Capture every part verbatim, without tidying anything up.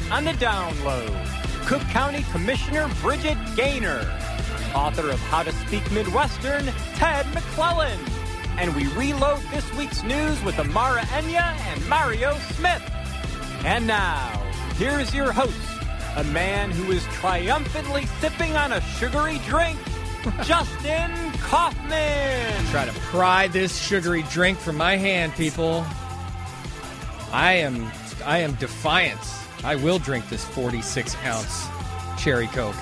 on the download, Cook County Commissioner Bridget Gaynor, author of How to Speak Midwestern, Ted McClellan. And we reload this week's news with Amara Enya and Mario Smith. And now, here's your host, a man who is triumphantly sipping on a sugary drink, Justin Kaufman. Try to pry this sugary drink from my hand, people. I am I am defiant. I will drink this forty-six ounce cherry Coke.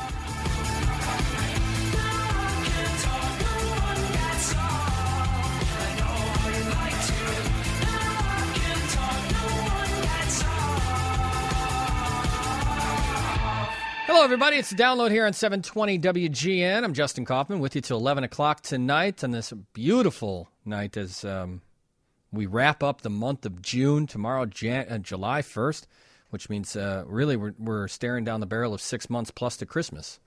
Hello, everybody. It's the Download here on seven twenty W G N. I'm Justin Kaufman with you till eleven o'clock tonight on this beautiful night as um, we wrap up the month of June. Tomorrow, Jan- uh, July first, which means uh, really we're, we're staring down the barrel of six months plus to Christmas.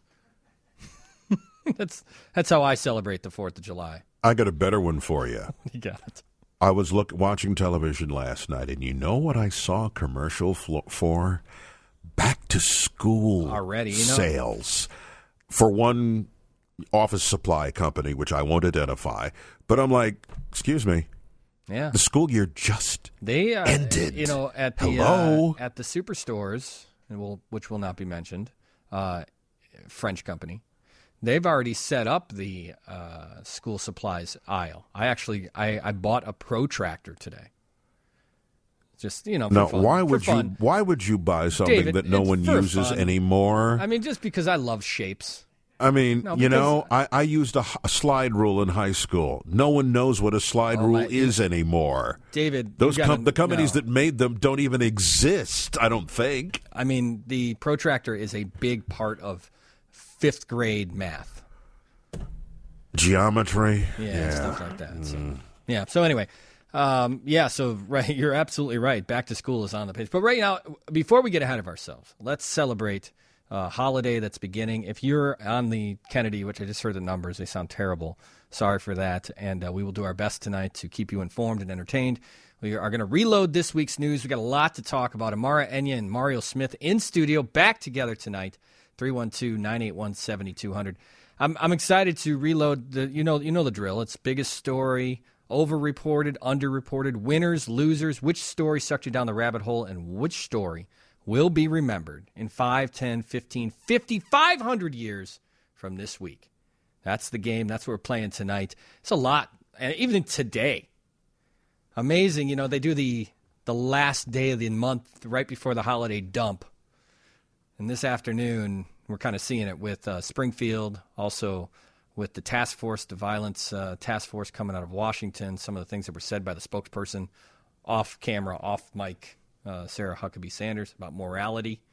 that's that's how I celebrate the fourth of July. I got a better one for you. You got it. I was look, watching television last night, and you know what I saw a commercial flo- for? Back to school already, you know? Sales for one office supply company, which I won't identify. But I'm like, excuse me, yeah, the school year just they uh, ended. You know, at the Hello? Uh, at the superstores, and will which will not be mentioned, uh, French company. They've already set up the uh, school supplies aisle. I actually I, I bought a protractor today. Just, you know, for now, fun. why for would fun. you why would you buy something David, that no it's one for uses fun. anymore? I mean, just because I love shapes. I mean, No, you because- know, I, I used a, a slide rule in high school. No one knows what a slide Oh, rule my- is anymore. David, Those you gotta- com- the companies no. that made them don't even exist, I don't think. I mean, the protractor is a big part of fifth grade math. Geometry. Yeah, stuff like that. So, yeah. So anyway, um, yeah. So right, you're absolutely right. Back to school is on the page. But right now, before we get ahead of ourselves, let's celebrate a holiday that's beginning. If you're on the Kennedy, which I just heard the numbers, they sound terrible. Sorry for that. And uh, we will do our best tonight to keep you informed and entertained. We are going to reload this week's news. We got a lot to talk about. Amara Enya and Mario Smith in studio, back together tonight. three one two, nine eight one, seven two zero zero. I'm I'm excited to reload the you know you know the drill. It's biggest story, overreported, underreported, winners, losers, which story sucked you down the rabbit hole, and which story will be remembered in five, ten, fifteen, fifty, five hundred years from this week. That's the game. That's what we're playing tonight. It's a lot, and even today. Amazing, you know, they do the the last day of the month right before the holiday dump. And this afternoon, we're kind of seeing it with uh, Springfield, also with the task force, the violence uh, task force coming out of Washington, some of the things that were said by the spokesperson off camera, off mic, uh, Sarah Huckabee Sanders, about morality.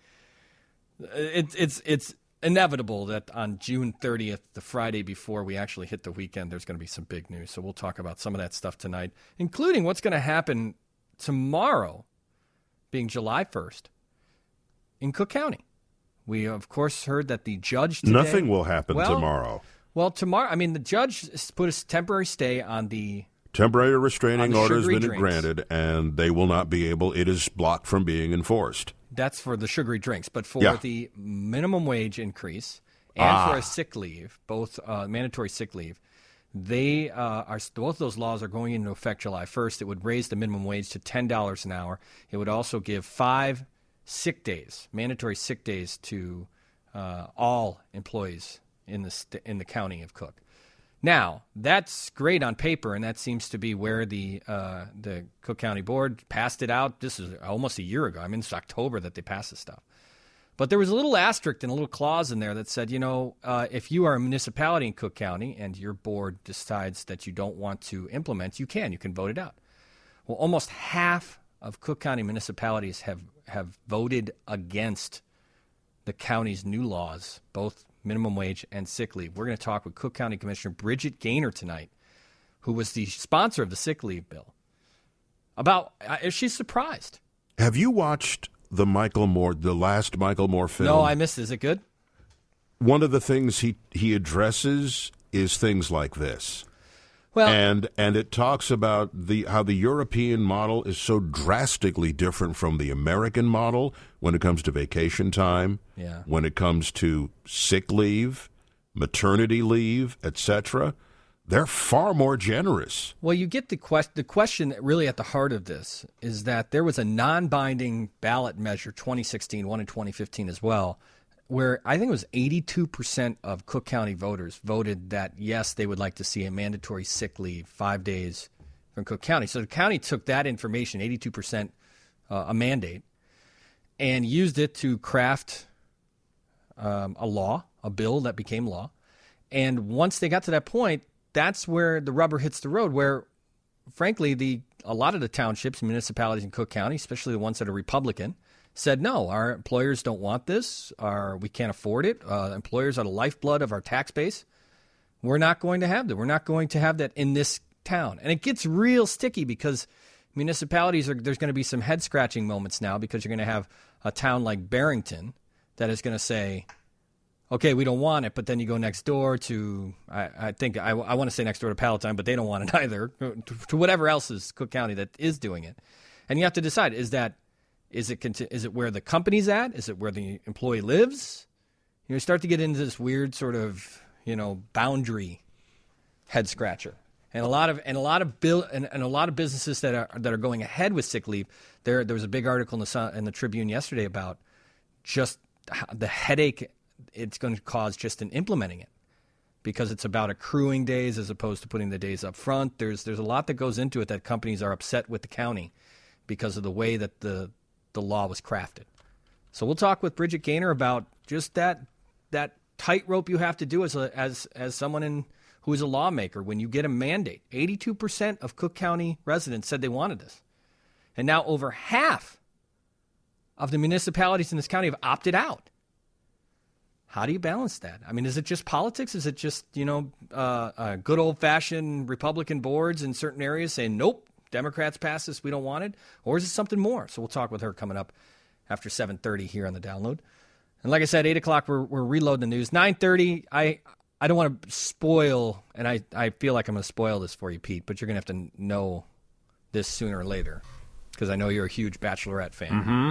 It, it's it's inevitable that on June thirtieth, the Friday before we actually hit the weekend, there's going to be some big news. So we'll talk about some of that stuff tonight, including what's going to happen tomorrow, being July first, in Cook County. We, of course, heard that the judge today... Nothing will happen well, tomorrow. Well, tomorrow, I mean, the judge put a temporary stay on the... Temporary restraining order has been drinks. granted, and they will not be able... It is blocked from being enforced. That's for the sugary drinks, but for Yeah. the minimum wage increase and Ah. for a sick leave, both uh, mandatory sick leave, they uh, are both of those laws are going into effect July first. It would raise the minimum wage to ten dollars an hour. It would also give five sick days, mandatory sick days to uh, all employees in the st- in the county of Cook. Now, that's great on paper, and that seems to be where the uh, the Cook County Board passed it out. This is almost a year ago. I mean, it's October that they passed this stuff. But there was a little asterisk and a little clause in there that said, you know, uh, if you are a municipality in Cook County and your board decides that you don't want to implement, you can. You can vote it out. Well, almost half of Cook County municipalities have, have voted against the county's new laws, both minimum wage and sick leave. We're going to talk with Cook County Commissioner Bridget Gaynor tonight, who was the sponsor of the sick leave bill, about uh, if she's surprised. Have you watched the Michael Moore, the last Michael Moore film? No, I missed it. Is it good? One of the things he, he addresses is things like this. Well, and and it talks about the how the European model is so drastically different from the American model when it comes to vacation time, yeah. when it comes to sick leave, maternity leave, et cetera. They're far more generous. Well, you get the question. The question really at the heart of this is that there was a non-binding ballot measure, twenty sixteen, one in twenty fifteen as well, where I think it was eighty-two percent of Cook County voters voted that, yes, they would like to see a mandatory sick leave, five days from Cook County. So the county took that information, eighty-two percent uh, a mandate, and used it to craft um, a law, a bill that became law. And once they got to that point, that's where the rubber hits the road, where, frankly, the a lot of the townships, municipalities in Cook County, especially the ones that are Republican, said, no, our employers don't want this. Our, we can't afford it. Uh, employers are the lifeblood of our tax base. We're not going to have that. We're not going to have that in this town. And it gets real sticky because municipalities, are there's going to be some head-scratching moments now because you're going to have a town like Barrington that is going to say, okay, we don't want it, but then you go next door to, I, I think, I, I want to say next door to Palatine, but they don't want it either, to, to whatever else is Cook County that is doing it. And you have to decide, is that, is it is it where the company's at? Is it where the employee lives? You know, you start to get into this weird sort of, you know, boundary head scratcher. And a lot of and a lot of bill and, and a lot of businesses that are that are going ahead with sick leave. There there was a big article in the Sun, in the Tribune yesterday about just the headache it's going to cause just in implementing it, because it's about accruing days as opposed to putting the days up front. There's there's a lot that goes into it that companies are upset with the county because of the way that the the law was crafted. So we'll talk with Bridget Gaynor about just that that tightrope you have to do as a, as as someone in who is a lawmaker when you get a mandate. eighty-two percent of Cook County residents said they wanted this. And now over half of the municipalities in this county have opted out. How do you balance that? I mean, is it just politics? Is it just, you know, uh, uh, good old-fashioned Republican boards in certain areas saying, nope, Democrats pass this, we don't want it? Or is it something more? So we'll talk with her coming up after seven thirty here on the Download. And like I said, eight o'clock, we're, we're reloading the news. nine thirty, I I don't want to spoil, and I, I feel like I'm going to spoil this for you, Pete, but you're going to have to know this sooner or later because I know you're a huge Bachelorette fan. Mm-hmm.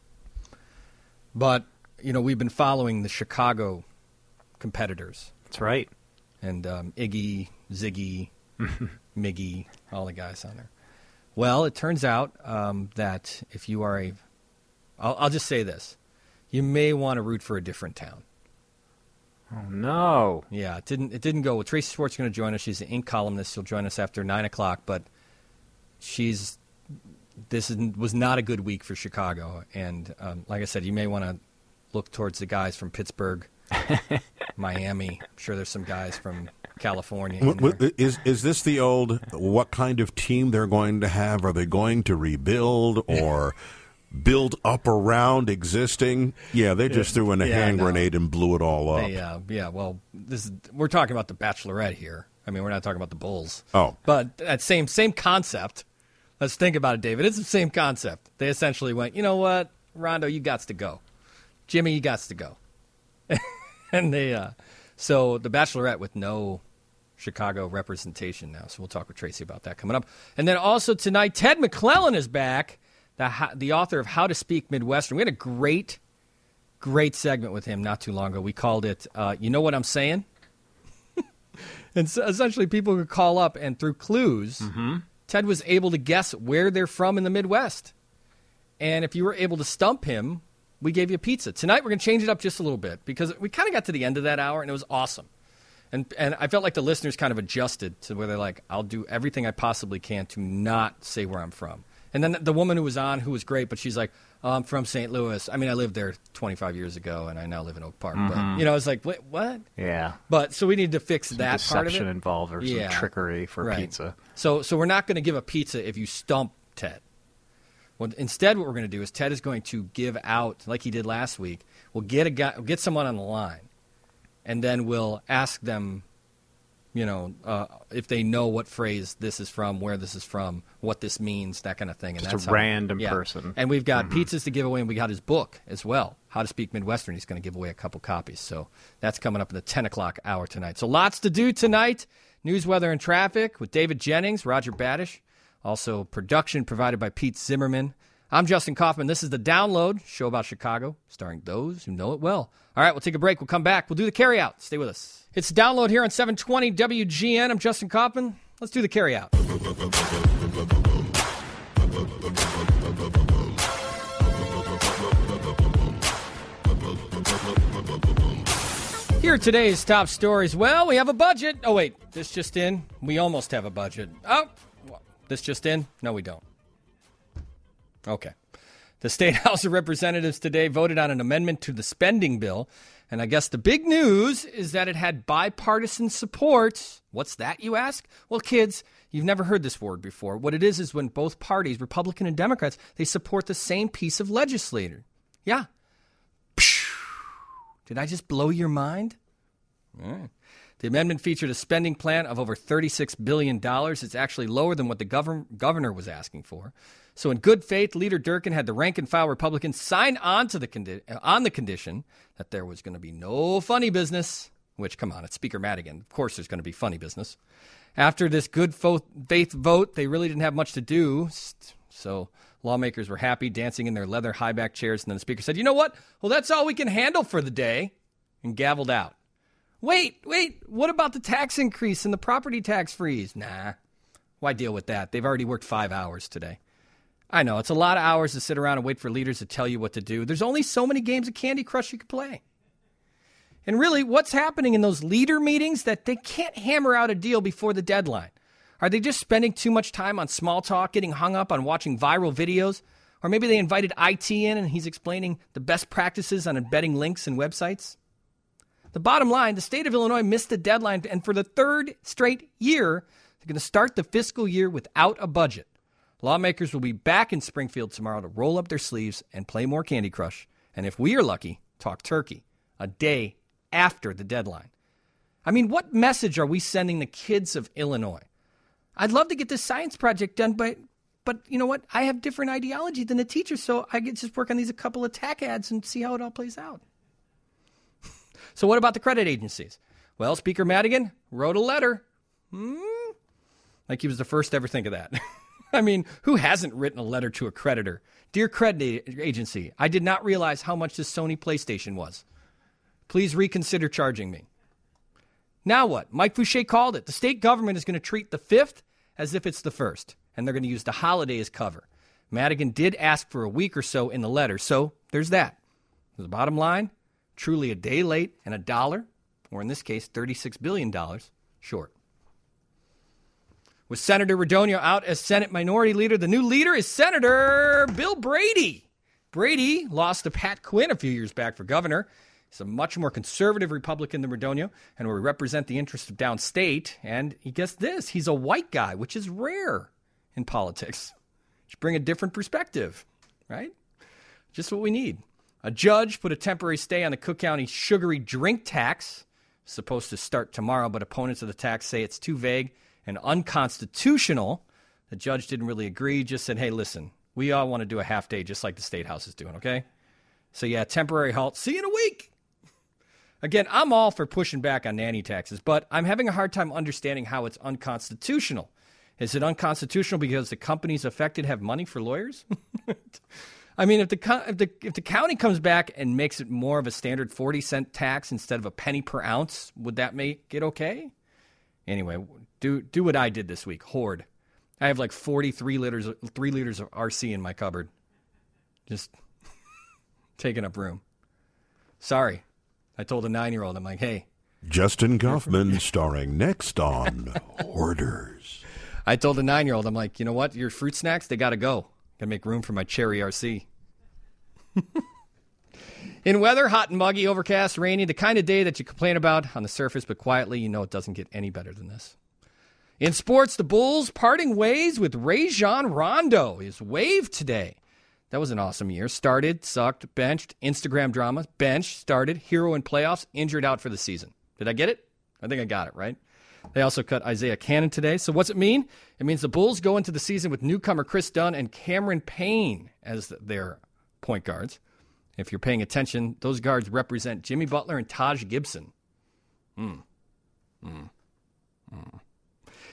But, you know, we've been following the Chicago competitors. That's right. And um, Iggy, Ziggy, Miggy, all the guys on there. Well, it turns out um, that if you are a, I'll, I'll just say this, you may want to root for a different town. Oh, no. Yeah, it didn't It didn't go well. Tracy Schwartz is going to join us. She's an Ink columnist. She'll join us after nine o'clock, but she's, this is, was not a good week for Chicago. And um, like I said, you may want to look towards the guys from Pittsburgh, Miami. I'm sure there's some guys from California. In there. Is is this the old, what kind of team they're going to have? Are they going to rebuild or build up around existing? Yeah, they just threw in a Yeah, hand no. grenade and blew it all up. They, uh, yeah, well, this is, we're talking about the Bachelorette here. I mean, we're not talking about the Bulls. Oh. But that same same concept. Let's think about it, David. It's the same concept. They essentially went, you know what, Rondo, you gots to go. Jimmy, you gots to go. And they, uh, so the Bachelorette with no Chicago representation now. So we'll talk with Tracy about that coming up. And then also tonight, Ted McClellan is back, the the author of How to Speak Midwestern. We had a great, great segment with him not too long ago. We called it, uh, You Know What I'm Saying? And so essentially people could call up and through clues, Mm-hmm. Ted was able to guess where they're from in the Midwest. And if you were able to stump him, we gave you pizza. Tonight we're going to change it up just a little bit because we kind of got to the end of that hour and it was awesome. And and I felt like the listeners kind of adjusted to where they're like, I'll do everything I possibly can to not say where I'm from. And then the woman who was on, who was great, but she's like, oh, I'm from Saint Louis. I mean, I lived there twenty-five years ago, and I now live in Oak Park. Mm-hmm. But, you know, it's like, what? what? Yeah. But so we need to fix Some that part of deception it. involved or Yeah. some trickery for Right. pizza. So so we're not going to give a pizza if you stump Ted. Well, instead, what we're going to do is Ted is going to give out, like he did last week, we'll get a guy, we'll get someone on the line, and then we'll ask them, you know, uh, if they know what phrase this is from, where this is from, what this means, that kind of thing. And Just that's a how- random yeah. person. And we've got Mm-hmm. pizzas to give away, and we got his book as well, How to Speak Midwestern. He's going to give away a couple copies. So that's coming up in the ten o'clock hour tonight. So lots to do tonight. News, weather, and traffic with David Jennings, Roger Badish. Also, production provided by Pete Zimmerman. I'm Justin Kaufman. This is The Download, show about Chicago, starring those who know it well. All right, we'll take a break. We'll come back. We'll do the carryout. Stay with us. It's The Download here on seven twenty W G N. I'm Justin Kaufman. Let's do the carryout. Here are today's top stories. Well, we have a budget. Oh, wait, this just in. We almost have a budget. Oh, this just in. No, we don't. Okay. The State House of Representatives today voted on an amendment to the spending bill. And I guess the big news is that it had bipartisan support. What's that, you ask? Well, kids, you've never heard this word before. What it is is when both parties, Republican and Democrats, they support the same piece of legislation. Yeah. Did I just blow your mind? All right. The amendment featured a spending plan of over thirty-six billion dollars. It's actually lower than what the govern- governor was asking for. So in good faith, Leader Durkin had the rank-and-file Republicans sign on to the condi- on the condition that there was going to be no funny business, which, come on, it's Speaker Madigan. Of course there's going to be funny business. After this good faith vote, they really didn't have much to do, so lawmakers were happy, dancing in their leather high-back chairs, and then the Speaker said, you know what? Well, that's all we can handle for the day, and gavelled out. Wait, wait, what about the tax increase and the property tax freeze? Nah, why deal with that? They've already worked five hours today. I know, it's a lot of hours to sit around and wait for leaders to tell you what to do. There's only so many games of Candy Crush you can play. And really, what's happening in those leader meetings that they can't hammer out a deal before the deadline? Are they just spending too much time on small talk, getting hung up on watching viral videos? Or maybe they invited I T in and he's explaining the best practices on embedding links in websites? The bottom line, the state of Illinois missed the deadline, and for the third straight year, they're going to start the fiscal year without a budget. Lawmakers will be back in Springfield tomorrow to roll up their sleeves and play more Candy Crush, and if we are lucky, talk turkey, a day after the deadline. I mean, what message are we sending the kids of Illinois? I'd love to get this science project done, but, but you know what? I have different ideology than the teacher, so I could just work on these a couple of tack ads and see how it all plays out. So what about the credit agencies? Well, Speaker Madigan wrote a letter. Hmm? Like he was the first to ever think of that. I mean, who hasn't written a letter to a creditor? Dear credit agency, I did not realize how much this Sony PlayStation was. Please reconsider charging me. Now what? Mike Fouché called it. The state government is going to treat the fifth as if it's the first, and they're going to use the holiday as cover. Madigan did ask for a week or so in the letter, so there's that. The bottom line, truly a day late and a dollar, or in this case, thirty-six billion dollars, short. With Senator Radonio out as Senate Minority Leader, the new leader is Senator Bill Brady. Brady lost to Pat Quinn a few years back for governor. He's a much more conservative Republican than Radonio and will represent the interests of downstate. And he gets this, he's a white guy, which is rare in politics. Should bring a different perspective, right? Just what we need. A judge put a temporary stay on the Cook County sugary drink tax. It's supposed to start tomorrow, but opponents of the tax say it's too vague and unconstitutional. The judge didn't really agree, just said, hey, listen, we all want to do a half day just like the State House is doing, okay? So, yeah, temporary halt. See you in a week. Again, I'm all for pushing back on nanny taxes, but I'm having a hard time understanding how it's unconstitutional. Is it unconstitutional because the companies affected have money for lawyers? I mean, if the, if the if the county comes back and makes it more of a standard forty cent tax instead of a penny per ounce, would that make it okay? Anyway, do do what I did this week. Hoard. I have like forty-three liters, three liters of R C in my cupboard. Just taking up room. Sorry. I told a nine-year-old, I'm like, hey. Justin Kaufman starring next on Hoarders. I told a nine-year-old, I'm like, you know what? Your fruit snacks, they got to go. Got to make room for my cherry R C. In weather, hot and muggy, overcast, rainy, the kind of day that you complain about on the surface, but quietly, you know it doesn't get any better than this. In sports, the Bulls parting ways with Rajon Rondo. His wave today. That was an awesome year. Started, sucked, benched, Instagram drama, benched, started, hero in playoffs, injured out for the season. Did I get it? I think I got it, right? They also cut Isaiah Cannon today. So what's it mean? It means the Bulls go into the season with newcomer Chris Dunn and Cameron Payne as their point guards. If you're paying attention, those guards represent Jimmy Butler and Taj Gibson. Mm. Mm. Mm.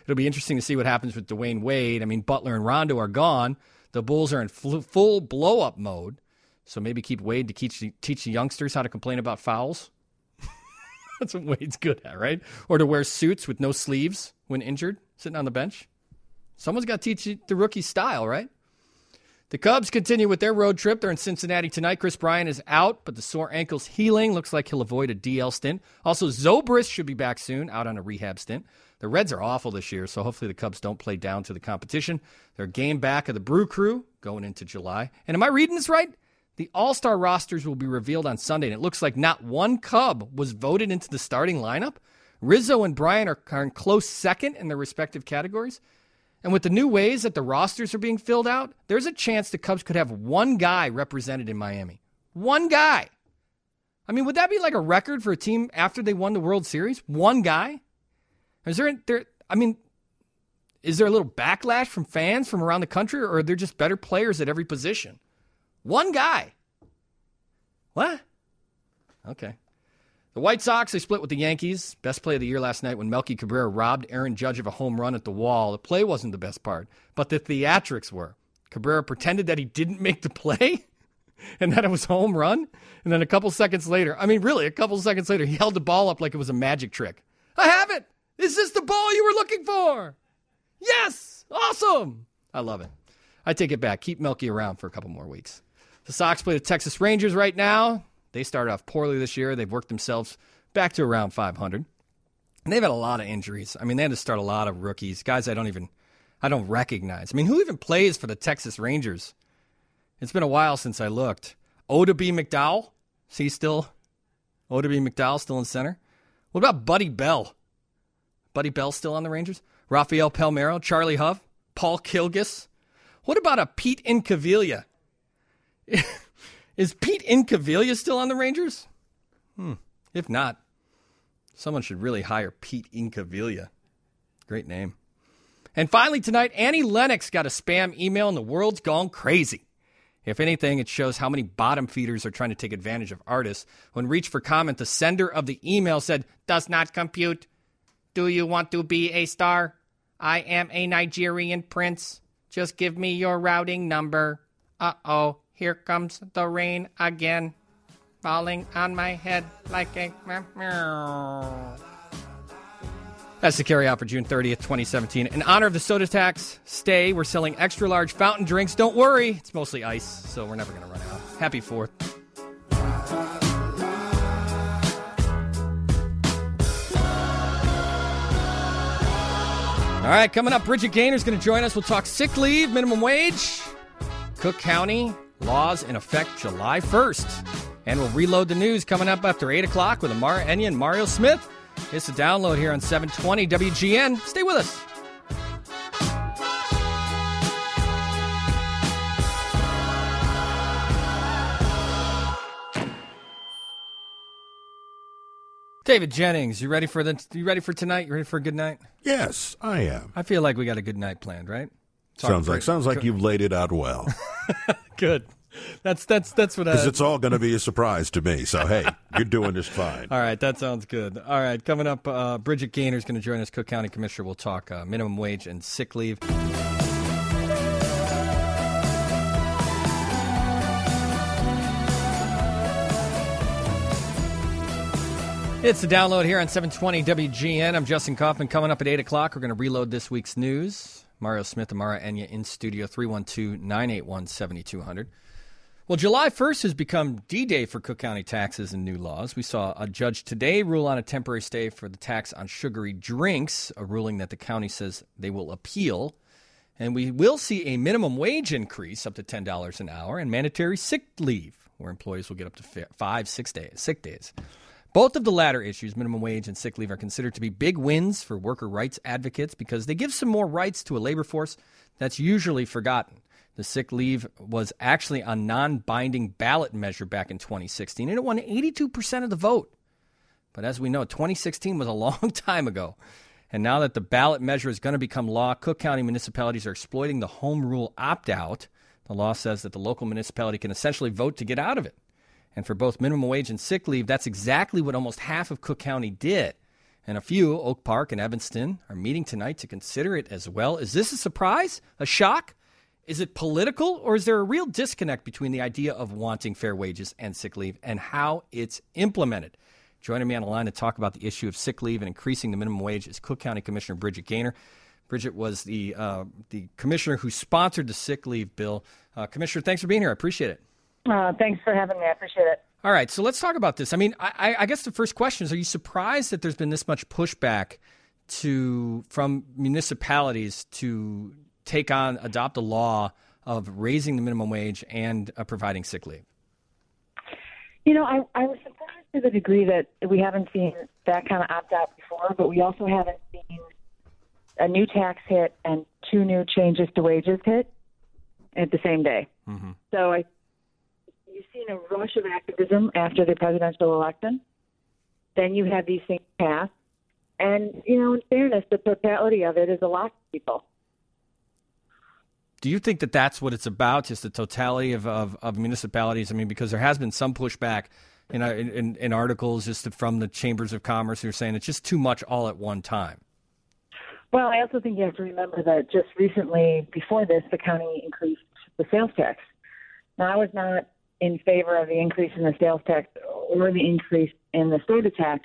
It'll be interesting to see what happens with Dwayne Wade. I mean, Butler and Rondo are gone. The Bulls are in fl- full blow-up mode. So maybe keep Wade to teach the, teach the youngsters how to complain about fouls. That's what Wade's good at, right? Or to wear suits with no sleeves when injured, sitting on the bench. Someone's got to teach the rookie style, right? The Cubs continue with their road trip. They're in Cincinnati tonight. Chris Bryant is out, but the sore ankle's healing. Looks like he'll avoid a D L stint. Also, Zobrist should be back soon, out on a rehab stint. The Reds are awful this year, so hopefully the Cubs don't play down to the competition. They're a game back of the Brew Crew going into July. And am I reading this right? The All-Star rosters will be revealed on Sunday, and it looks like not one Cub was voted into the starting lineup. Rizzo and Bryant are, are in close second in their respective categories. And with the new ways that the rosters are being filled out, there's a chance the Cubs could have one guy represented in Miami. One guy. I mean, would that be like a record for a team after they won the World Series? One guy? Is there, there I mean, is there a little backlash from fans from around the country, or are there just better players at every position? One guy. What? Okay. The White Sox, they split with the Yankees. Best play of the year last night when Melky Cabrera robbed Aaron Judge of a home run at the wall. The play wasn't the best part, but the theatrics were. Cabrera pretended that he didn't make the play and that it was a home run. And then a couple seconds later, I mean, really, a couple seconds later, he held the ball up like it was a magic trick. I have it. Is this the ball you were looking for? Yes. Awesome. I love it. I take it back. Keep Melky around for a couple more weeks. The Sox play the Texas Rangers right now. They started off poorly this year. They've worked themselves back to around five hundred. And they've had a lot of injuries. I mean, they had to start a lot of rookies, guys I don't even, I don't recognize. I mean, who even plays for the Texas Rangers? It's been a while since I looked. Oda B. McDowell? Is he still, Oda B. McDowell still in center? What about Buddy Bell? Buddy Bell still on the Rangers? Rafael Palmeiro, Charlie Huff, Paul Kilgus. What about a Pete Incaviglia? Is Pete Incaviglia still on the Rangers? Hmm. If not, someone should really hire Pete Incaviglia. Great name. And finally tonight, Annie Lennox got a spam email and the world's gone crazy. If anything, it shows how many bottom feeders are trying to take advantage of artists. When reached for comment, the sender of the email said, "Does not compute. Do you want to be a star? I am a Nigerian prince. Just give me your routing number. Uh-oh. Here comes the rain again, falling on my head like a... That's the carry out for June thirtieth, twenty seventeen. In honor of the soda tax, stay. We're selling extra-large fountain drinks. Don't worry. It's mostly ice, so we're never going to run out. Happy fourth. All right, coming up, Bridget Gaynor's going to join us. We'll talk sick leave, minimum wage, Cook County, laws in effect July first. And we'll reload the news coming up after eight o'clock with Amara Enya and Mario Smith. It's a download here on seven twenty W G N. Stay with us. David Jennings, you ready for the? You ready for tonight? You ready for a good night? Yes, I am. I feel like we got a good night planned, right? Talk sounds like sounds like you've laid it out well. Good. That's that's that's what. Because it's all going to be a surprise to me. So hey, you're doing just fine. All right, that sounds good. All right, coming up, uh, Bridget Gaynor is going to join us, Cook County Commissioner. We'll talk uh, minimum wage and sick leave. It's the download here on seven twenty W G N. I'm Justin Kaufman. Coming up at eight o'clock, we're going to reload this week's news. Mario Smith, Amara Enya in studio, three one two, nine eight one, seven two zero zero. Well, July first has become D-Day for Cook County taxes and new laws. We saw a judge today rule on a temporary stay for the tax on sugary drinks, a ruling that the county says they will appeal. And we will see a minimum wage increase up to ten dollars an hour and mandatory sick leave, where employees will get up to five, six days, sick days. Both of the latter issues, minimum wage and sick leave, are considered to be big wins for worker rights advocates because they give some more rights to a labor force that's usually forgotten. The sick leave was actually a non-binding ballot measure back in twenty sixteen, and it won eighty-two percent of the vote. But as we know, twenty sixteen was a long time ago. And now that the ballot measure is going to become law, Cook County municipalities are exploiting the home rule opt-out. The law says that the local municipality can essentially vote to get out of it. And for both minimum wage and sick leave, that's exactly what almost half of Cook County did. and a few, Oak Park and Evanston, are meeting tonight to consider it as well. Is this a surprise? A shock? Is it political, or is there a real disconnect between the idea of wanting fair wages and sick leave and how it's implemented? Joining me on the line to talk about the issue of sick leave and increasing the minimum wage is Cook County Commissioner Bridget Gaynor. Bridget was the uh, the commissioner who sponsored the sick leave bill. Uh, Commissioner, thanks for being here. I appreciate it. Uh, thanks for having me. I appreciate it. All right, so let's talk about this. I mean, I, I guess the first question is, are you surprised that there's been this much pushback to from municipalities to take on, adopt a law of raising the minimum wage and uh, providing sick leave? You know, I, I was surprised to the degree that we haven't seen that kind of opt-out before, but we also haven't seen a new tax hit and two new changes to wages hit at the same day. Mm-hmm. So I, you've seen a rush of activism after the presidential election. Then you have these things pass. And, you know, in fairness, the totality of it is a lot to people. Do you think that that's what it's about, just the totality of, of, of municipalities? I mean, because there has been some pushback in, in, in articles just from the chambers of commerce who are saying it's just too much all at one time. Well, I also think you have to remember that just recently, before this, the county increased the sales tax. Now, I was not in favor of the increase in the sales tax or the increase in the soda tax,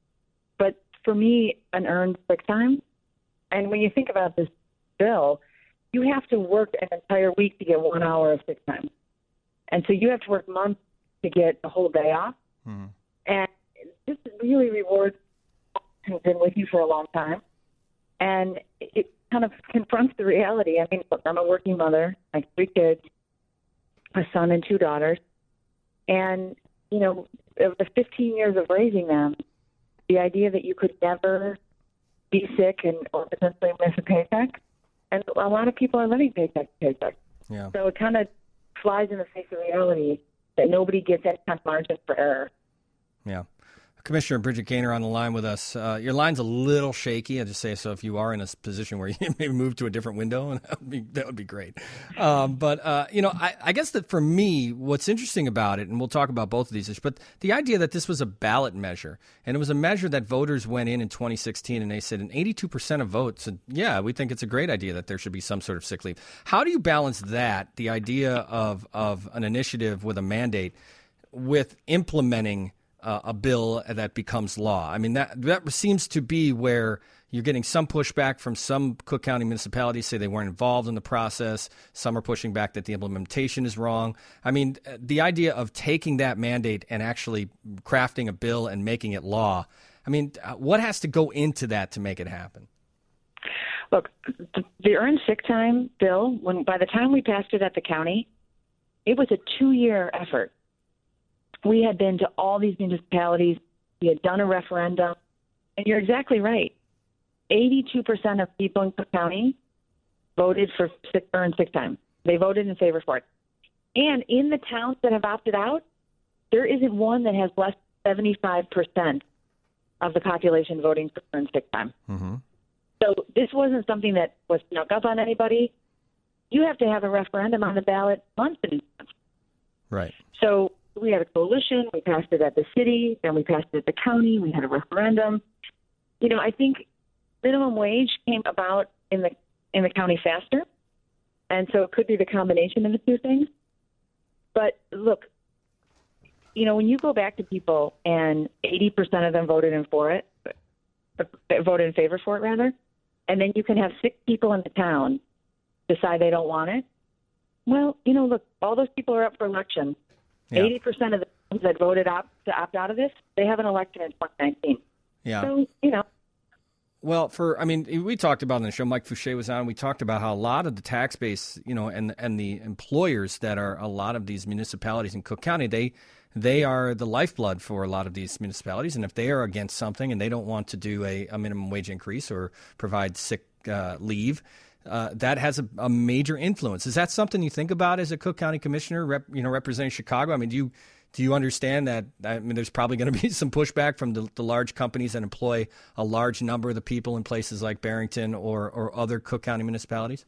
but for me, an earned sick time. And when you think about this bill, you have to work an entire week to get one hour of sick time. And so you have to work months to get a whole day off. Mm-hmm. And this really rewards who've been with you for a long time. And it kind of confronts the reality. I mean, look, I'm a working mother. I have three kids, a son and two daughters. And, you know, of the fifteen years of raising them, the idea that you could never be sick and or potentially miss a paycheck, and a lot of people are living paycheck to paycheck. Yeah. So it kind of flies in the face of reality that nobody gets any kind of margin for error. Yeah. Commissioner Bridget Gaynor on the line with us. Uh, your line's a little shaky. I'll just say so if you are in a position where you maybe move to a different window, that would be, that would be great. Um, but, uh, you know, I, I guess that for me, what's interesting about it, and we'll talk about both of these issues, but the idea that this was a ballot measure, and it was a measure that voters went in in twenty sixteen, and they said, and eighty-two percent of votes said, yeah, we think it's a great idea that there should be some sort of sick leave. How do you balance that, the idea of, of an initiative with a mandate, with implementing Uh, a bill that becomes law? I mean, that that seems to be where you're getting some pushback from some Cook County municipalities, say they weren't involved in the process. Some are pushing back that the implementation is wrong. I mean, the idea of taking that mandate and actually crafting a bill and making it law, I mean, what has to go into that to make it happen? Look, the earned sick time bill, when by the time we passed it at the county, it was a two-year effort. We had been to all these municipalities. We had done a referendum. And you're exactly right. eighty-two percent of people in Cook County voted for sick, earned sick time. They voted in favor for it. And in the towns that have opted out, there isn't one that has less than seventy-five percent of the population voting for earned sick time. Mm-hmm. So this wasn't something that was snuck up on anybody. You have to have a referendum on the ballot months in advance. Right. So we had a coalition. We passed it at the city. Then we passed it at the county. We had a referendum. You know, I think minimum wage came about in the in the county faster, and so it could be the combination of the two things. But look, you know, when you go back to people and eighty percent of them voted in for it, voted in favor for it rather, and then you can have six people in the town decide they don't want it. Well, you know, look, all those people are up for election. Yeah. eighty percent of the ones that voted opt to opt out of this, they have an election in twenty nineteen. Yeah. So, you know. Well, for I mean, we talked about on the show, Mike Fouché was on, we talked about how a lot of the tax base, you know, and and the employers that are a lot of these municipalities in Cook County, they they are the lifeblood for a lot of these municipalities. And if they are against something and they don't want to do a, a minimum wage increase or provide sick uh, leave, Uh, that has a, a major influence. Is that something you think about as a Cook County commissioner, rep, you know, representing Chicago? I mean, do you do you understand that? I mean, there's probably going to be some pushback from the, the large companies that employ a large number of the people in places like Barrington or or other Cook County municipalities.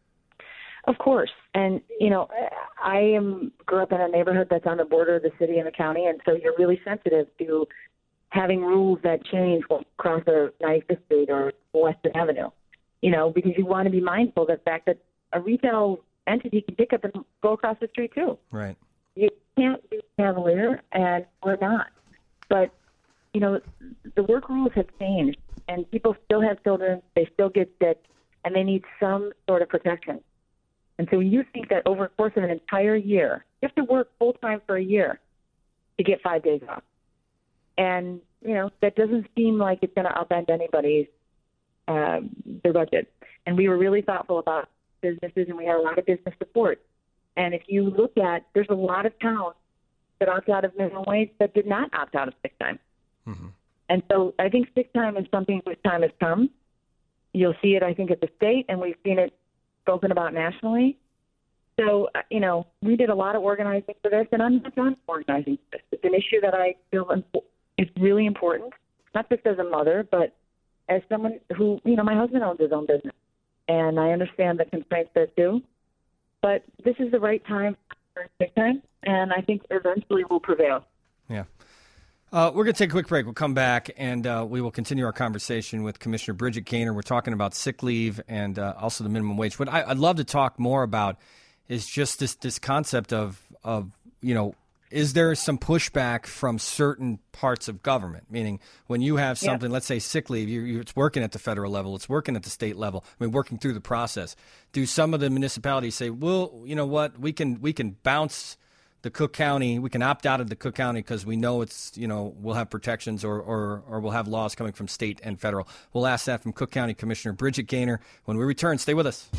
Of course, and you know, I am grew up in a neighborhood that's on the border of the city and the county, and so you're really sensitive to having rules that change across a ninety-fifth Street or Western Avenue, you know, because you want to be mindful of the fact that a retail entity can pick up and go across the street too. Right. You can't be cavalier, and we're not. But, you know, the work rules have changed, and people still have children, they still get sick, and they need some sort of protection. And so you think that over the course of an entire year, you have to work full-time for a year to get five days off. And, you know, that doesn't seem like it's going to upend anybody's uh, their budget. And we were really thoughtful about businesses, and we had a lot of business support. And if you look at, there's a lot of towns that opt out of minimum wage that did not opt out of sick time. Mm-hmm. And so I think sick time is something whose time has come. You'll see it, I think, at the state, and we've seen it spoken about nationally. So, you know, we did a lot of organizing for this, and I'm not done organizing for this. It's an issue that I feel is really important, not just as a mother, but as someone who, you know, my husband owns his own business, and I understand the constraints there too. But this is the right time for sick time, and I think eventually will prevail. Yeah. Uh, we're going to take a quick break. We'll come back, and uh, we will continue our conversation with Commissioner Bridget Gaynor. We're talking about sick leave and uh, also the minimum wage. What I, I'd love to talk more about is just this this concept of, of, you know, is there some pushback from certain parts of government? Meaning when you have something, yeah. let's say sick leave, you, you, it's working at the federal level, it's working at the state level, I mean, working through the process. Do some of the municipalities say, well, you know what, we can we can bounce the Cook County, we can opt out of the Cook County because we know it's, you know, we'll have protections or, or, or we'll have laws coming from state and federal. We'll ask that from Cook County Commissioner Bridget Gaynor when we return. Stay with us.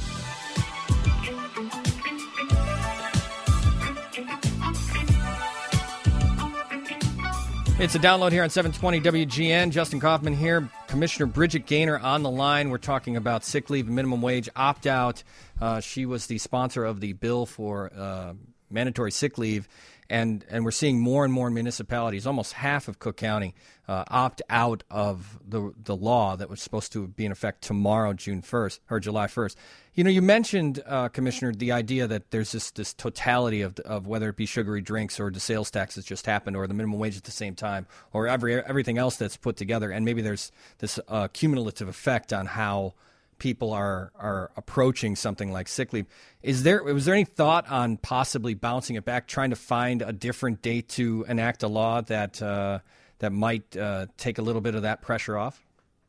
It's a download here on seven twenty W G N. Justin Kaufman here. Commissioner Bridget Gaynor on the line. We're talking about sick leave and minimum wage opt-out. Uh, she was the sponsor of the bill for uh, mandatory sick leave, and, and we're seeing more and more municipalities, almost half of Cook County, uh, opt out of the the law that was supposed to be in effect tomorrow, June first, or July first. You know, you mentioned, uh, Commissioner, the idea that there's this, this totality of of whether it be sugary drinks or the sales tax that's just happened or the minimum wage at the same time or every everything else that's put together, and maybe there's this uh, cumulative effect on how people are are approaching something like sick leave. Is there was there any thought on possibly bouncing it back, trying to find a different date to enact a law that uh, that might uh, take a little bit of that pressure off?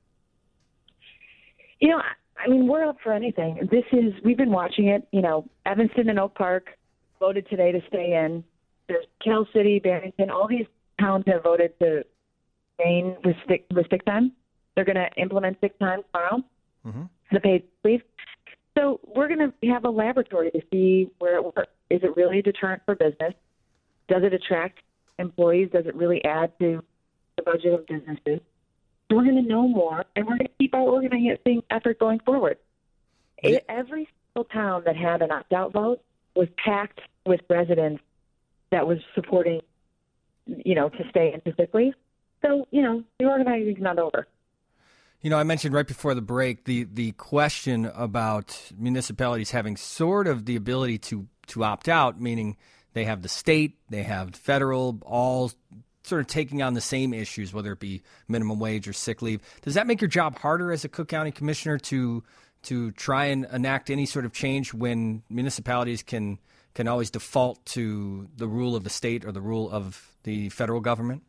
You know, I mean, we're up for anything. This is we've been watching it. You know, Evanston and Oak Park voted today to stay in. There's Cal City, Barrington, all these towns have voted to remain with sick, with sick time. They're going to implement sick time tomorrow. Mm-hmm. The paid leave. So we're going to have a laboratory to see where it works. Is it really a deterrent for business? Does it attract employees? Does it really add to the budget of businesses? So we're going to know more, and we're going to keep our organizing effort going forward. Yeah. Every single town that had an opt-out vote was packed with residents that was supporting, you know, to stay into sick leave. So, you know, the organizing is not over. You know, I mentioned right before the break the, the question about municipalities having sort of the ability to, to opt out, meaning they have the state, they have federal, all sort of taking on the same issues, whether it be minimum wage or sick leave. Does that make your job harder as a Cook County Commissioner to to try and enact any sort of change when municipalities can can always default to the rule of the state or the rule of the federal government?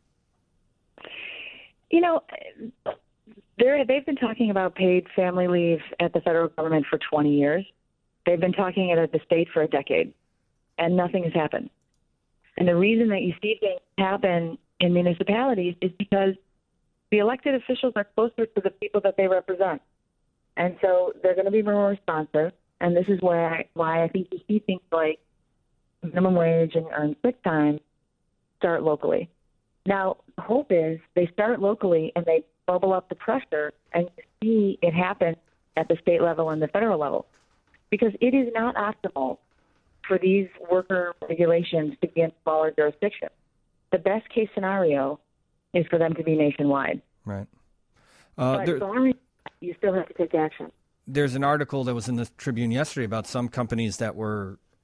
You know, They're, they've been talking about paid family leave at the federal government for twenty years. They've been talking it at the state for a decade, and nothing has happened. And the reason that you see things happen in municipalities is because the elected officials are closer to the people that they represent. And so they're going to be more responsive, and this is why I, why I think you see things like minimum wage and earned sick time start locally. Now, the hope is they start locally and they bubble up the pressure and see it happen at the state level and the federal level, because it is not optimal for these worker regulations to be in smaller jurisdictions. The best case scenario is for them to be nationwide. Right. Uh, but there, sorry, you still have to take action. There's an article that was in the Tribune yesterday about some companies that were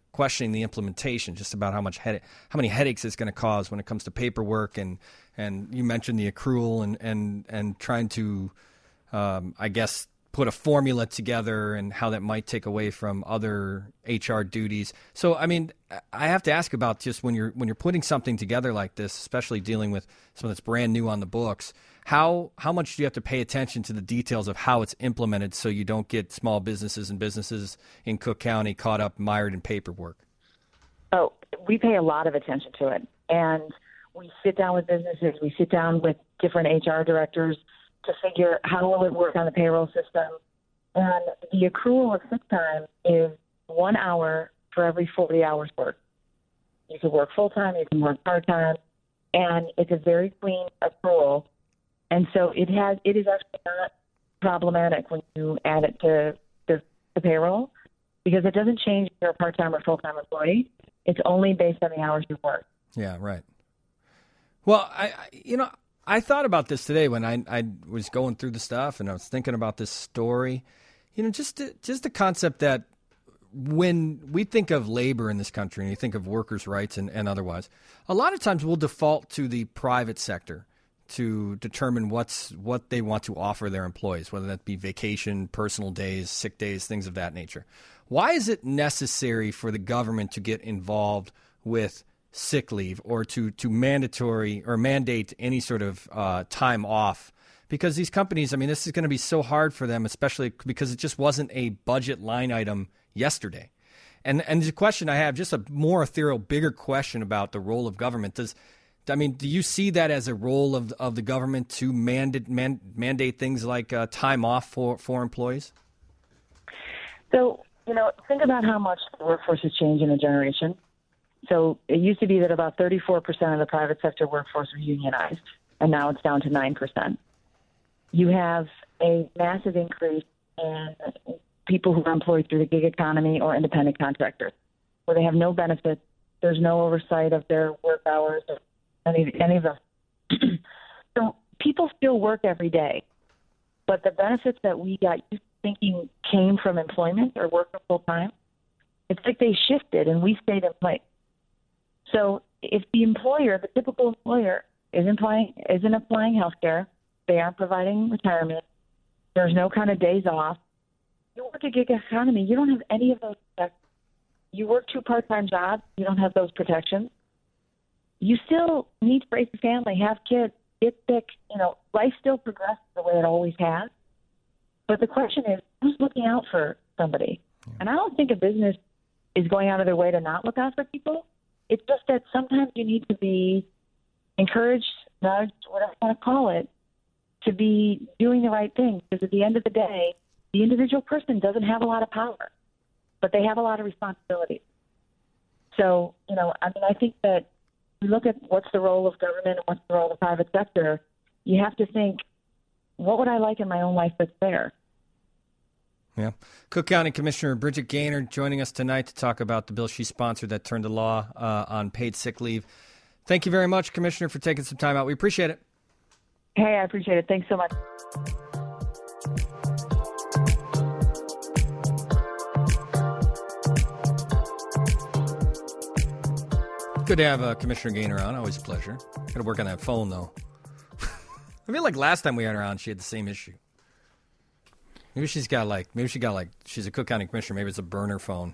questioning the implementation, just about how much head, how many headaches it's going to cause when it comes to paperwork, and and you mentioned the accrual and and and trying to, um, I guess, put a formula together and how that might take away from other H R duties. So, I mean, I have to ask about just when you're when you're putting something together like this, especially dealing with something that's brand new on the books. How how much do you have to pay attention to the details of how it's implemented so you don't get small businesses and businesses in Cook County caught up, mired in paperwork? Oh, we pay a lot of attention to it. And we sit down with businesses. We sit down with different H R directors to figure how will it work on the payroll system. And the accrual of sick time is one hour for every forty hours worked. You can work full-time, you can work part-time, and it's a very clean accrual. And so it has. It is actually not problematic when you add it to the, the payroll, because it doesn't change if you're a part-time or full-time employee. It's only based on the hours you work. Yeah, right. Well, I, I you know, I thought about this today when I I was going through the stuff and I was thinking about this story. You know, just to, just the concept that when we think of labor in this country and you think of workers' rights and, and otherwise, a lot of times we'll default to the private sector to determine what's what they want to offer their employees, whether that be vacation, personal days, sick days, things of that nature. Why is it necessary for the government to get involved with sick leave or to, to mandatory or mandate any sort of uh, time off? Because these companies, I mean, this is going to be so hard for them, especially because it just wasn't a budget line item yesterday. And and the question I have, just a more ethereal, bigger question about the role of government. Does I mean, do you see that as a role of of the government to mandate man, mandate things like uh, time off for, for employees? So, you know, think about how much the workforce has changed in a generation. So it used to be that about thirty-four percent of the private sector workforce was unionized, and now it's down to nine percent. You have a massive increase in people who are employed through the gig economy or independent contractors, where they have no benefits. There's no oversight of their work hours or any, any of them. So people still work every day, but the benefits that we got used to thinking came from employment or working full time, it's like they shifted and we stayed in place. So if the employer, the typical employer, isn't applying, isn't applying health care, they aren't providing retirement, there's no kind of days off, you work a gig economy, you don't have any of those protections. You work two part-time jobs, you don't have those protections. You still need to raise a family, have kids, get sick. You know, life still progresses the way it always has. But the question is, who's looking out for somebody? Yeah. And I don't think a business is going out of their way to not look out for people. It's just that sometimes you need to be encouraged, nudged, whatever you want to call it, to be doing the right thing. Because at the end of the day, the individual person doesn't have a lot of power, but they have a lot of responsibility. So, you know, I mean, I think that we look at what's the role of government and what's the role of the private sector, you have to think, what would I like in my own life that's fair? Yeah. Cook County Commissioner Bridget Gaynor joining us tonight to talk about the bill she sponsored that turned to law uh, on paid sick leave. Thank you very much, Commissioner, for taking some time out. We appreciate it. Hey, I appreciate it. Thanks so much. Good to have uh, Commissioner Gaynor on. Always a pleasure. Got to work on that phone, though. I feel like last time we had her on, she had the same issue. Maybe she's got like, maybe she got like, she's a Cook County Commissioner. Maybe it's a burner phone.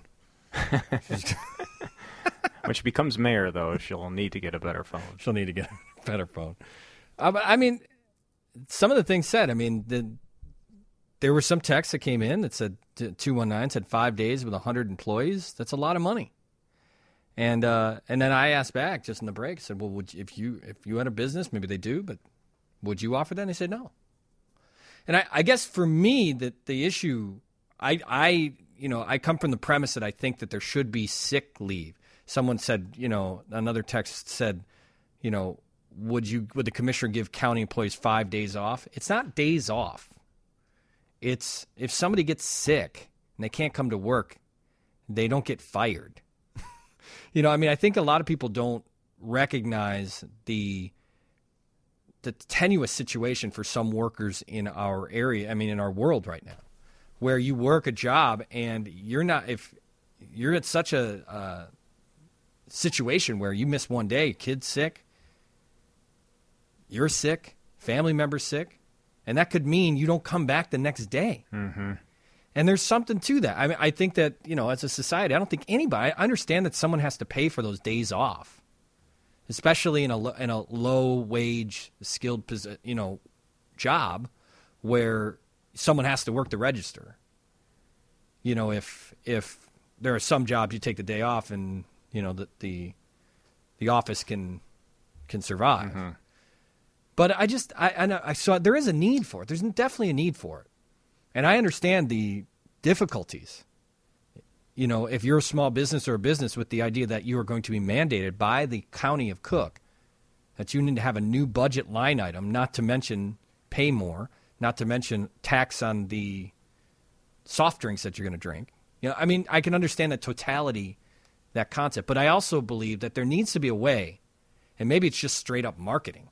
When she becomes mayor, though, she'll need to get a better phone. She'll need to get a better phone. Uh, but I mean, some of the things said, I mean, the, there were some texts that came in that said two one nine said five days with one hundred employees. That's a lot of money. And uh, and then I asked back just in the break, said, well, would you, if you if you had a business, maybe they do, but would you offer that? And they said no. And I, I guess for me, that the issue, I I you know I come from the premise that I think that there should be sick leave. Someone said, you know, another text said, you know, would you would the commissioner give county employees five days off? It's not days off. It's if somebody gets sick and they can't come to work, they don't get fired. You know, I mean, I think a lot of people don't recognize the the tenuous situation for some workers in our area, I mean, in our world right now, where you work a job and you're not, if you're at such a uh, situation where you miss one day, kid's sick, you're sick, family member's sick, and that could mean you don't come back the next day. Mm-hmm. And there's something to that. I mean, I think that, you know, as a society, I don't think anybody, I understand that someone has to pay for those days off, especially in a, in a low-wage, skilled, you know, job where someone has to work the register. You know, if if there are some jobs you take the day off and, you know, the the, the office can can survive. Mm-hmm. But I just, I, I, know, I saw there is a need for it. There's definitely a need for it. And I understand the difficulties. You know, if you're a small business or a business with the idea that you are going to be mandated by the county of Cook, that you need to have a new budget line item, not to mention pay more, not to mention tax on the soft drinks that you're going to drink. You know, I mean, I can understand the totality, that concept, but I also believe that there needs to be a way, and maybe it's just straight up marketing,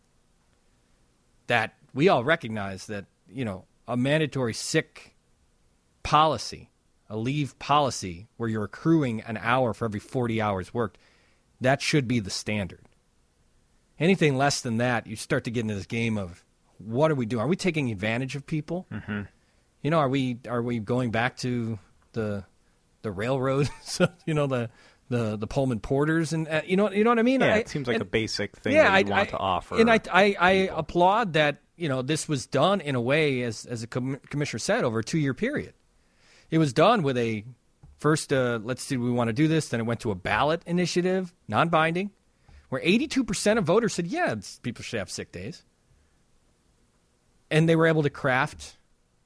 that we all recognize that, you know, a mandatory sick policy, a leave policy where you're accruing an hour for every forty hours worked, that should be the standard. Anything less than that, you start to get into this game of what are we doing? Are we taking advantage of people? Mm-hmm. You know, are we are we going back to the the railroad? You know, the the the Pullman porters, and uh, you know you know what I mean? Yeah, I, it seems like and, a basic thing yeah, that you I, want I, to offer. And I I, I applaud that, you know, this was done in a way, as as a com- commissioner said, over a two year period. It was done with a first, uh, let's see, we want to do this. Then it went to a ballot initiative, non binding, where eighty-two percent of voters said, yeah, people should have sick days. And they were able to craft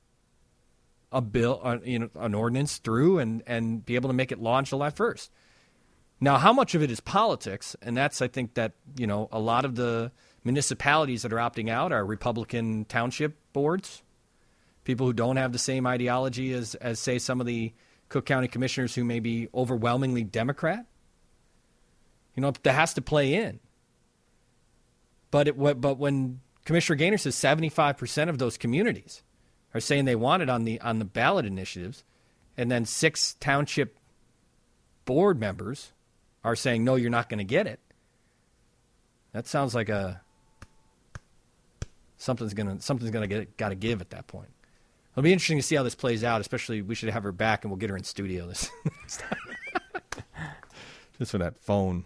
a bill, uh, you know, an ordinance through and, and be able to make it law on July first. Now, how much of it is politics? And that's, I think, that, you know, a lot of the municipalities that are opting out are Republican township boards, people who don't have the same ideology as, as say, some of the Cook County commissioners who may be overwhelmingly Democrat. You know, that has to play in. But it, but when Commissioner Gaynor says seventy-five percent of those communities are saying they want it on the on the ballot initiatives, and then six township board members are saying, no, you're not going to get it. That sounds like a something's gonna something's gonna get got to give at that point. It'll be interesting to see how this plays out. Especially, we should have her back, and we'll get her in studio this next time. Just for that phone.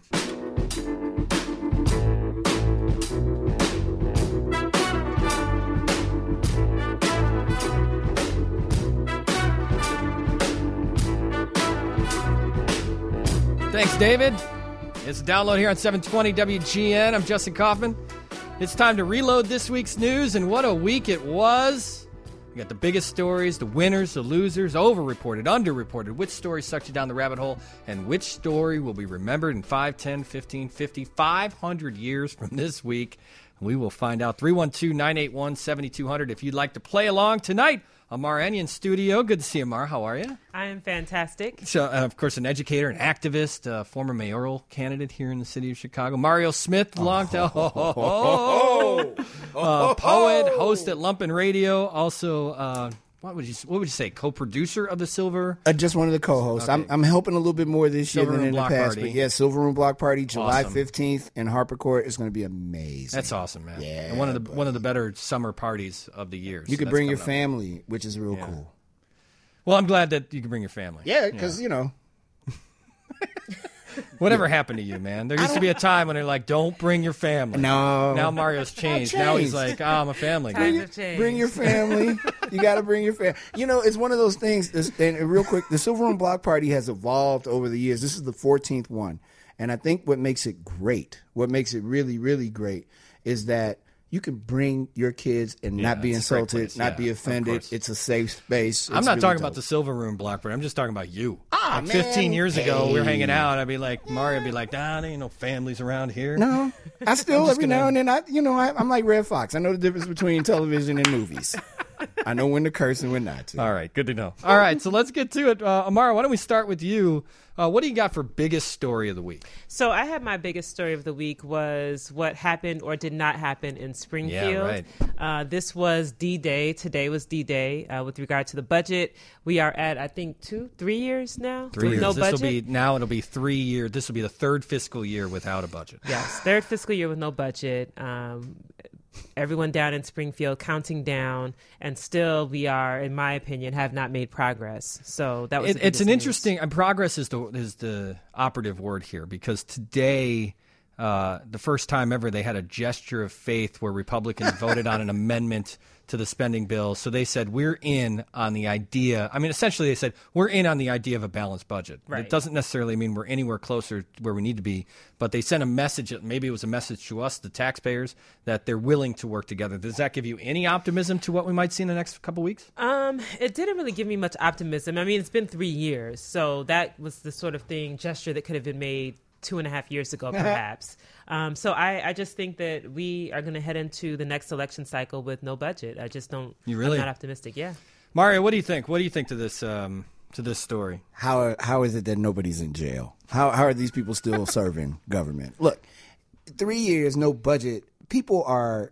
Thanks, David. It's a download here on seven twenty W G N. I'm Justin Kaufman. It's time to reload this week's news, and what a week it was. We got the biggest stories, the winners, the losers, over-reported, under-reported, which story sucked you down the rabbit hole, and which story will be remembered in five, ten, fifteen, fifty, five hundred years from this week. We will find out. three one two, nine eight one, seven two zero zero if you'd like to play along tonight. Amar Enion studio. Good to see you, Amar. How are you? I am fantastic. So, uh, of course, an educator, an activist, uh, former mayoral candidate here in the city of Chicago. Mario Smith, long time. Oh, oh, oh, oh. Uh, poet, host at Lumpen Radio. Also, uh, what would you what would you say? Co-producer of the Silver. Uh, just one of the co-hosts. Okay. I'm I'm helping a little bit more this Silver year than in the past. Party. But yeah, Silver Room Block Party, July awesome. fifteenth in Harper Court is going to be amazing. That's awesome, man. Yeah, and one of the buddy. one of the better summer parties of the year. You so could bring your up. family, which is real yeah. cool. Well, I'm glad that you can bring your family. Yeah, because, yeah. you know. Whatever happened to you, man? There used to be a time when they're like, don't bring your family. No. Now Mario's changed. changed. Now he's like, oh, I'm a family guy. Bring, your, bring your family. You got to bring your family. You know, it's one of those things, this, and real quick, the Silver Room Block Party has evolved over the years. This is the fourteenth one. And I think what makes it great, what makes it really, really great, is that you can bring your kids and yeah, not be insulted, not yeah, be offended. It's a safe space. It's I'm not really talking dope. about the Silver Room Block Party. I'm just talking about you. Ah, like man. fifteen years ago, hey. we were hanging out. I'd be like, Mario would be like, nah, there ain't no families around here. No. I still, every gonna... now and then, I, you know, I, I'm like Red Fox. I know the difference between television and movies. I know when to curse and when not to. All right, good to know. All right, so let's get to it. Uh, Amara, why don't we start with you? Uh, what do you got for biggest story of the week? So I had my biggest story of the week was what happened or did not happen in Springfield. Yeah, right. Uh, this was D-Day. Today was D-Day uh, with regard to the budget. We are at, I think, two, three years now Three with years. no this budget. will be now. It'll be three years. This will be the third fiscal year without a budget. Yes, third fiscal year with no budget. Um, everyone down in Springfield counting down, and still we are, in my opinion, have not made progress. So that was It, the it's an biggest interesting. And progress is the is the operative word here, because today, uh, the first time ever, they had a gesture of faith where Republicans voted on an amendment to the spending bill. So they said, we're in on the idea. I mean, essentially they said, we're in on the idea of a balanced budget. Right. It doesn't necessarily mean we're anywhere closer to where we need to be, but they sent a message, maybe it was a message to us, the taxpayers, that they're willing to work together. Does that give you any optimism to what we might see in the next couple weeks? Um, it didn't really give me much optimism. I mean, it's been three years, so that was the sort of thing, gesture that could have been made two and a half years ago, perhaps. um, so I, I just think that we are going to head into the next election cycle with no budget. I just don't. You really? I'm not optimistic. Yeah. Mario, what do you think? What do you think to this um, to this story? How how is it that nobody's in jail? How how are these people still serving government? Look, three years, no budget. People are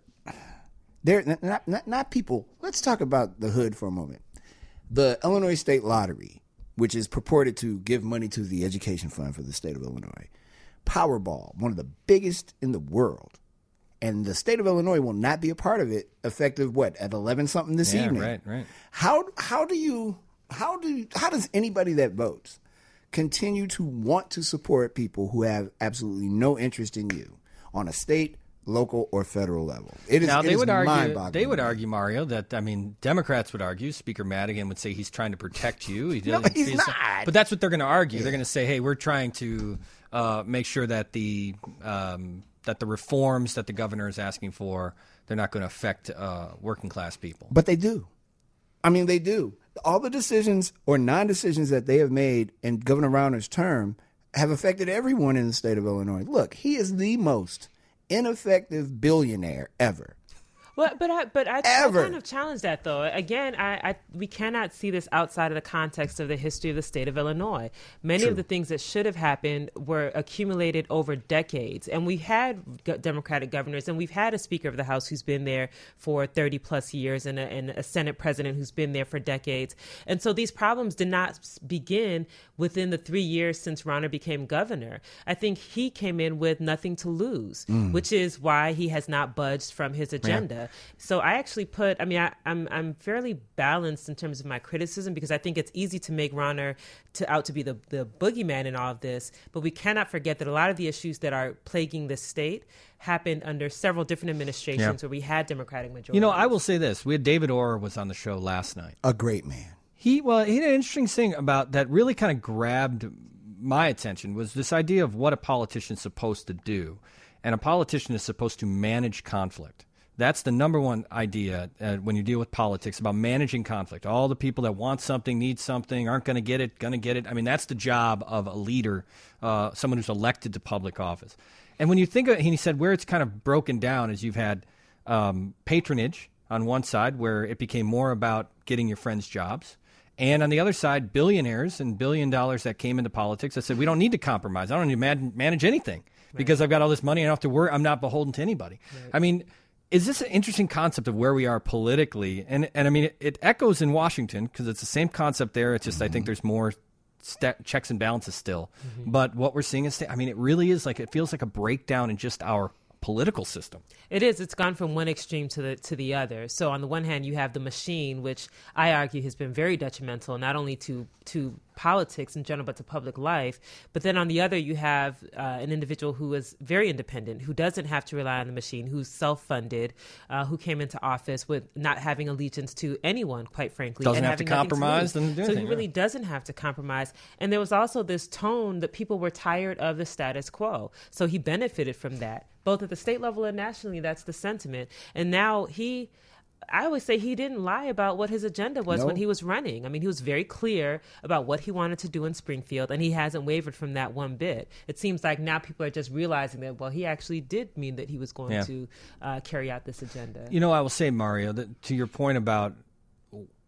they're not, not not people. Let's talk about the hood for a moment. The Illinois State Lottery, which is purported to give money to the education fund for the state of Illinois. Powerball, one of the biggest in the world. And the state of Illinois will not be a part of it effective, what, at eleven something this Yeah, evening? right, right. How how do you how do how does anybody that votes continue to want to support people who have absolutely no interest in you on a state, local, or federal level? It is Now it they is would argue. mind-boggling They would to me. argue, Mario, that I mean, Democrats would argue. Speaker Madigan would say he's trying to protect you. He No, doesn't- he's not. But that's what they're going to argue. They're going to say, "Hey, we're trying to uh, make sure that the um, that the reforms that the governor is asking for, they're not going to affect uh, working class people." But they do. I mean, they do. All the decisions or non-decisions that they have made in Governor Rauner's term have affected everyone in the state of Illinois. Look, he is the most ineffective billionaire ever. Well, but I, but I, I Ever. kind of challenge that, though. Again, I, I we cannot see this outside of the context of the history of the state of Illinois. Many True. of the things that should have happened were accumulated over decades, and we've had go- Democratic governors, and we've had a Speaker of the House who's been there for thirty plus years, and a, and a Senate President who's been there for decades. And so these problems did not s- begin within the three years since Rauner became governor. I think he came in with nothing to lose, Mm. which is why he has not budged from his agenda. So I actually put, I mean, I, I'm I'm fairly balanced in terms of my criticism, because I think it's easy to make Rauner to, out to be the, the boogeyman in all of this. But we cannot forget that a lot of the issues that are plaguing this state happened under several different administrations Yeah. where we had Democratic majorities. You know, I will say this: we had David Orr was on the show last night. A great man. He well, he had an interesting thing about that really kind of grabbed my attention, was this idea of what a politician's supposed to do, and a politician is supposed to manage conflict. That's the number one idea uh, when you deal with politics, about managing conflict. All the people that want something, need something, aren't going to get it, going to get it. I mean, that's the job of a leader, uh, someone who's elected to public office. And when you think of, and he said where it's kind of broken down is you've had um, patronage on one side, where it became more about getting your friends jobs. And on the other side, billionaires and billion dollars that came into politics that said, we don't need to compromise. I don't need to man- manage anything because I've got all this money. I don't have to worry. I'm not beholden to anybody. Right. I mean, is this an interesting concept of where we are politically? And, and I mean, it, it echoes in Washington because it's the same concept there. It's just mm-hmm. I think there's more st- checks and balances still. Mm-hmm. But what we're seeing is, I mean, it really is like, it feels like a breakdown in just our political system. It is. It's gone from one extreme to the to the other. So on the one hand, you have the machine, which I argue has been very detrimental, not only to to politics in general, but to public life. But then on the other, you have uh, an individual who is very independent, who doesn't have to rely on the machine, who's self-funded, uh, who came into office with not having allegiance to anyone, quite frankly. Doesn't and have to compromise. Doesn't do so anything, he really right. doesn't have to compromise. And there was also this tone that people were tired of the status quo. So he benefited from that, both at the state level and nationally. That's the sentiment. And now he... I always say he didn't lie about what his agenda was No. when he was running. I mean, he was very clear about what he wanted to do in Springfield, and he hasn't wavered from that one bit. It seems like now people are just realizing that, well, he actually did mean that he was going Yeah. to uh, carry out this agenda. You know, I will say, Mario, that to your point about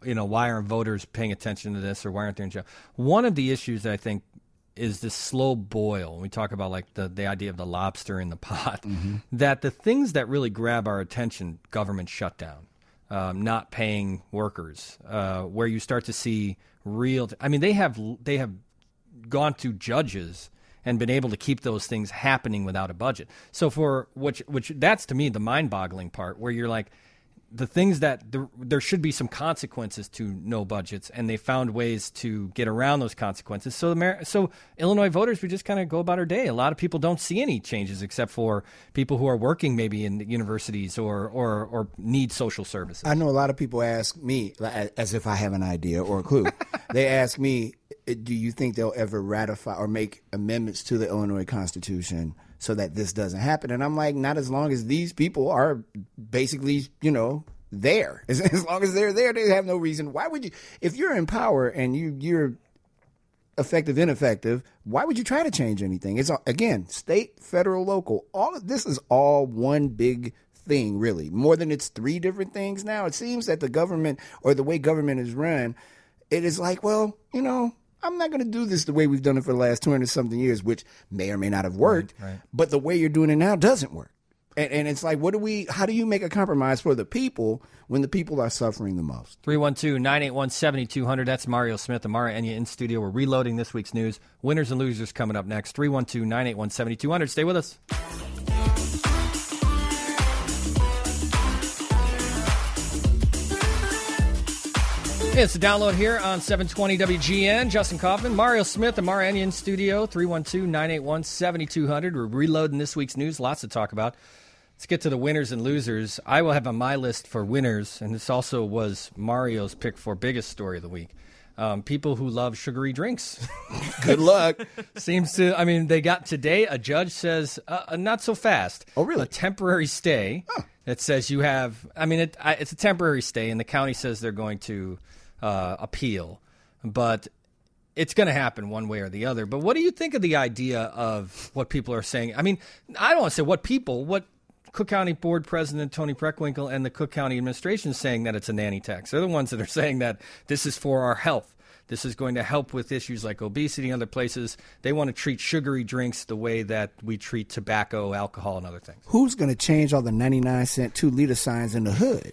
you know, why aren't voters paying attention to this or why aren't they in jail? One of the issues that I think is this slow boil. We talk about like the, the idea of the lobster in the pot, mm-hmm. that the things that really grab our attention, government shutdown, um, not paying workers, uh, where you start to see real, I mean, they have, they have gone to judges and been able to keep those things happening without a budget. So for which, which that's to me the mind-boggling part, where you're like, the things that there, there should be some consequences to no budgets, and they found ways to get around those consequences. So, the, so Illinois voters, we just kind of go about our day. A lot of people don't see any changes except for people who are working maybe in universities or or, or need social services. I know a lot of people ask me, as if I have an idea or a clue. They ask me, do you think they'll ever ratify or make amendments to the Illinois Constitution so that this doesn't happen? And I'm like, not as long as these people are basically, you know, there. As, as long as they're there, they have no reason. Why would you, if you're in power and you, you're effective, ineffective, why would you try to change anything? It's, again, state, federal, local. All of this is all one big thing, really. More than it's three different things now. It seems that the government, or the way government is run, it is like, well, you know, I'm not going to do this the way we've done it for the last two hundred something years, which may or may not have worked, right, right. but the way you're doing it now doesn't work. And, and it's like, what do we, how do you make a compromise for the people when the people are suffering the most? three one two, nine eight one, seven two zero zero. That's Mario Smith and Mara Enya in studio. We're reloading this week's news. Winners and losers coming up next. three one two, nine eight one, seven two zero zero. Stay with us. It's the download here on seven twenty W G N. Justin Kaufman, Mario Smith, and Mara Enya in studio. three one two, nine eight one, seven two zero zero. We're reloading this week's news. Lots to talk about. Let's get to the winners and losers. I will have on my list for winners, and this also was Mario's pick for biggest story of the week. Um, people who love sugary drinks. Good luck. Seems to, I mean, they got today, a judge says, uh, not so fast. Oh, really? A temporary stay huh. that says you have, I mean, it, I, it's a temporary stay, and the county says they're going to uh, appeal. But it's going to happen one way or the other. But what do you think of the idea of what people are saying? I mean, I don't want to say what people, what Cook County Board President Tony Preckwinkle and the Cook County administration is saying that it's a nanny tax. They're the ones that are saying that this is for our health. This is going to help with issues like obesity and other places. They want to treat sugary drinks the way that we treat tobacco, alcohol, and other things. Who's going to change all the ninety-nine cent two-liter signs in the hood?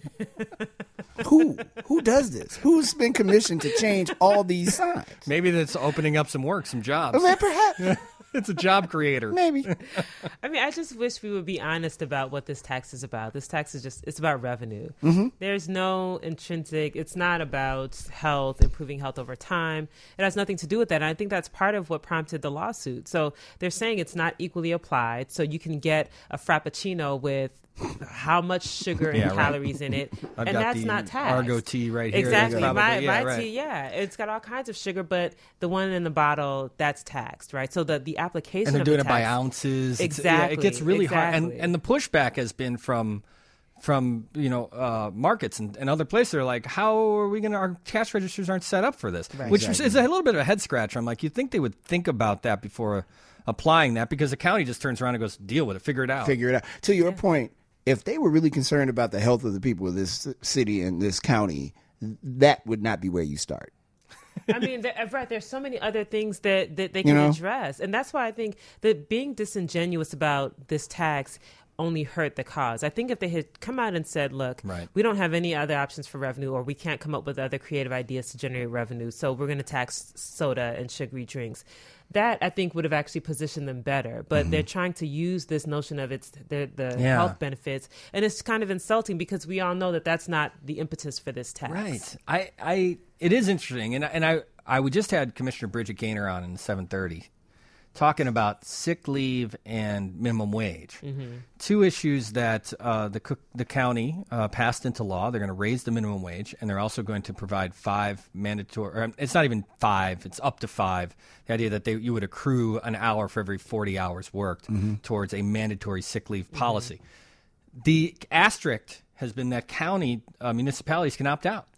Who? Who does this? Who's been commissioned to change all these signs? Maybe that's opening up some work, some jobs. Well, perhaps. It's a job creator. Maybe. I mean, I just wish we would be honest about what this tax is about. This tax is just, it's about revenue. Mm-hmm. There's no intrinsic, it's not about health, improving health over time. It has nothing to do with that. And I think that's part of what prompted the lawsuit. So they're saying it's not equally applied. So you can get a Frappuccino with how much sugar and yeah, calories right. in it, I've and got that's the not taxed. Argo tea right here. Exactly, Probably, my, yeah, my right. tea, yeah, it's got all kinds of sugar, but the one in the bottle, that's taxed, right? So the the application and they're of doing the it by tax, ounces. It's, exactly, yeah, it gets really exactly. hard, and and the pushback has been from from you know uh, markets and, and other places. They're like, how are we going to? Our cash registers aren't set up for this, Right, which exactly. is a little bit of a head scratcher. I'm like, you'd think they would think about that before applying that, because the county just turns around and goes, deal with it, figure it out. Figure it out. To your point, if they were really concerned about the health of the people of this city and this county, that would not be where you start. I mean, there, right, there's so many other things that, that they can You know? address. And that's why I think that being disingenuous about this tax only hurt the cause. I think if they had come out and said, look, Right. we don't have any other options for revenue, or we can't come up with other creative ideas to generate revenue, so we're going to tax soda and sugary drinks. That, I think, would have actually positioned them better. But mm-hmm. they're trying to use this notion of it's the, the Yeah. health benefits. And it's kind of insulting, because we all know that that's not the impetus for this tax. Right. I, I, it is interesting. And, I- and I, I we just had Commissioner Bridget Gaynor on in seven thirty talking about sick leave and minimum wage. Mm-hmm. Two issues that uh, the Cook, the county uh, passed into law. They're going to raise the minimum wage, and they're also going to provide five mandatory, or it's not even five, it's up to five. The idea that they, you would accrue an hour for every forty hours worked mm-hmm. towards a mandatory sick leave policy. Mm-hmm. The asterisk has been that county uh, municipalities can opt out.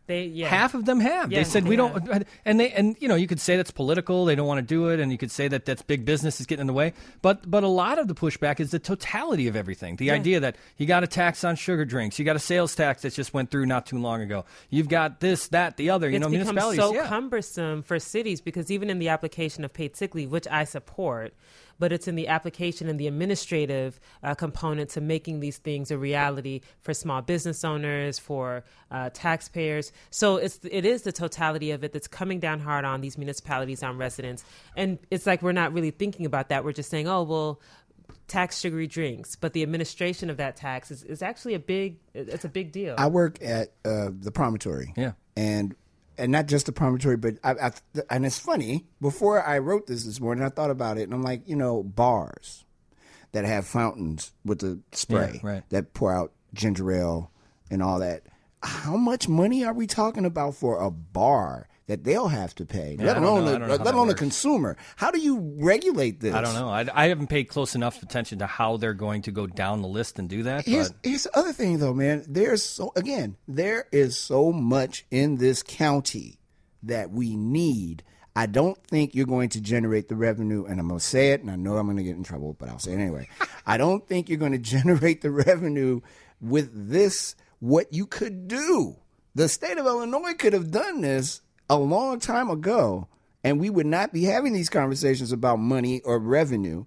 They, yeah. Half of them have. Yeah, they said they we have. don't, and they, and you know, you could say that's political. They don't want to do it, and you could say that that's big business is getting in the way. But but a lot of the pushback is the totality of everything. The Yeah. idea that you got a tax on sugar drinks, you got a sales tax that just went through not too long ago. You've got this, that, the other. You It's know, become municipalities. so yeah. cumbersome for cities because even in the application of paid sick leave, which I support, but it's in the application and the administrative uh, component to making these things a reality for small business owners, for uh, taxpayers. So it's it is the totality of it that's coming down hard on these municipalities, on residents. And it's like we're not really thinking about that. We're just saying, oh, well, tax sugary drinks. But the administration of that tax is, is actually a big, it's a big deal. I work at uh, the Promontory. Yeah. And and not just the Promontory, but I, I, and it's funny, before I wrote this this morning, I thought about it, and I'm like, you know, bars that have fountains with the spray Yeah, right. that pour out ginger ale and all that. How much money are we talking about for a bar that they'll have to pay, Yeah, let I don't alone know. I the, don't know how let that alone the works. consumer? How do you regulate this? I don't know. I, I haven't paid close enough attention to how they're going to go down the list and do that. Here's, But here's the other thing, though, man. There's so again, there is so much in this county that we need. I don't think you're going to generate the revenue, and I'm going to say it, and I know I'm going to get in trouble, but I'll say it anyway. I don't think you're going to generate the revenue with this. What you could do, the state of Illinois could have done this a long time ago, and we would not be having these conversations about money or revenue.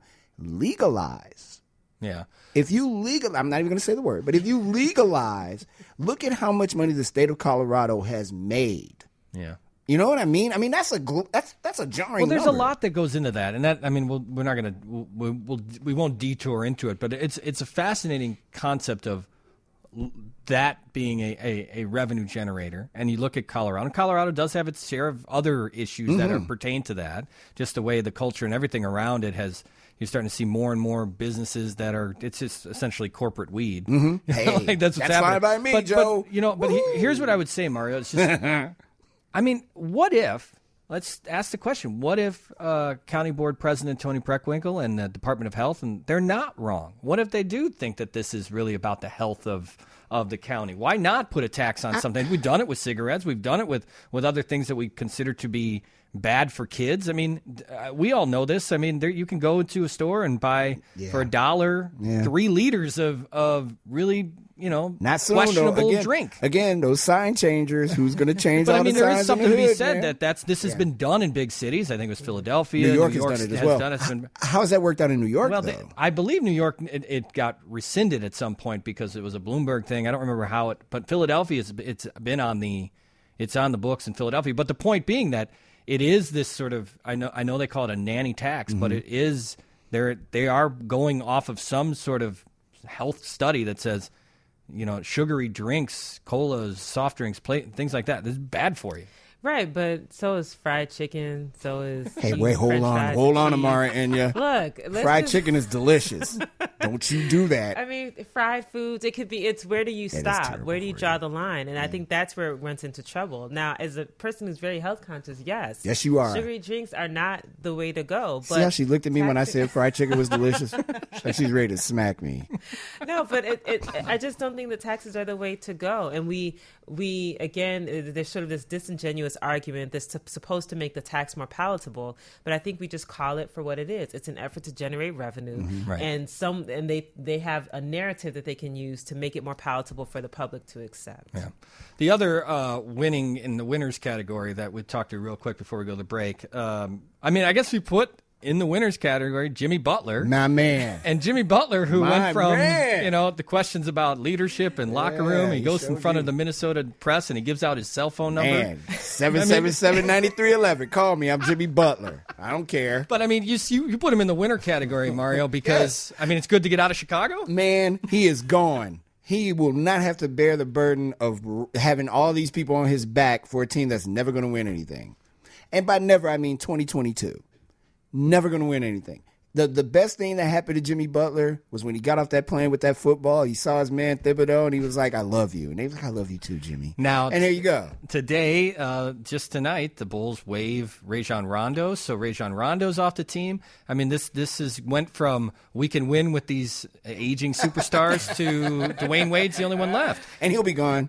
Legalize. yeah. If you legal, I'm not even going to say the word, but if you legalize, look at how much money the state of Colorado has made. Yeah. You know what I mean? I mean that's a gl- that's that's a jarring. Well, there's number. a lot that goes into that, and that I mean, we'll, we're not going to we'll, we'll we won't detour into it, but it's it's a fascinating concept of l- that being a, a, a revenue generator. And you look at Colorado, and Colorado does have its share of other issues Mm-hmm. that are pertain to that. Just the way the culture and everything around it has. You're starting to see more and more busises that are, it's just essentially corporate weed. Mm-hmm. Hey, like that's what's that's happening. fine by me, but, Joe. But, you know, but he, here's what I would say, Mario. It's just, I mean, what if, let's ask the question, what if uh, County Board President Tony Preckwinkle and the Department of Health, and they're not wrong? What if they do think that this is really about the health of of the county? Why not put a tax on something? We've done it with cigarettes. We've done it with, with other things that we consider to be bad for kids. I mean, uh, we all know this. I mean, there, you can go to a store and buy Yeah. for a dollar Yeah. three liters of, of really, you know, Not soon, though. questionable Again, drink. Again, those sign changers. Who's going to change But all I mean, the there signs is something in to the be hood, said man? that that's this has Yeah. been done in big cities. I think it was Philadelphia. New York New has York done it as has well. done it. It's been- How has that worked out in New York? well, though? they, I believe New York it, it got rescinded at some point because it was a Bloomberg thing. I don't remember how it, but Philadelphia is it's been on the it's on the books in Philadelphia. But the point being that it is this sort of I know I know they call it a nanny tax, Mm-hmm. but it is they're they are going off of some sort of health study that says, you know, sugary drinks, colas, soft drinks, plate, things like that. This is bad for you. Right, but so is fried chicken. So is Hey, cheese, wait, hold French on, fries, hold on, cheese. Amara, and yeah, Look, let's fried just- chicken is delicious. Don't you do that? I mean, fried foods. It could be. It's where do you That is stop? terrible Where do you for draw you. the line? And I think that's where it runs into trouble. Now, as a person who's very health conscious, yes, Yes, you are. Sugary drinks are not the way to go. But See how she looked at me when I taxi- said fried chicken was delicious? Like she's ready to smack me. No, but it, it, I just don't think the taxes are the way to go. And we, we again, uh, there's sort of this disingenuous argument that's to, supposed to make the tax more palatable. But I think we just call it for what it is. It's an effort to generate revenue, Right. and some, and they they have a narrative that they can use to make it more palatable for the public to accept. Yeah. The other uh, winning in the winners category that we talked to real quick before we go to the break. Um, I mean, I guess we put in the winners category Jimmy Butler. My man. And Jimmy Butler, who My went from, man. you know, the questions about leadership and locker Yeah, room. He he goes in sure front did. of the Minnesota press and he gives out his cell phone number. Man, seven seven seven ninety three eleven. Call me. I'm Jimmy Butler. I don't care. But, I mean, you, you you put him in the winner category, Mario, because, I mean, it's good to get out of Chicago. Man, he is gone. He will not have to bear the burden of r- having all these people on his back for a team that's never going to win anything. And by never, I mean twenty twenty-two. Never going to win anything. The the best thing that happened to Jimmy Butler was when he got off that plane with that football. He saw his man Thibodeau, and he was like, I love you. And they was like, I love you too, Jimmy. Now, and there you go. Today, uh, just tonight, the Bulls waive Rajon Rondo, so Rajon Rondo's off the team. I mean, this this is went from we can win with these aging superstars to Dwayne Wade's the only one left. And he'll be gone.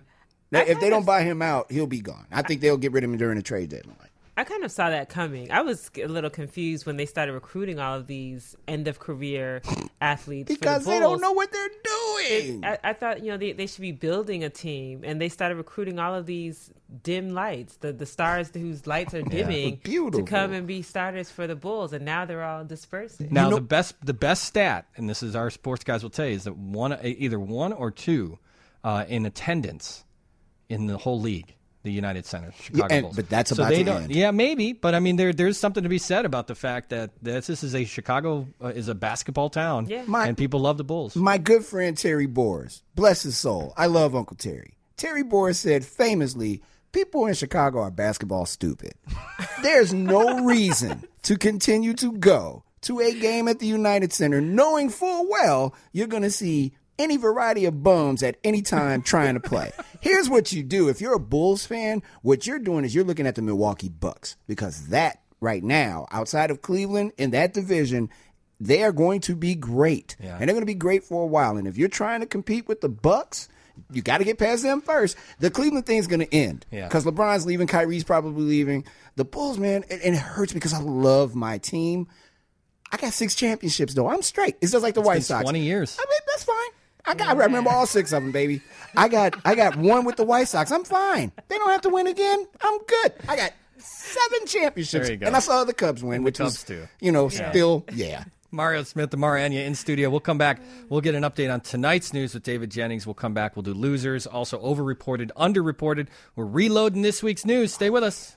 Now, if they don't buy him out, he'll be gone. I think they'll get rid of him during the trade deadline. I kind of saw that coming. I was a little confused when they started recruiting all of these end-of-career athletes because for the they Bulls. don't know what they're doing. I, I thought, you know, they, they should be building a team, and they started recruiting all of these dim lights, the the stars whose lights are dimming, Beautiful. to come and be starters for the Bulls, and now they're all dispersing. Now You know- the best the best stat, and this is our sports guys will tell you, is that one either one or two uh, in attendance in the whole league. The United Center, Chicago Yeah, and- Bulls. but that's so about they to don't. end. Yeah, maybe, but I mean, there there's something to be said about the fact that this, this is a Chicago uh, is a basketball town, Yeah. My- and people love the Bulls. My good friend Terry Boers, bless his soul. I love Uncle Terry. Terry Boers said famously, people in Chicago are basketball stupid. There's no reason to continue to go to a game at the United Center knowing full well you're going to see any variety of bums at any time trying to play. Here's what you do. If you're a Bulls fan, what you're doing is you're looking at the Milwaukee Bucks, because that right now, outside of Cleveland in that division, they are going to be great. Yeah. And they're going to be great for a while. And if you're trying to compete with the Bucks, you got to get past them first. The Cleveland thing's going to end Yeah. because LeBron's leaving, Kyrie's probably leaving. The Bulls, man, and, and it hurts because I love my team. I got six championships, though. I'm straight. It's just like the White been Sox. twenty years. I mean, that's fine. I got. I remember all six of them, baby. I got. I got one with the White Sox. I'm fine. They don't have to win again. I'm good. I got seven championships, There you go. and I saw the Cubs win, which Cubs was, too. you know, still, yeah. Mario Smith, the Mara Enya in studio. We'll come back. We'll get an update on tonight's news with David Jennings. We'll come back. We'll do losers, also overreported, underreported. We're reloading this week's news. Stay with us.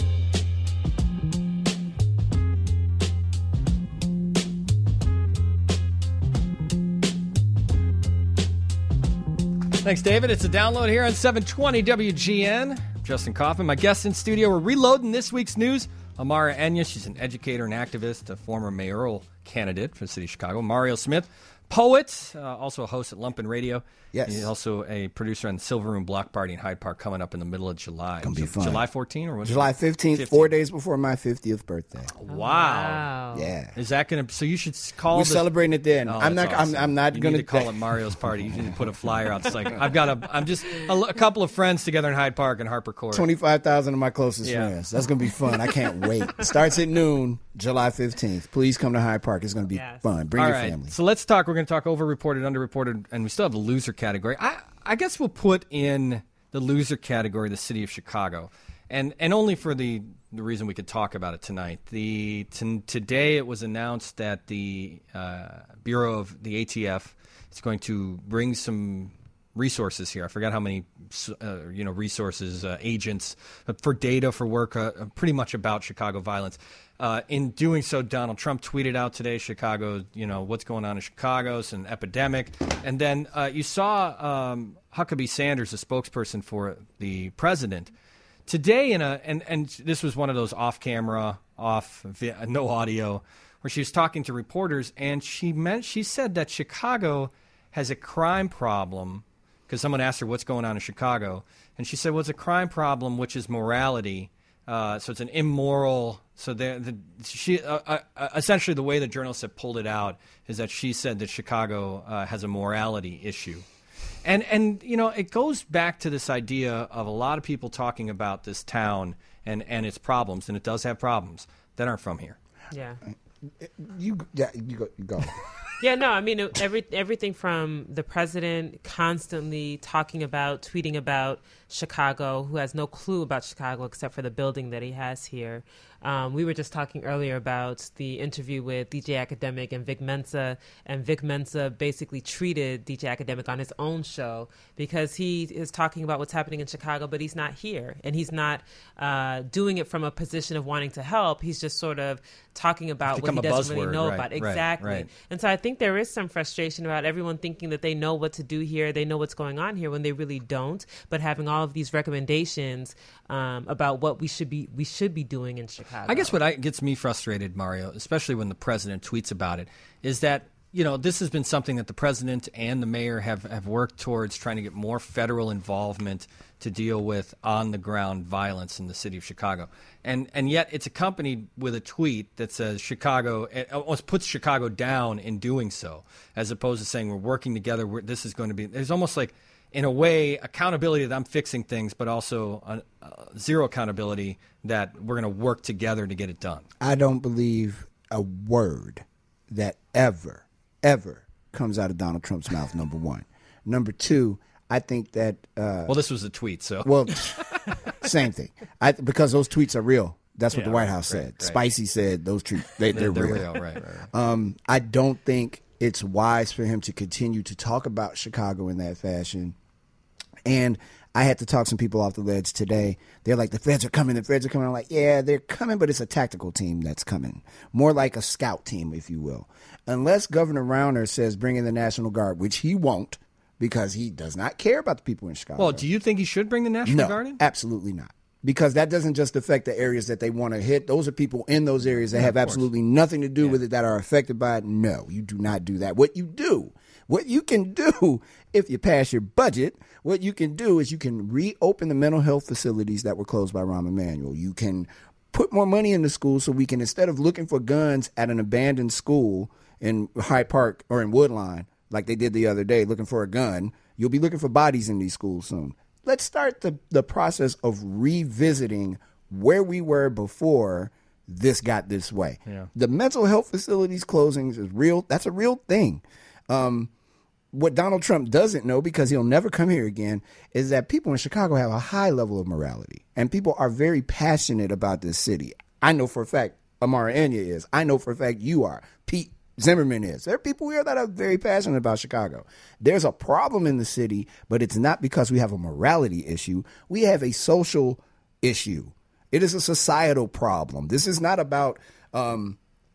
Thanks, David. It's a download here on seven twenty W G N. Justin Kaufman, my guest in studio. We're reloading this week's news. Amara Enya, she's an educator and activist, a former mayoral candidate for the city of Chicago. Mario Smith, poet, uh, also a host at Lumpen Radio. Yes. He's also a producer on the Silver Room Block Party in Hyde Park coming up in the middle of July. Gonna be So fun. July fourteenth or what? July fifteenth, four days before my fiftieth birthday. Wow. Wow. Yeah. Is that going to, so you should s- call We're this- celebrating it then. Oh, I'm that's not. awesome. I'm, I'm not you going need to call it Mario's party. You need to put a flyer out. It's like, I've got a, I'm just a, a couple of friends together in Hyde Park and Harper Court. twenty-five thousand of my closest Yeah. friends. That's going to be fun. I can't wait. Starts at noon, July fifteenth. Please come to Hyde Park. It's going to be Yes. fun. Bring All your right, family. so let's talk. We're going to talk overreported, underreported, and we still have the loser category. I, I guess we'll put in the loser category the city of Chicago, and and only for the the reason we could talk about it tonight. The t- today it was announced that the uh, Bureau of the A T F is going to bring some resources here. I forgot how many uh, you know resources, uh, agents uh, for data for work, uh, pretty much about Chicago violence. Uh, in doing so, Donald Trump tweeted out today, Chicago, you know, what's going on in Chicago, it's an epidemic. And then uh, you saw um, Huckabee Sanders, the spokesperson for the president, today in a, and, and this was one of those off-camera, off, via, no audio, where she was talking to reporters, and she meant, she said that Chicago has a crime problem, because someone asked her what's going on in Chicago, and she said, well, it's a crime problem, which is morality. Uh, so it's an immoral. So the, the she uh, uh, essentially the way the journalists have pulled it out is that she said that Chicago uh, has a morality issue, and and you know it goes back to this idea of a lot of people talking about this town and and its problems, and it does have problems that aren't from here. Yeah. You, yeah, you go. You go. Yeah, no, I mean, it- every everything from the president constantly talking about, tweeting about Chicago, who has no clue about Chicago except for the building that he has here. Um, we were just talking earlier about the interview with D J Academic and Vic Mensa, and Vic Mensa basically treated D J Academic on his own show because he is talking about what's happening in Chicago, but he's not here, and he's not uh, doing it from a position of wanting to help. He's just sort of talking about what become he a doesn't really buzzword, know right, about. right, Exactly. right. And so I think there is some frustration about everyone thinking that they know what to do here, they know what's going on here when they really don't, but having all of these recommendations um, about what we should be we should be doing in Chicago. I guess what I, gets me frustrated, Mario, especially when the president tweets about it, is that, you know, this has been something that the president and the mayor have, have worked towards trying to get more federal involvement to deal with on-the-ground violence in the city of Chicago. And and yet it's accompanied with a tweet that says Chicago, it almost puts Chicago down in doing so, as opposed to saying we're working together, we're, this is going to be, there's almost like, in a way, accountability that I'm fixing things, but also uh, uh, zero accountability that we're going to work together to get it done. I don't believe a word that ever, ever comes out of Donald Trump's mouth, number one. Number two, I think that... Uh, well, this was a tweet, so... Well, same thing. I, because those tweets are real. That's what yeah, the White right, House said. Right, right. Spicy said those tweets, they, they're, they're real. real. Right, right, right. Um, I don't think it's wise for him to continue to talk about Chicago in that fashion. And I had to talk some people off the ledge today. They're like, the feds are coming, the feds are coming. I'm like, yeah, they're coming, but it's a tactical team that's coming. More like a scout team, if you will. Unless Governor Rauner says bring in the National Guard, which he won't because he does not care about the people in Chicago. Well, do you think he should bring the National no, Guard in? Absolutely not. Because that doesn't just affect the areas that they want to hit. Those are people in those areas that yeah, have absolutely nothing to do yeah. with it, that are affected by it. No, you do not do that. What you do, what you can do if you pass your budget, what you can do is you can reopen the mental health facilities that were closed by Rahm Emanuel. You can put more money in the schools so we can, instead of looking for guns at an abandoned school in Hyde Park or in Woodline, like they did the other day, looking for a gun, you'll be looking for bodies in these schools soon. Let's start the, the process of revisiting where we were before this got this way. Yeah. The mental health facilities closings is real. That's a real thing. Um, what Donald Trump doesn't know, because he'll never come here again, is that people in Chicago have a high level of morality, and people are very passionate about this city. I know for a fact Amara Enya is. I know for a fact you are. Pete Zimmerman is. There are people here that are very passionate about Chicago. There's a problem in the city, but it's not because we have a morality issue. We have a social issue. It is a societal problem. This is not about um,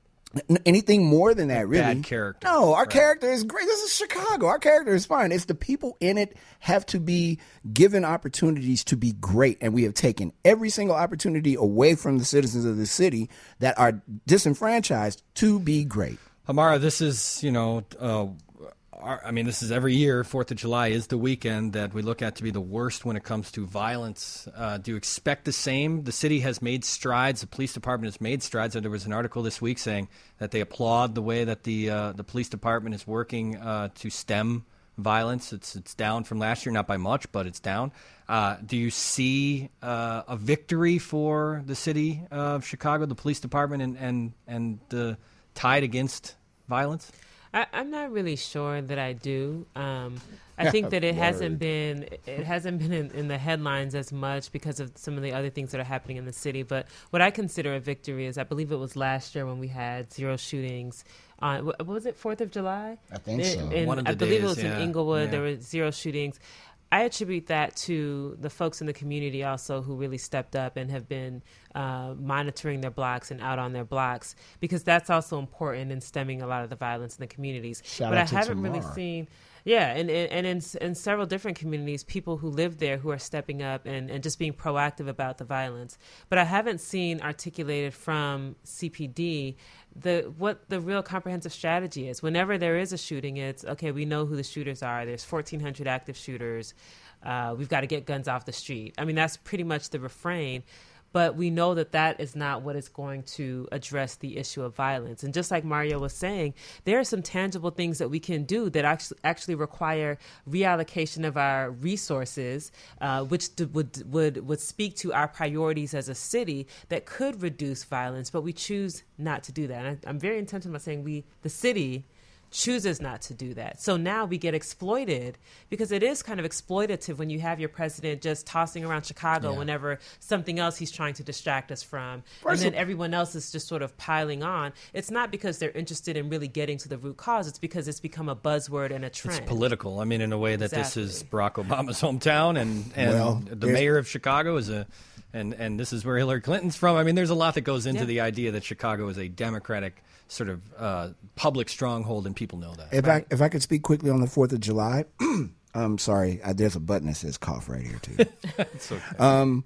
n- anything more than that, really. Bad character. No, our right. character is great. This is Chicago. Our character is fine. It's the people in it have to be given opportunities to be great, and we have taken every single opportunity away from the citizens of the city that are disenfranchised to be great. Amara, this is, you know, uh, our, I mean, this is every year, fourth of July is the weekend that we look at to be the worst when it comes to violence. Uh, do you expect the same? The city has made strides. The police department has made strides. And there was an article this week saying that they applaud the way that the uh, the police department is working uh, to stem violence. It's it's down from last year, not by much, but it's down. Uh, do you see uh, a victory for the city of Chicago, the police department, and, and, and the tide against violence? I, I'm not really sure that I do. Um, I think that it hasn't been it hasn't been in, in the headlines as much because of some of the other things that are happening in the city. But what I consider a victory is, I believe it was last year when we had zero shootings on, what was it, fourth of July? I think so. In, in, One of the I believe days, it was yeah. in Inglewood. Yeah. There were zero shootings. I attribute that to the folks in the community also who really stepped up and have been uh, monitoring their blocks and out on their blocks, because that's also important in stemming a lot of the violence in the communities. Shout but out I to haven't Tamar. really seen, yeah, and, and, and in, in several different communities, people who live there who are stepping up and, and just being proactive about the violence. But I haven't seen articulated from C P D the what the real comprehensive strategy is. Whenever there is a shooting, it's, okay, we know who the shooters are. There's fourteen hundred active shooters. Uh, we've got to get guns off the street. I mean, that's pretty much the refrain. But we know that that is not what is going to address the issue of violence. And just like Mario was saying, there are some tangible things that we can do that actually actually require reallocation of our resources, uh, which d- would would would speak to our priorities as a city that could reduce violence. But we choose not to do that. And I, I'm very intentional about saying we, the city, chooses not to do that. So now we get exploited, because it is kind of exploitative when you have your president just tossing around Chicago Yeah. whenever something else he's trying to distract us from. First and then of- everyone else is just sort of piling on. It's not because they're interested in really getting to the root cause. It's because it's become a buzzword and a trend. It's political. I mean, in a way that Exactly. this is Barack Obama's hometown, and, and Well, the there's- mayor of Chicago is a, and, and this is where Hillary Clinton's from. I mean, there's a lot that goes into Yeah. the idea that Chicago is a Democratic sort of uh, public stronghold, and people know that. If I if I could speak quickly on the fourth of July, I'm sorry, I, there's a button that says cough right here too. It's okay. Um,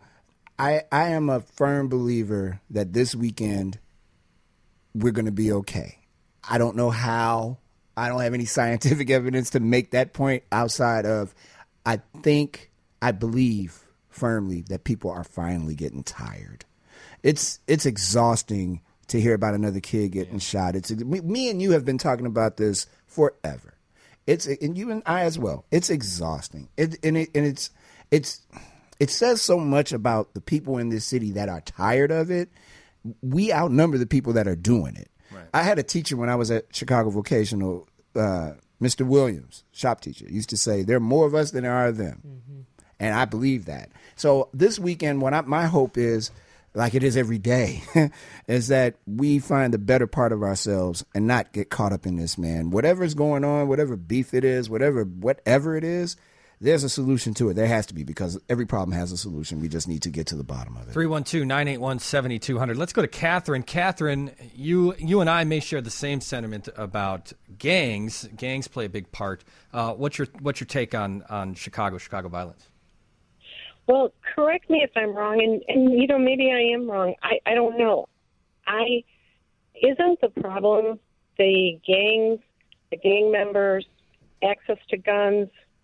I I am a firm believer that this weekend we're going to be okay. I don't know how. I don't have any scientific evidence to make that point outside of, I think, I believe firmly that people are finally getting tired. It's it's exhausting to hear about another kid getting shot. It's me, me and you have been talking about this forever. It's and you and I as well. It's exhausting. It and it and it's it's it says so much about the people in this city that are tired of it. We outnumber the people that are doing it. Right. I had a teacher when I was at Chicago Vocational, uh, Mister Williams, shop teacher, used to say, there are more of us than there are of them. Mm-hmm. And I believe that. So this weekend, what I, my hope is, like it is every day, is that we find the better part of ourselves and not get caught up in this, man. Whatever's going on, whatever beef it is, whatever whatever it is, there's a solution to it. There has to be, because every problem has a solution. We just need to get to the bottom of it. three one two, nine eight one, seven two zero zero. Let's go to Catherine. Catherine, you you and I may share the same sentiment about gangs. Gangs play a big part. Uh, what's your what's your take on, on Chicago, Chicago violence? Well, correct me if I'm wrong, and, and you know, maybe I am wrong. I, I don't know. I isn't the problem the gangs, the gang members, access to guns,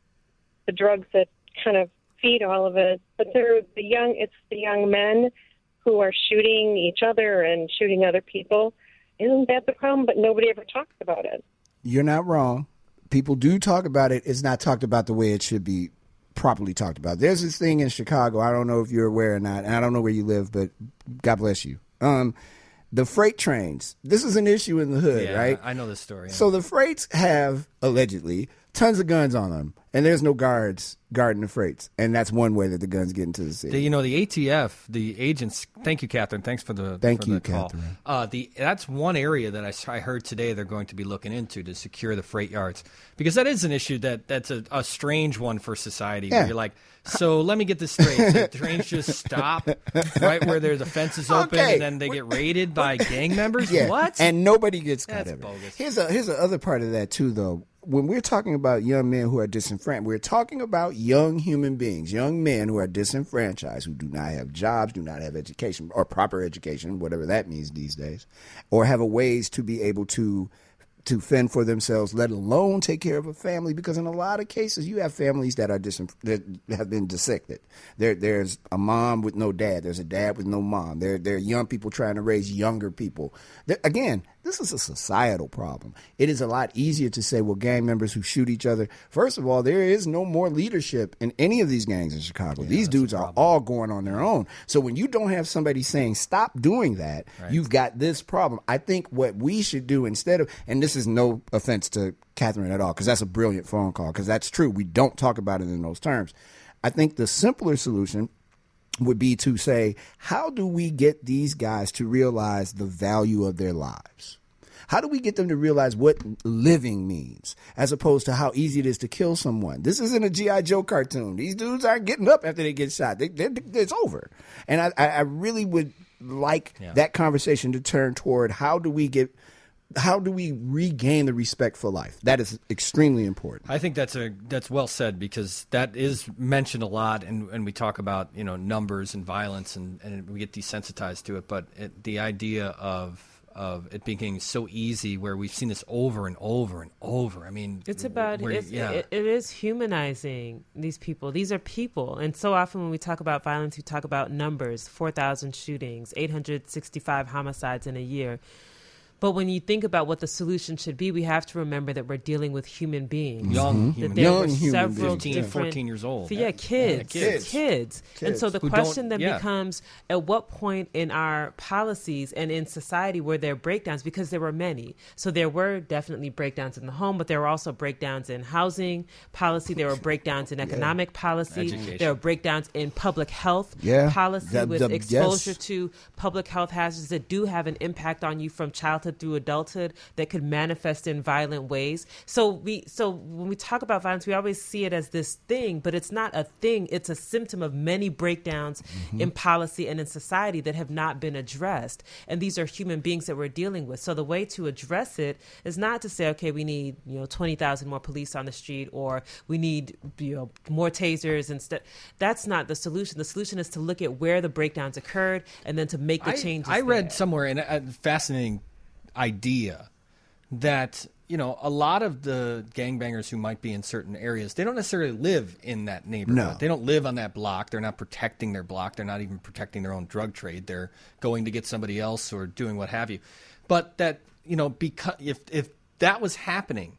the drugs that kind of feed all of it, but they're the young. It's the young men who are shooting each other and shooting other people. Isn't that the problem? But nobody ever talks about it. You're not wrong. People do talk about it. It's not talked about the way it should be properly talked about. There's this thing in Chicago. I don't know if you're aware or not, and I don't know where you live, but God bless you. Um, the freight trains. This is an issue in the hood, yeah, right? I know this story. Yeah. So the freights have, allegedly, tons of guns on them, and there's no guards guarding the freights, and that's one way that the guns get into the city. The, you know, the A T F, the agents. Thank you, Catherine. Thanks for the thank for you, the call. Catherine. Uh, the that's one area that I, I heard today they're going to be looking into to secure the freight yards, because that is an issue that that's a, a strange one for society. Yeah. Where you're like, so let me get this straight: so the trains just stop right where there's the fences open, okay. and then they get raided by gang members. Yeah. What? And nobody gets caught. That's ever. bogus. Here's a here's the other part of that too, though. When we're talking about young men who are disenfranchised, we're talking about young human beings, young men who are disenfranchised, who do not have jobs, do not have education or proper education, whatever that means these days, or have a ways to be able to to fend for themselves, let alone take care of a family. Because in a lot of cases, you have families that are dis- that have been dissected. There, there's a mom with no dad. There's a dad with no mom. There, there are young people trying to raise younger people. There, again, this is a societal problem. It is a lot easier to say, well, gang members who shoot each other. First of all, there is no more leadership in any of these gangs in Chicago. Yeah, these dudes are all going on their own. So when you don't have somebody saying, stop doing that, right, you've got this problem. I think what we should do instead of, and this is no offense to Catherine at all, because that's a brilliant phone call, because that's true. We don't talk about it in those terms. I think the simpler solution would be to say, how do we get these guys to realize the value of their lives? How do we get them to realize what living means, as opposed to how easy it is to kill someone? This isn't a G I. Joe cartoon. These dudes aren't getting up after they get shot. They, they, it's over. And I, I really would like yeah. that conversation to turn toward, how do we get How do we regain the respect for life? That is extremely important. I think that's a that's well said, because that is mentioned a lot, and, and we talk about, you know, numbers and violence, and, and we get desensitized to it. But it, the idea of of it being so easy, where we've seen this over and over and over. I mean, it's about where, it's, yeah. it, it is humanizing these people. These are people, and so often when we talk about violence, we talk about numbers: four thousand shootings, eight hundred sixty-five homicides in a year. But when you think about what the solution should be, we have to remember that we're dealing with human beings. Young that human there Young were human several fifteen, different, fourteen years old. Yeah, kids, Yeah, kids. kids. Kids. And so the Who question don't- then yeah. becomes, at what point in our policies and in society were there breakdowns? Because there were many. So there were definitely breakdowns in the home, but there were also breakdowns in housing policy. There were breakdowns in economic policy. Education. There were breakdowns in public health Yeah. policy The- with the- exposure yes. to public health hazards that do have an impact on you from childhood through adulthood, that could manifest in violent ways. So we, so when we talk about violence, we always see it as this thing, but it's not a thing. It's a symptom of many breakdowns mm-hmm. in policy and in society that have not been addressed. And these are human beings that we're dealing with. So the way to address it is not to say, okay, we need, you know, twenty thousand more police on the street, or we need, you know, more tasers instead. That's not the solution. The solution is to look at where the breakdowns occurred and then to make the I, changes. I read there. somewhere in a fascinating idea that, you know, a lot of the gangbangers who might be in certain areas, they don't necessarily live in that neighborhood. No. They don't live on that block. They're not protecting their block. They're not even protecting their own drug trade. They're going to get somebody else or doing what have you. But that, you know, because if if that was happening,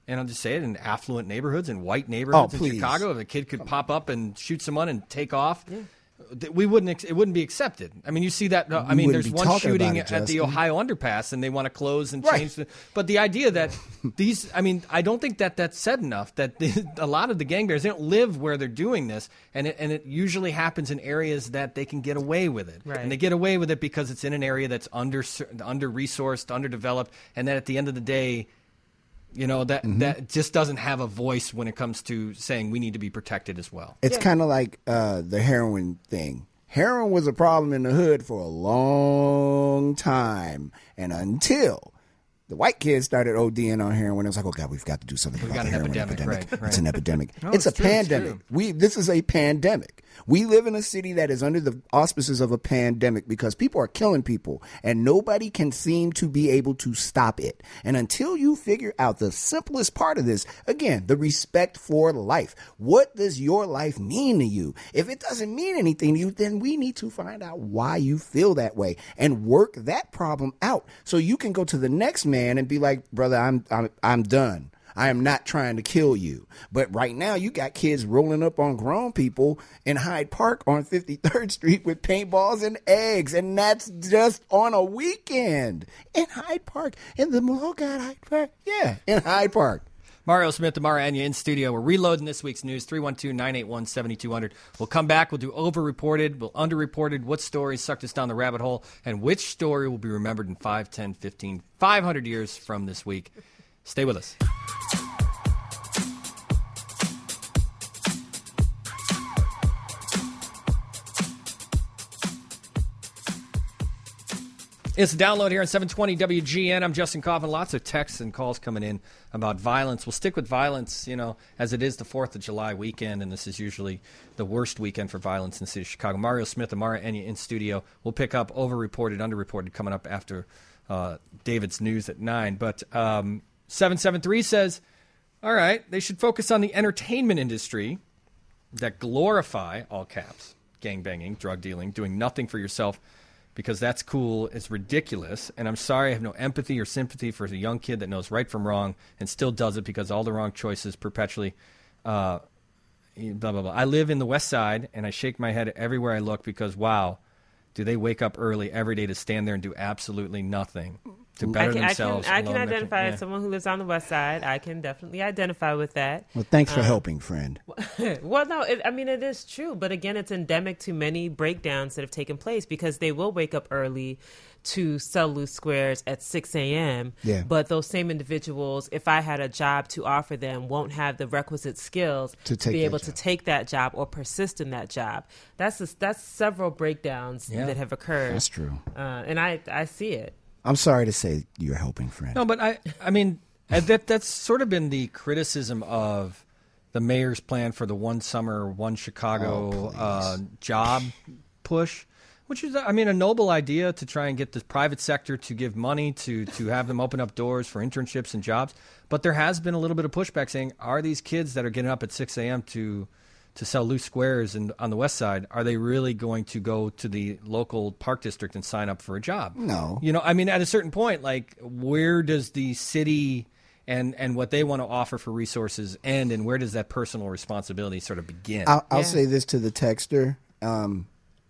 and I'll just say it, in affluent neighborhoods, in white neighborhoods Oh, in please. Chicago, if a kid could pop up and shoot someone and take off, th- we wouldn't. Ex- it wouldn't be accepted. I mean, you see that. Uh, I We mean, wouldn't there's be one talking shooting about it, at the Justin. Ohio underpass, and they want to close and Right. change. The, but the idea that these, I mean, I don't think that that's said enough. That the, a lot of the gangbears, they don't live where they're doing this, and it, and it usually happens in areas that they can get away with it, Right. and they get away with it because it's in an area that's under under resourced, underdeveloped, and then at the end of the day. You know, that Mm-hmm. that just doesn't have a voice when it comes to saying we need to be protected as well. It's kind of like uh, the heroin thing. Heroin was a problem in the hood for a long time, and until the white kids started ODing on heroin, it was like, oh God, we've got to do something We've about got the an heroin epidemic, epidemic. right, right. It's an epidemic. No, it's, it's a true, it's pandemic. true. We this is a pandemic. We live in a city that is under the auspices of a pandemic because people are killing people, and nobody can seem to be able to stop it. And until you figure out the simplest part of this, again, the respect for life. What does your life mean to you? If it doesn't mean anything to you, then we need to find out why you feel that way and work that problem out so you can go to the next man and be like, brother, I'm I'm I'm done. I am not trying to kill you. But right now, you got kids rolling up on grown people in Hyde Park on fifty-third Street with paintballs and eggs. And that's just on a weekend in Hyde Park. In the, oh God, Hyde Park. Yeah, in Hyde Park. Mario Smith, Amara Anya in studio. We're reloading this week's news, three one two, nine eight one, seven two zero zero. We'll come back. We'll do overreported. We'll underreported. What stories sucked us down the rabbit hole? And which story will be remembered in five, ten, fifteen, five hundred years from this week? Stay with us. It's a download here on seven twenty W G N. I'm Justin Coffin. Lots of texts and calls coming in about violence. We'll stick with violence, you know, as it is the fourth of July weekend, and this is usually the worst weekend for violence in the city of Chicago. Mario Smith and Mara Enya in studio. We'll pick up overreported, underreported coming up after uh, David's news at nine. But um, seven seven three says, all right, they should focus on the entertainment industry that glorify, all caps, gangbanging, drug dealing, doing nothing for yourself, because that's cool. It's ridiculous. And I'm sorry, I have no empathy or sympathy for the young kid that knows right from wrong and still does it because all the wrong choices perpetually, uh, blah, blah, blah. I live in the West Side, and I shake my head everywhere I look because, wow, do they wake up early every day to stand there and do absolutely nothing to better I can, themselves? I can, I can alone. identify Yeah. as someone who lives on the West Side. I can definitely identify with that. Well, thanks for helping, friend. Well, no, it, I mean, it is true. But again, it's endemic to many breakdowns that have taken place because they will wake up early to sell loose squares at six a.m. Yeah. But those same individuals, if I had a job to offer them, won't have the requisite skills To take be that able job. to take that job or persist in that job. That's a, that's several breakdowns Yeah. that have occurred. That's true. Uh, and I, I see it. I'm sorry to say you're helping, friend. No, but I, I mean, uh, that that's sort of been the criticism of the mayor's plan for the one summer, one Chicago Oh, uh, job push, which is, I mean, a noble idea to try and get the private sector to give money to to have them open up doors for internships and jobs. But there has been a little bit of pushback saying, are these kids that are getting up at six a.m. to to sell loose squares in, on the West Side, are they really going to go to the local park district and sign up for a job? No. You know, I mean, at a certain point, like, where does the city and, and what they want to offer for resources end, and where does that personal responsibility sort of begin? I'll, I'll Yeah. say this to the texter. Um,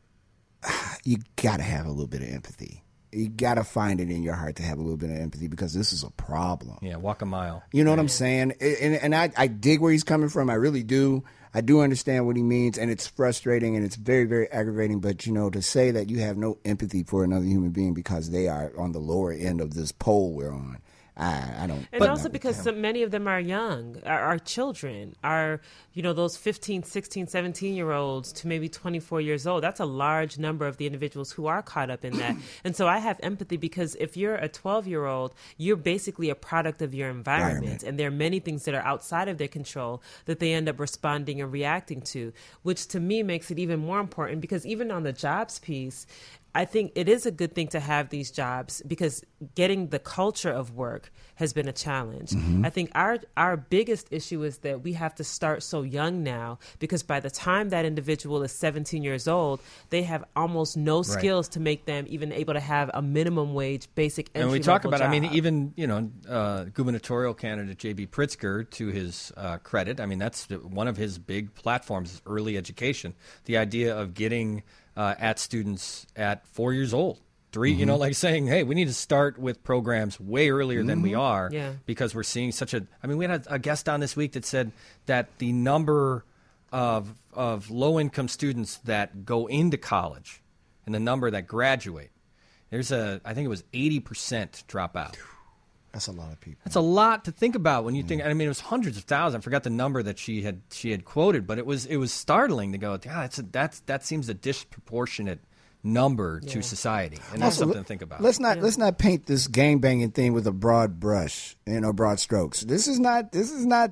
you got to have a little bit of empathy. You got to find it in your heart to have a little bit of empathy because this is a problem. yeah, walk a mile. You know what I'm saying? And, and I, I dig where he's coming from. I really do. I do understand what he means, and it's frustrating and it's very, very aggravating. But, you know, to say that you have no empathy for another human being because they are on the lower end of this pole we're on, I, I don't. And but also because so many of them are young, are, are children, are, you know, those fifteen, sixteen, seventeen-year-olds to maybe twenty-four years old. That's a large number of the individuals who are caught up in that. And so I have empathy because if you're a twelve-year-old, you're basically a product of your environment. Environment. And there are many things that are outside of their control that they end up responding and reacting to, which to me makes it even more important because even on the jobs piece, I think it is a good thing to have these jobs because getting the culture of work has been a challenge. Mm-hmm. I think our our biggest issue is that we have to start so young now because by the time that individual is seventeen years old, they have almost no Right. skills to make them even able to have a minimum wage basic entry And we talk about, job. I mean, even, you know, uh, gubernatorial candidate J B. Pritzker, to his uh, credit, I mean, that's one of his big platforms is early education. The idea of getting uh, at students at four years old. Three, mm-hmm. you know, like saying, hey, we need to start with programs way earlier mm-hmm. than we are yeah. because we're seeing such a, I mean, we had a, a guest on this week that said that the number of of low-income students that go into college and the number that graduate, there's a, I think it was eighty percent dropout. That's a lot of people. That's a lot to think about when you think, I mean, it was hundreds of thousands. I forgot the number that she had she had quoted, but it was it was startling to go, yeah, that's a, that's, that seems a disproportionate number yeah. to society, and that's also, something to think about. Let's not yeah. let's not paint this gang banging thing with a broad brush, you know, broad strokes. This is not this is not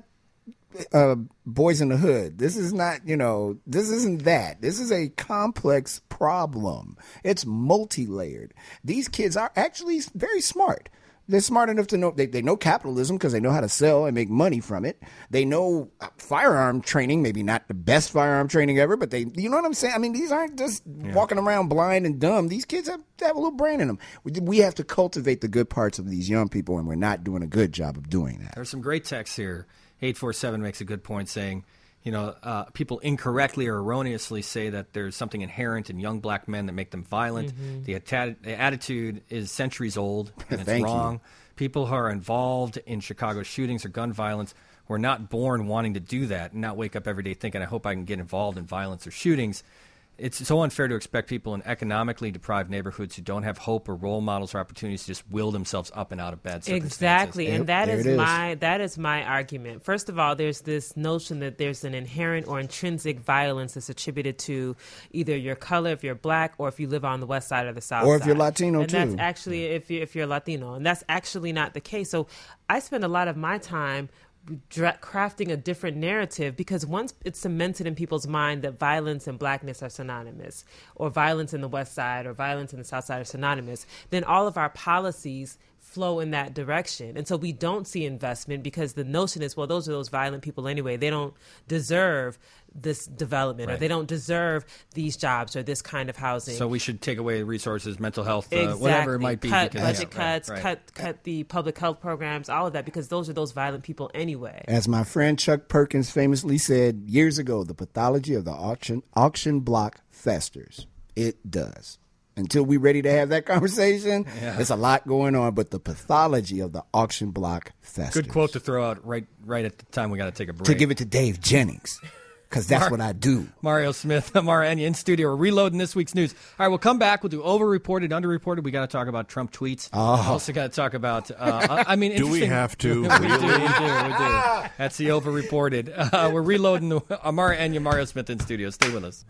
uh, Boys in the Hood. This is not, you know, this isn't that. This is a complex problem. It's multi-layered. These kids are actually very smart. They're smart enough to know they, they know capitalism because they know how to sell and make money from it. They know firearm training, maybe not the best firearm training ever, but they, you know what I'm saying? I mean, these aren't just yeah. walking around blind and dumb. These kids have, have a little brain in them. We, we have to cultivate the good parts of these young people, and we're not doing a good job of doing that. There's some great texts here. eight four seven makes a good point saying, you know, uh, people incorrectly or erroneously say that there's something inherent in young black men that make them violent. Mm-hmm. The, atti- the attitude is centuries old, and it's Thank wrong. You. People who are involved in Chicago shootings or gun violence were not born wanting to do that and not wake up every day thinking, I hope I can get involved in violence or shootings. It's so unfair to expect people in economically deprived neighborhoods who don't have hope or role models or opportunities to just will themselves up and out of bed. Exactly, and that is, is my that is my argument. First of all, there's this notion that there's an inherent or intrinsic violence that's attributed to either your color, if you're black, or if you live on the west side or the south or side. if you're Latino and too. And that's actually if you if you're Latino, and that's actually not the case. So I spend a lot of my time Dra- crafting a different narrative because once it's cemented in people's mind that violence and blackness are synonymous, or violence in the west side or violence in the south side are synonymous, then all of our policies flow in that direction. And so we don't see investment because the notion is, well, those are those violent people anyway. They don't deserve this development right. or they don't deserve these jobs or this kind of housing. So we should take away resources, mental health, uh, exactly. whatever it might be. Cut because, budget yeah, cuts, right, right. cut cut the public health programs, all of that, because those are those violent people anyway. As my friend Chuck Perkins famously said years ago, the pathology of the auction auction block festers. It does. Until we're ready to have that conversation, yeah. there's a lot going on, but the pathology of the auction block festers. Good quote to throw out right right at the time we got to take a break. To give it to Dave Jennings, because that's Mar- what I do. Mario Smith, Mara Enya in studio. We're reloading this week's news. All right, we'll come back. We'll do overreported, underreported. We got to talk about Trump tweets. Oh. We also got to talk about, uh, I mean, do we have to? we really? do, we do, we do. That's the overreported. Uh, we're reloading the uh, Mara Enya, Mario Smith in studio. Stay with us.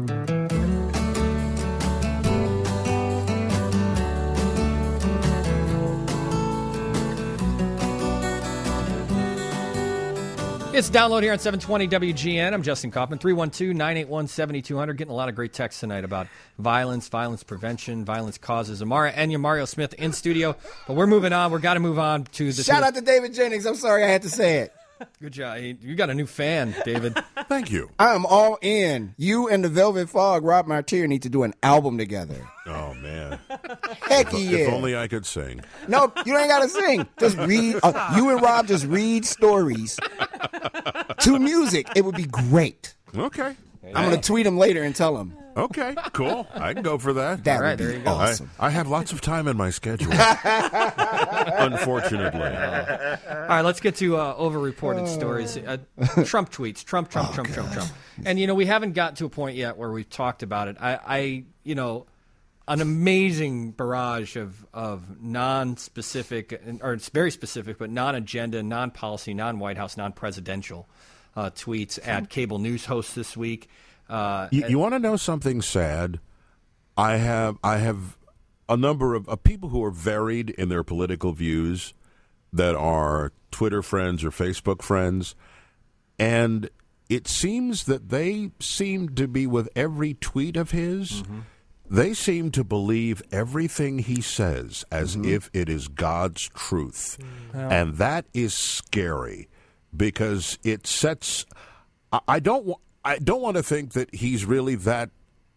It's Download here on seven twenty W G N. I'm Justin Kaufman. three one two, nine eight one, seven two zero zero. Getting a lot of great texts tonight about violence, violence prevention, violence causes. Amara Enya, Mario Smith in studio. But we're moving on. We've got to move on to the... Shout out to David Jennings. I'm sorry I had to say it. Good job. You got a new fan, David. Thank you. I'm all in. You and the Velvet Fog, Rob Martier, need to do an album together. Oh, man. Heck if, yeah. If only I could sing. No, you ain't got to sing. Just read. Uh, you and Rob just read stories to music. It would be great. Okay. I'm going to tweet him later and tell him. Okay, cool. I can go for that. That All right, would be there you go. awesome. I, I have lots of time in my schedule. Unfortunately. Uh, all right, let's get to uh, overreported stories. Uh, Trump tweets. Trump, Trump, Oh, Trump, God. Trump, Trump. And, you know, we haven't got to a point yet where we've talked about it. I, I you know, an amazing barrage of, of non-specific, or it's very specific, but non-agenda, non-policy, non-White House, non-presidential uh, tweets at cable news hosts this week. Uh, You, you want to know something sad? I have I have a number of, of people who are varied in their political views that are Twitter friends or Facebook friends, and it seems that they seem to be with every tweet of his. Mm-hmm. they seem to believe everything he says as Mm-hmm. if it is God's truth. Well- And that is scary because it sets I- I don't wa- I don't want to think that he's really that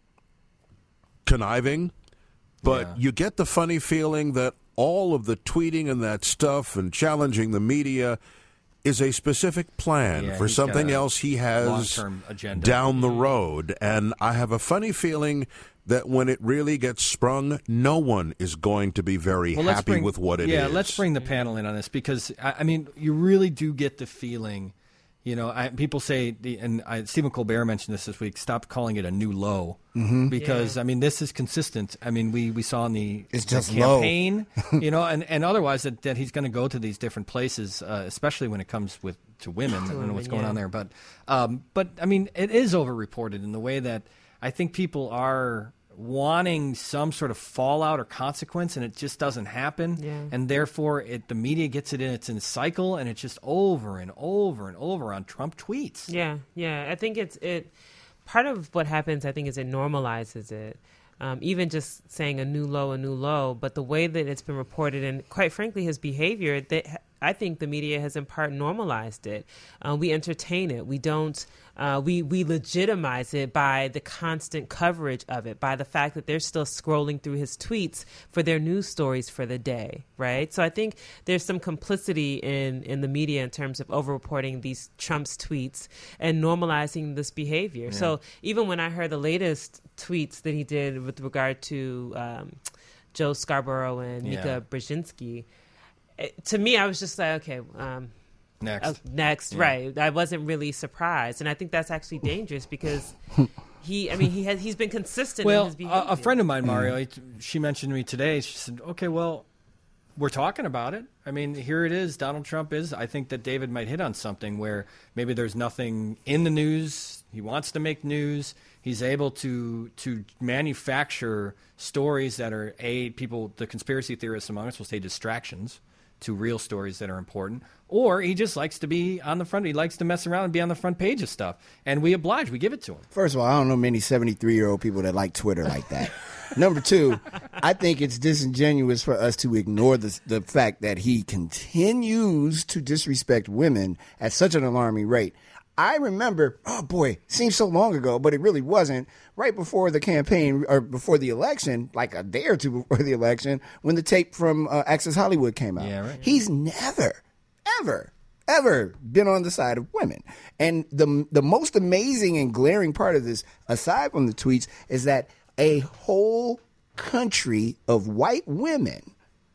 conniving, but Yeah. you get the funny feeling that all of the tweeting and that stuff and challenging the media is a specific plan Yeah, for he's got something a else he has long-term agenda. down the road. And I have a funny feeling that when it really gets sprung, no one is going to be very Well, let's happy bring- with what it is. yeah, let's bring the panel in on this because I, I mean, you really do get the feeling. You know, I, people say, the, and I, Stephen Colbert mentioned this this week. Stop calling it a new low Mm-hmm. because Yeah. I mean, this is consistent. I mean, we, we saw in the, It's the just low. campaign, you know, and, and otherwise that, that he's going to go to these different places, uh, especially when it comes with to women. I don't know what's women, going yeah. on there, but um, but I mean, it is overreported in the way that I think people are wanting some sort of fallout or consequence, and it just doesn't happen. Yeah. And therefore, it the media gets it in its in a cycle, and it's just over and over and over on Trump tweets. Yeah, yeah. I think it's it. Part of what happens, I think, is it normalizes it. Um, even just saying a new low, a new low, but the way that it's been reported, and quite frankly, his behavior, that I think the media has in part normalized it. Uh, we entertain it. We don't. Uh, we we legitimize it by the constant coverage of it, by the fact that they're still scrolling through his tweets for their news stories for the day, right? So I think there's some complicity in in the media in terms of overreporting these Trump's tweets and normalizing this behavior. So even when I heard the latest tweets that he did with regard to um, Joe Scarborough and Yeah. Mika Brzezinski, it- to me, I was just like, okay. Um, Next. Uh, next, Yeah. right. I wasn't really surprised. And I think that's actually dangerous because he, I mean, he has, he's been consistent in Well, his a, behavior. a friend of mine, Mario, he- she mentioned to me today, she said, okay, well, we're talking about it. I mean, here it is. Donald Trump is. I think that David might hit on something where maybe there's nothing in the news. He wants to make news. He's able to to manufacture stories that are, A, people, the conspiracy theorists among us will say distractions to real stories that are important. Or he just likes to be on the front. He likes to mess around and be on the front page of stuff. And we oblige. We give it to him. First of all, I don't know many seventy-three-year-old people that like Twitter like that. Number two, I think it's disingenuous for us to ignore the, the fact that he continues to disrespect women at such an alarming rate. I remember, oh boy, seems so long ago, but it really wasn't, right before the campaign or before the election, like a day or two before the election, when the tape from uh, Access Hollywood came out. Yeah, right. He's never, ever, ever been on the side of women. And the the most amazing and glaring part of this, aside from the tweets, is that a whole country of white women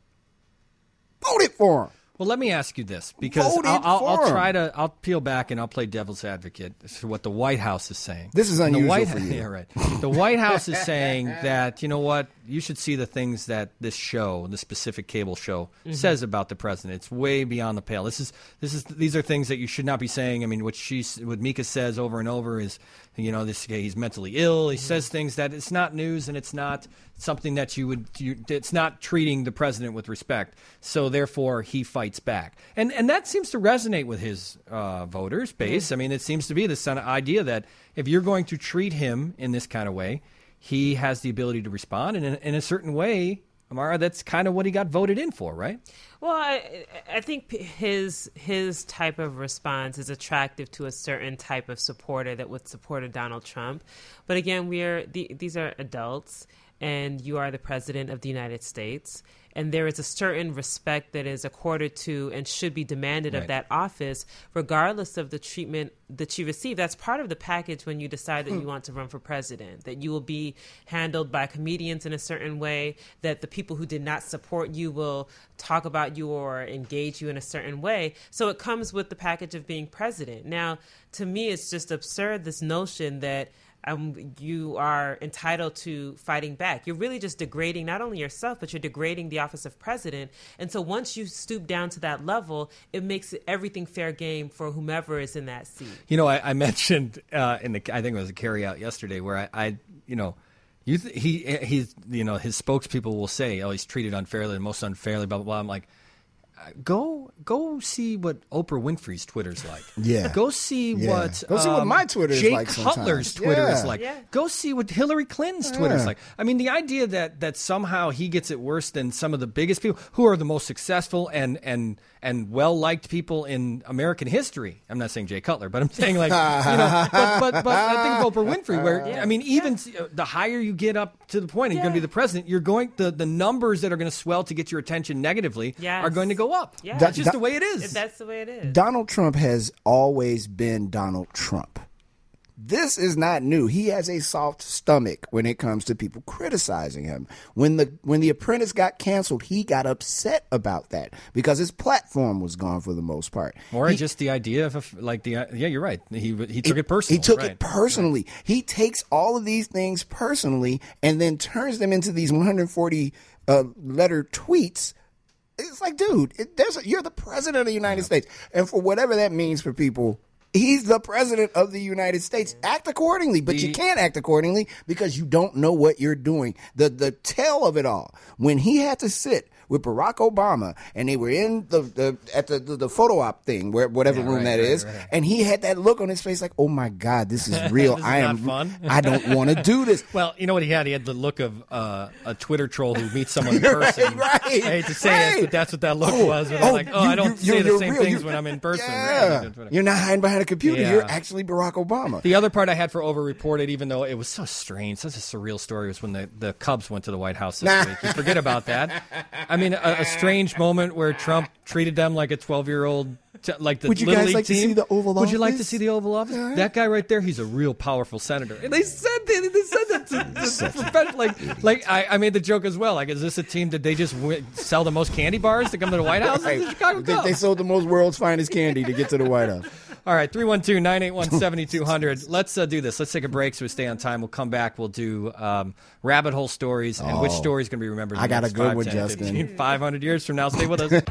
voted for him. Well, let me ask you this, because Voted I'll, I'll, I'll for try him. to I'll peel back and I'll play devil's advocate to what the White House is saying. This is The unusual White, for you. Yeah, right. The White House is saying that, you know what, you should see the things that this show, this specific cable show, Mm-hmm. says about the president. It's way beyond the pale. This is this is these are things that you should not be saying. I mean, what she what Mika says over and over is, you know, this guy, he's mentally ill. He Mm-hmm. says things that it's not news and it's not something that you would you, it's not treating the president with respect. So therefore, he fights back, and and that seems to resonate with his uh, voters base. I mean, it seems to be this kind of idea that if you're going to treat him in this kind of way, he has the ability to respond, and in, in a certain way, Amara, that's kind of what he got voted in for, right? Well, I, I think his his type of response is attractive to a certain type of supporter that would support a Donald Trump. But again, we are the, these are adults, and you are the president of the United States, and there is a certain respect that is accorded to and should be demanded Right. of that office, regardless of the treatment that you receive. That's part of the package when you decide that you want to run for president, that you will be handled by comedians in a certain way, that the people who did not support you will talk about you or engage you in a certain way. So it comes with the package of being president. Now, to me, it's just absurd, this notion that Um, you are entitled to fighting back. You're really just degrading not only yourself, but you're degrading the office of president. And so once you stoop down to that level, it makes everything fair game for whomever is in that seat. You know, I, I mentioned uh, in the I think it was a carry out yesterday where I, I you know, you th- he he's you know his spokespeople will say, oh, he's treated unfairly, most unfairly, blah blah blah. I'm like, go go see what Oprah Winfrey's Twitter's like. Yeah. Go see Yeah. what Go see what um, my Twitter is Jay like sometimes. Cutler's Twitter Yeah. is like. Yeah. Go see what Hillary Clinton's Twitter is Yeah. like. I mean, the idea that that somehow he gets it worse than some of the biggest people who are the most successful and and and well liked people in American history. I'm not saying Jay Cutler, but I'm saying like you know. But but, but I think of Oprah Winfrey, where Yeah. I mean, even uh, the higher you get up to the point, and you're going to be the president. You're going the the numbers that are going to swell to get your attention negatively Yes. are going to go up. Yes. That's just Da- the way it is. That's the way it is. Donald Trump has always been Donald Trump. This is not new. He has a soft stomach when it comes to people criticizing him. When the when The Apprentice got canceled, he got upset about that because his platform was gone for the most part. Or He- just the idea of a, like the yeah, you're right. He he took it, personal. He took right. it personally. He takes all of these things personally and then turns them into these one hundred forty uh, letter tweets. It's like, dude, it, there's a, you're the president of the United States, and for whatever that means for people, he's the president of the United States. Act accordingly, but you The- can't act accordingly because you don't know what you're doing. The the tale of it all, when he had to sit with Barack Obama and they were in the, the at the, the the photo op thing, where whatever Yeah, room right, that right, is, right. and he had that look on his face like, oh my God, this is real. This is I not am fun. I don't want to do this. Well, you know what he had? He had the look of uh, a Twitter troll who meets someone in person. Right, I hate to say right. it, but that's what that look Oh, was. Where oh, they're like, oh, you- I don't you- say you're- the you're same real. things You- when I'm in person. Yeah. Right, Twitter. You're not hiding behind a computer. Yeah. You're actually Barack Obama. The other part I had for overreported, even though it was so strange, such a surreal story, was when the, the Cubs went to the White House this Nah. week. You forget about that. I mean, a, a strange moment where Trump treated them like a twelve-year-old, t- like the Would you Little guys League like to team. see the Oval Would you like to Office? see the Oval Office? Yeah. That guy right there, he's a real powerful senator. And they said that. They said that to, to, to like, like I, I made the joke as well. Like, is this a team? Did they just win, sell the most candy bars to come to the White House? Right. It's the Chicago They, Cubs. they sold the most world's finest candy to get to the White House. All right, three one two, nine eight one, seven two zero zero. Let's uh, do this. Let's take a break so we stay on time. We'll come back. We'll do um, rabbit hole stories and which Oh. story is going to be remembered. in I the got next a good five, one, ten, Justin. fifteen, five hundred years from now. Stay with us.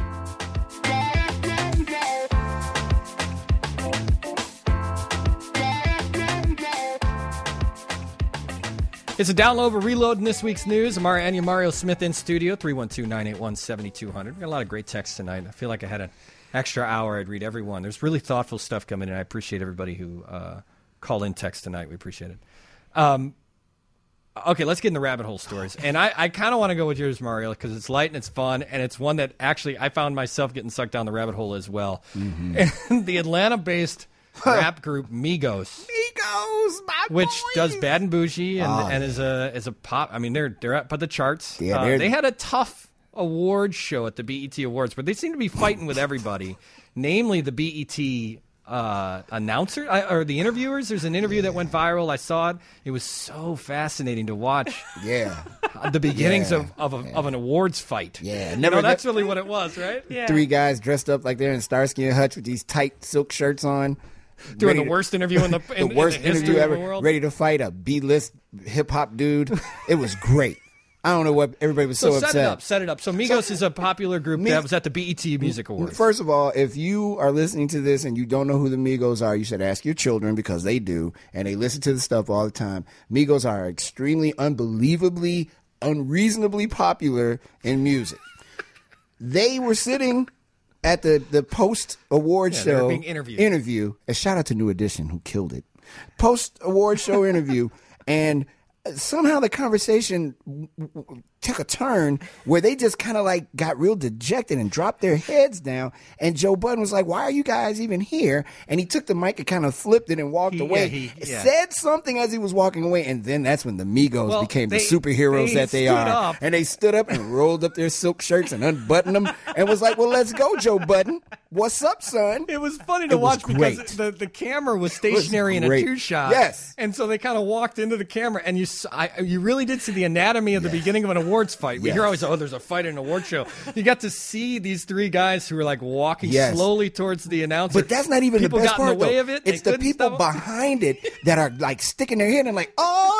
It's a download or reload in this week's news. Amara Anya Mario Smith in studio, three one two, nine eight one, seven two zero zero. We've got a lot of great texts tonight. I feel like I had an extra hour. I'd read every one. There's really thoughtful stuff coming in. I appreciate everybody who uh, called in text tonight. We appreciate it. Um, okay, let's get in the rabbit hole stories. And I, I kind of want to go with yours, Mario, because it's light and it's fun, and it's one that actually I found myself getting sucked down the rabbit hole as well. Mm-hmm. And the Atlanta-based rap group Migos, Migos, my which boys. does Bad and Bougie and, Oh, and is a is a pop. I mean, they're they're up at the charts. Yeah, Uh, they're- they had a tough award show at the B E T Awards, but they seem to be fighting with everybody, namely the B E T uh, announcer uh, or the interviewers. There's an interview that went viral. I saw it. It was so fascinating to watch. Yeah. The beginnings Yeah, of of, a, of an awards fight. Yeah, You never- know, that's really what it was, right? Yeah. Three guys dressed up like they're in Starsky and Hutch with these tight silk shirts on. Doing ready the to- worst interview in the in, the worst in the history interview of ever. the world. Ready to fight a B-list hip hop dude. It was great. I don't know what everybody was so, So set upset. it up, set it up. So Migos is a popular group Mi- that was at the B E T Music Awards. First of all, if you are listening to this and you don't know who the Migos are, you should ask your children because they do, and they listen to the stuff all the time. Migos are extremely, unbelievably, unreasonably popular in music. They were sitting at the, the post award Yeah, they were show being interviewed. interview. A shout out to New Edition who killed it. Post award show interview, and somehow the conversation w- w- took a turn where they just kind of like got real dejected and dropped their heads down. And Joe Budden was like, "Why are you guys even here?" And he took the mic and kind of flipped it and walked He- away. yeah, he- yeah. Said something as he was walking away, and then that's when the Migos Well, became they- the superheroes they that they stood are. up. And they stood up and rolled up their silk shirts and unbuttoned them and was like, "Well, let's go, Joe Budden. What's up, son?" It was funny to It was watch because great. the, the camera was stationary in a great. two shot. Yes. and so they kind of walked into the camera, and you s- I, you really did see the anatomy of the beginning of an awards fight. We Yes. hear always, oh, there's a fight at an award show. You got to see these three guys who were like walking Yes. slowly towards the announcer. But that's not even people the best got part. in the way though. of it. They It's the couldn't people stop 'em. behind it that are like sticking their head and like, "Oh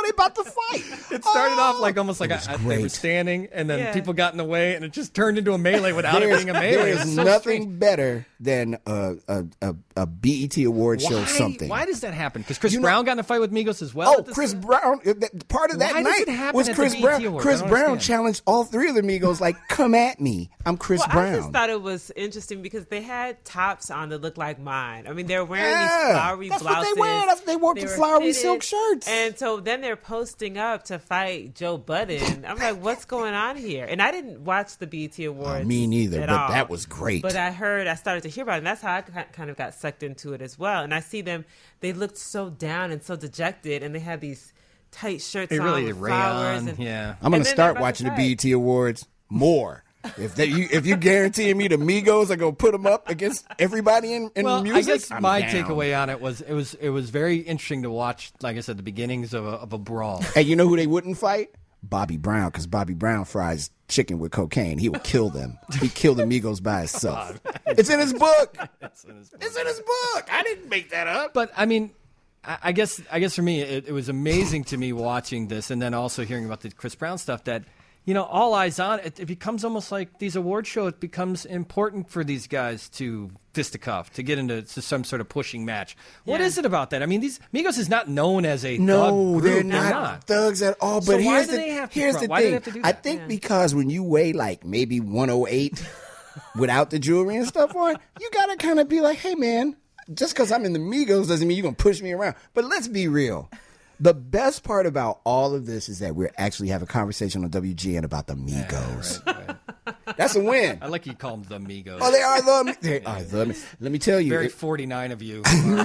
they about to fight. It started oh, off like almost like a, a, they were standing, and then yeah. people got in the way, and it just turned into a melee without there's, it being a melee. There is so nothing strange. better than a, a, a, a B E T award why, show something. Why does that happen? Because Chris you Brown know, got in a fight with Migos as well? Oh, Chris Brown. Part of that why night was Chris Brown. Chris Brown understand. challenged all three of the Migos like, come at me. I'm Chris well, Brown. I just thought it was interesting because they had tops on that looked like mine. I mean, they were wearing yeah, these flowery that's blouses. What they wear. That's what they wore they the flowery fitted, silk shirts. And so then they're posting up to fight Joe Budden. I'm like, what's going on here? And I didn't watch the B E T Awards. Uh, me neither, at but all. that was great. But I heard, I started to hear about it, and that's how I kind of got sucked into it as well. And I see them, they looked so down and so dejected, and they had these tight shirts they on really with rayon, flowers. And, yeah. I'm going to start watching the B E T Awards more. If they, you, if you guarantee me the Migos are gonna put them up against everybody in, in well, music, I guess I'm my down. takeaway on it was it was it was very interesting to watch. Like I said, the beginnings of a, of a brawl. Hey, you know who they wouldn't fight? Bobby Brown, because Bobby Brown fries chicken with cocaine. He would kill them. He killed the Migos by himself. It's in his book. It's in his book. It's in his book. I didn't make that up. But I mean, I, I guess I guess for me, it, it was amazing to me watching this, and then also hearing about the Chris Brown stuff that. You know, all eyes on it. It becomes almost like these award shows. It becomes important for these guys to fisticuff, to get into to some sort of pushing match. What yeah. is it about that? I mean, these Migos is not known as a no, thug group. they're, They're not, not thugs at all. But so why here's do the they have to here's front? the Why do they thing. have to do I that? think Yeah. because when you weigh like maybe one oh eight without the jewelry and stuff on, you gotta kind of be like, hey man, just because I'm in the Migos doesn't mean you're gonna push me around. But let's be real. The best part about all of this is that we're actually having a conversation on W G N about the Migos. Yeah, right, right. That's a win. I like you call them the Migos. Oh, they are the. They are the. Let me tell you. Very if, forty-nine of you. Mario.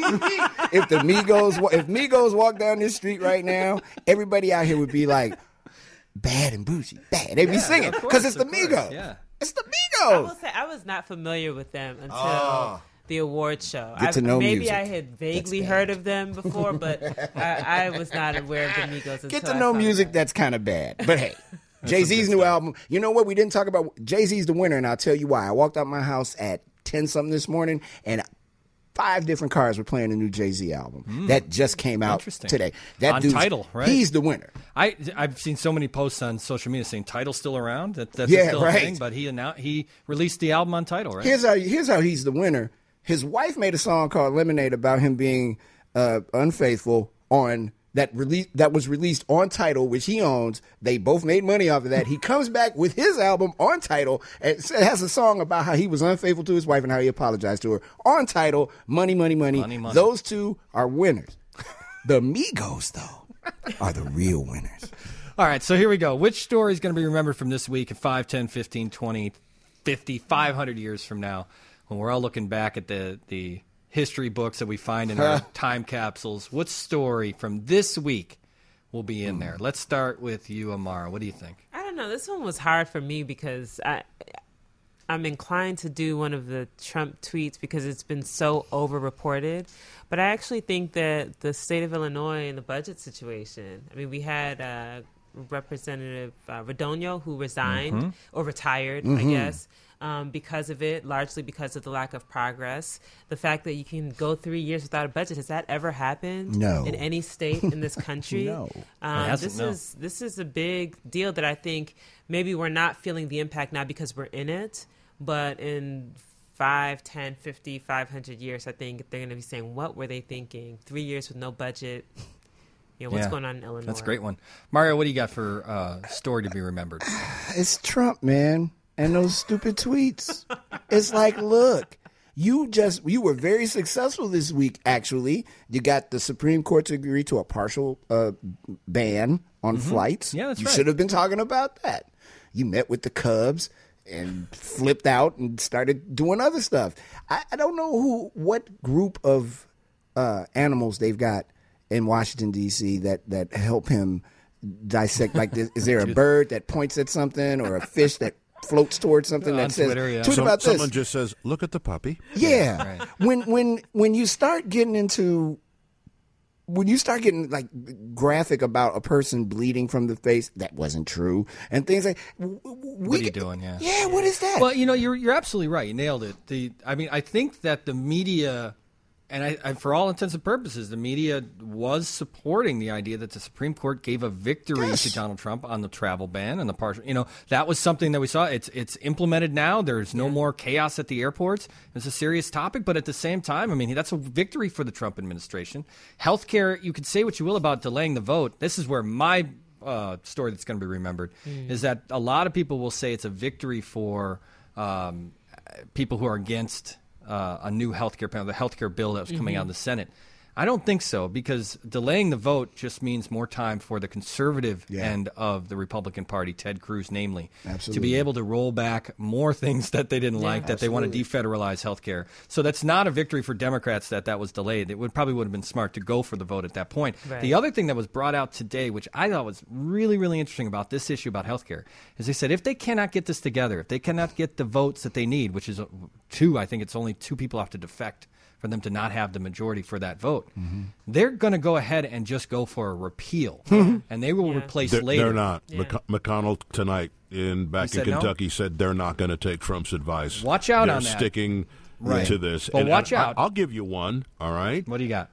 if the Migos, wa- if Migos walk down this street right now, everybody out here would be like, "Bad and bougie, bad." They'd be Yeah, singing of because course, it's the of course, Migos. yeah. It's the I will Migos. say I was not familiar with them until Oh. the award show. Get I, to know maybe music. I had vaguely That's heard bad. of them before, but I, I was not aware of the Migos. Until Get to I know saw music that. that's kind of bad. But hey, Jay-Z's new album. You know what? We didn't talk about Jay-Z's the winner, and I'll tell you why. I walked out my house at ten something this morning, and five different cars were playing the new Jay-Z album mm. that just came out Interesting. today. That On dude's- Tidal, right? He's the winner. I I've seen so many posts on social media saying Tidal's still around. That that's Yeah, still right. a thing. But he announced, he released the album on Tidal, right? Here's how here's how he's the winner. His wife made a song called Lemonade about him being uh, unfaithful on that release that was released on Tidal, which he owns. They both made money off of that. He comes back with his album on Tidal and it has a song about how he was unfaithful to his wife and how he apologized to her on Tidal. Money, money, money. Money, money. Those two are winners. The Migos, though, are the real winners. All right, so here we go. Which story is going to be remembered from this week in five, ten, fifteen, twenty, fifty, five hundred years from now when we're all looking back at the, the history books that we find in our time capsules? What story from this week will be in there? Let's start with you, Amara. What do you think? I don't know. This one was hard for me because I, I'm inclined to do one of the Trump tweets because it's been so over-reported. But I actually think that the state of Illinois and the budget situation, I mean, we had uh, Representative uh, Radonio who resigned Mm-hmm. or retired, I guess, um, because of it, largely because of the lack of progress. The fact that you can go three years without a budget, has that ever happened No. in any state in this country? No. Um, It hasn't, this no. is this is a big deal that I think maybe we're not feeling the impact now because we're in it, but in five, ten, fifty, five hundred years, I think they're going to be saying, what were they thinking? Three years with no budget. You know, what's Yeah. going on in Illinois? That's a great one. Mario, what do you got for uh, story to be remembered? It's Trump, man, and those stupid tweets. It's like, look, you just you were very successful this week. Actually, you got the Supreme Court to agree to a partial uh, ban on flights. Yeah, that's you right. should have been talking about that. You met with the Cubs and flipped out and started doing other stuff. I, I don't know who, what group of uh, animals they've got in Washington D C that that help him dissect. Like, is, is there a bird that points at something or a fish that floats towards something On that says, Twitter, yeah. tweet Some- about someone this? just says, "Look at the puppy." Yeah. Right. When when when you start getting into when you start getting like graphic about a person bleeding from the face, that wasn't true, and things like w- w- we What are you get- doing? Yeah. Yeah, what is that? Well, you know, you're you're absolutely right. You nailed it. The I mean, I think that the media and I, I, for all intents and purposes, the media was supporting the idea that the Supreme Court gave a victory Yes. to Donald Trump on the travel ban and the partial. You know, that was something that we saw. It's it's implemented now. There's no more chaos at the airports. It's a serious topic, but at the same time, I mean, that's a victory for the Trump administration. Healthcare, you could say what you will about delaying the vote. This is where my uh, story that's going to be remembered mm. is that a lot of people will say it's a victory for um, people who are against Uh, a new health care panel, the health care bill that was coming mm-hmm. out of the Senate. I don't think so, because delaying the vote just means more time for the conservative yeah. end of the Republican Party, Ted Cruz namely, Absolutely. to be able to roll back more things that they didn't yeah, like, that absolutely. they want to defederalize health care. So that's not a victory for Democrats that that was delayed. It would probably would have been smart to go for the vote at that point. Right. The other thing that was brought out today, which I thought was really, really interesting about this issue about health care, is they said if they cannot get this together, if they cannot get the votes that they need, which is two, I think it's only two people have to defect for them to not have the majority for that vote, mm-hmm. they're going to go ahead and just go for a repeal, and they will yeah. replace They're, later. they're not. Yeah. McC- McConnell tonight in back He in said no? Kentucky said they're not going to take Trump's advice. Watch out they're on that. sticking Right. to this. But and watch I, out. I'll give you one. All right. What do you got?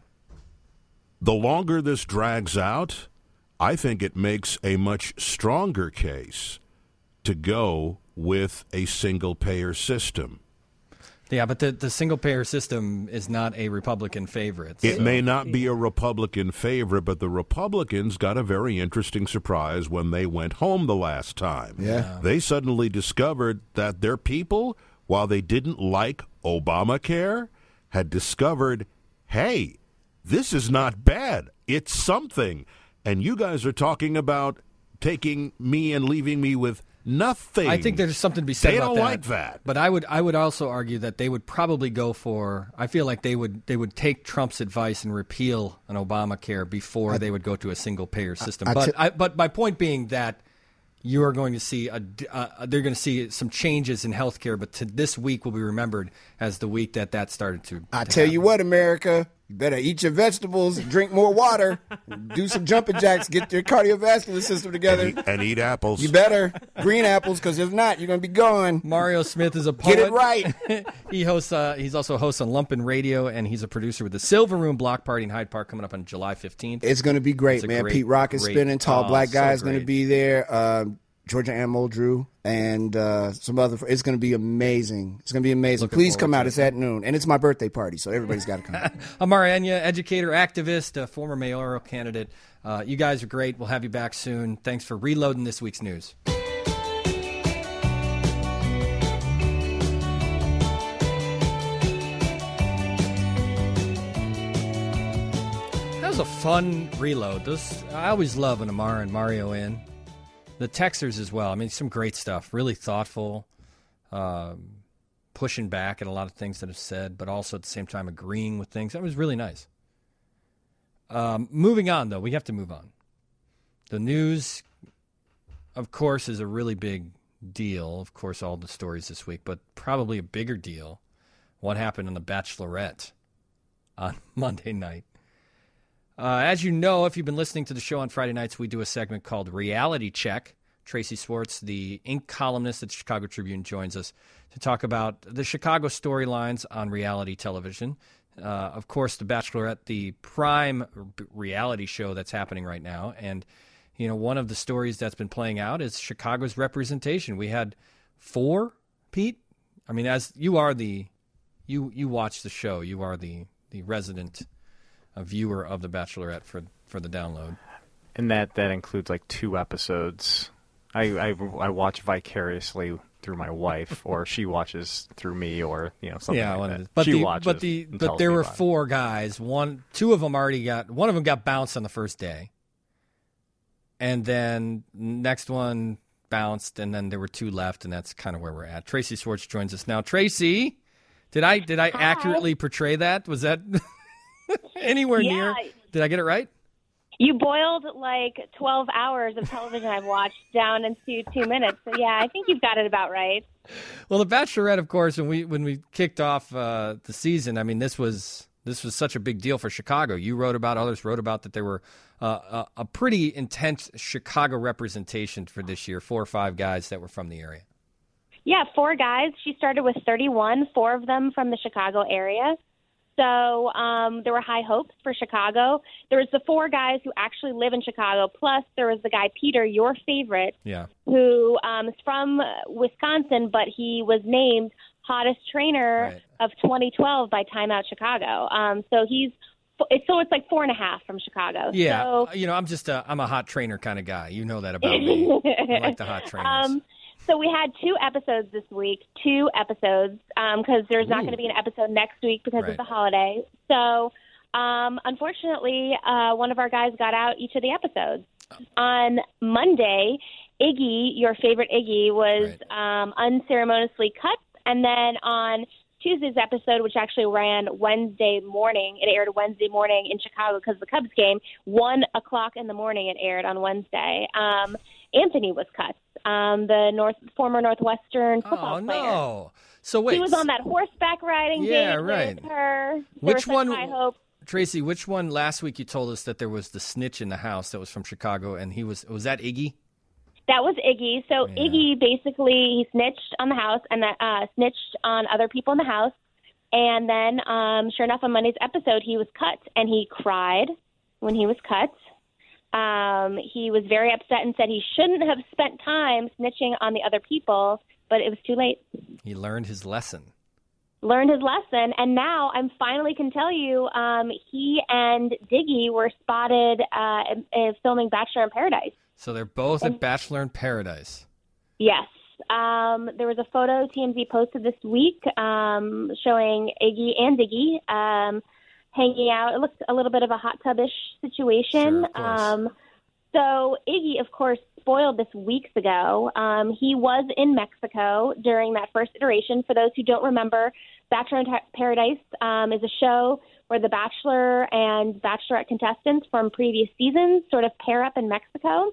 The longer this drags out, I think it makes a much stronger case to go with a single-payer system. Yeah, but the, the single-payer system is not a Republican favorite. It so. may not be a Republican favorite, but the Republicans got a very interesting surprise when they went home the last time. Yeah. They suddenly discovered that their people, while they didn't like Obamacare, had discovered, hey, this is not bad. It's something. And you guys are talking about taking me and leaving me with nothing. I think there's something to be said they about don't that. like that. But I would I would also argue that they would probably go for. I feel like they would they would take Trump's advice and repeal an Obamacare before I, they would go to a single payer system. I, I but t- I, but my point being that you are going to see a uh, they're going to see some changes in healthcare. But to this week will be remembered as the week that that started to. I to tell happen. you what, America, you better eat your vegetables, drink more water, do some jumping jacks, get your cardiovascular system together. And eat, and eat apples. You better green apples, because if not, you're going to be gone. Mario Smith is a poet. Get it right. he hosts. Uh, he's also a host on Lumpen Radio, and he's a producer with the Silver Room Block Party in Hyde Park coming up on July fifteenth. It's going to be great, It's a man. great, Pete Rock is great- spinning. Tall oh, Black Guy so is going to great. be there. Um, Georgia Ann Muldrew and uh, some other. It's going to be amazing. It's going to be amazing. Looking Please forward come to out. it. It's at noon, and it's my birthday party, so everybody's got to come. Amar Enya, educator, activist, a former mayoral candidate. Uh, you guys are great. We'll have you back soon. Thanks for reloading this week's news. That was a fun reload. Those I always love when Amar and Mario in. The texters as well. I mean, some great stuff. Really thoughtful. Um, pushing back at a lot of things that have said, but also at the same time agreeing with things. That was really nice. Um, moving on, though, we have to move on. The news, of course, is a really big deal. Of course, all the stories this week, but probably a bigger deal, what happened on The Bachelorette on Monday night. Uh, as you know, if you've been listening to the show on Friday nights, we do a segment called Reality Check. Tracy Swartz, the Ink columnist at the Chicago Tribune, joins us to talk about the Chicago storylines on reality television. Uh, of course, The Bachelorette, the prime reality show that's happening right now. And, you know, one of the stories that's been playing out is Chicago's representation. We had four, Pete? I mean, as you are the, you you watch the show. You are the, the resident uh, viewer of The Bachelorette for, for the download. And that, that includes like two episodes. I, I, I watch vicariously through my wife, or she watches through me, or you know something yeah, like well, that. but she the, watches but the and but tells there me were about it. four guys. One, two of them already got. One of them got bounced on the first day, and then next one bounced, and then there were two left, and that's kind of where we're at. Tracy Swartz joins us now. Tracy, did I did I Hi. accurately portray that? Was that anywhere Yeah. near? Did I get it right? You boiled like twelve hours of television I've watched down into two minutes. So, yeah, I think you've got it about right. Well, The Bachelorette, of course, when we when we kicked off uh, the season, I mean, this was this was such a big deal for Chicago. You wrote about, others wrote about that there were uh, a, a pretty intense Chicago representation for this year, four or five guys that were from the area. Yeah, four guys. She started with thirty-one, four of them from the Chicago area. So um, there were high hopes for Chicago. There was the four guys who actually live in Chicago, plus there was the guy, Peter, your favorite, Yeah. who um, is from Wisconsin, but he was named hottest trainer Right. of twenty twelve by Time Out Chicago. Um, so he's it's, so it's like four and a half from Chicago. Yeah, So, you know, I'm just a I'm a hot trainer kind of guy. You know that about me. I like the hot trainers. Um, so we had two episodes this week, two episodes, because there's not Ooh. going to be an episode next week because Right. of the holiday. So um, unfortunately, uh, one of our guys got out each of the episodes. On Monday, Iggy, your favorite Iggy, was um, unceremoniously cut. And then on Tuesday's episode, which actually ran Wednesday morning, it aired Wednesday morning in Chicago because of the Cubs game, one o'clock in the morning it aired on Wednesday. Um, Anthony was cut, um, the North former Northwestern football oh player. no! So wait, He was on that horseback riding Yeah, date right. with her. There Which was such one- high hope. Tracy, which one last week you told us that there was the snitch in the house that was from Chicago, and he was was that Iggy? That was Iggy. So Yeah. Iggy basically he snitched on the house and uh, snitched on other people in the house. And then, um, sure enough, on Monday's episode, he was cut, and he cried when he was cut. Um, he was very upset and said he shouldn't have spent time snitching on the other people, but it was too late. He learned his lesson. Learned his lesson, and now I'm finally can tell you um, he and Diggy were spotted uh, in, in filming Bachelor in Paradise. So they're both at Bachelor in Paradise. Yes. Um, there was a photo T M Z posted this week um, showing Iggy and Diggy um, hanging out. It looked a little bit of a hot tub-ish situation. Sure, of course. Um, so Iggy, of course, spoiled this weeks ago. Um, he was in Mexico during that first iteration. For those who don't remember, Bachelor in Paradise um, is a show where the Bachelor and Bachelorette contestants from previous seasons sort of pair up in Mexico.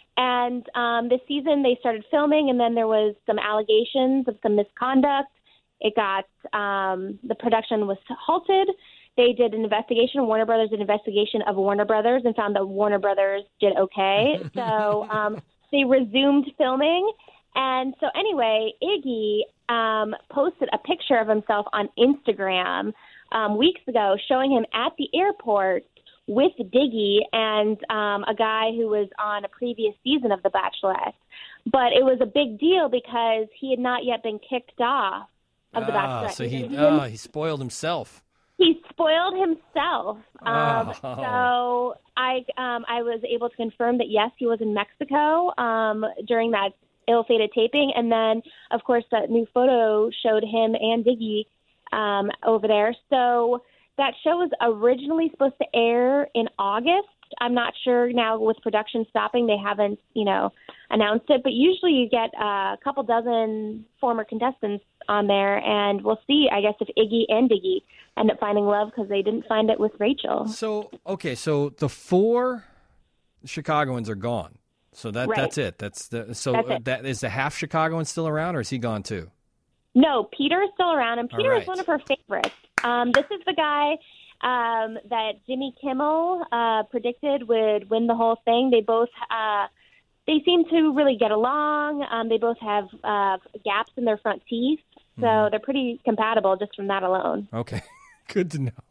And um, this season they started filming, and then there was some allegations of some misconduct. It got um, the production was halted. They did an investigation. Warner Brothers did an investigation of Warner Brothers and found that Warner Brothers did okay. So um, they resumed filming. And so anyway, Iggy um, posted a picture of himself on Instagram um, weeks ago showing him at the airport with Diggy and um, a guy who was on a previous season of The Bachelorette. But it was a big deal because he had not yet been kicked off of The Ah, Bachelorette. so he He oh, he spoiled himself. He spoiled himself. Um, Oh. So I um, I was able to confirm that, yes, he was in Mexico um, during that ill-fated taping. And then, of course, that new photo showed him and Diggy um, over there. So that show was originally supposed to air in August. I'm not sure now with production stopping, they haven't, you know, announced it. But usually you get uh, a couple dozen former contestants on there, and we'll see, I guess, if Iggy and Diggy end up finding love because they didn't find it with Rachel. So okay, so the four Chicagoans are gone. So that Right. that's it. That's the so That's it. that is the half Chicagoan still around, or is he gone too? No, Peter is still around, and Peter right. is one of her favorites. Um, this is the guy um, that Jimmy Kimmel uh, predicted would win the whole thing. They both uh, they seem to really get along. Um, they both have uh, gaps in their front teeth, so Mm-hmm. they're pretty compatible just from that alone. Okay, good to know.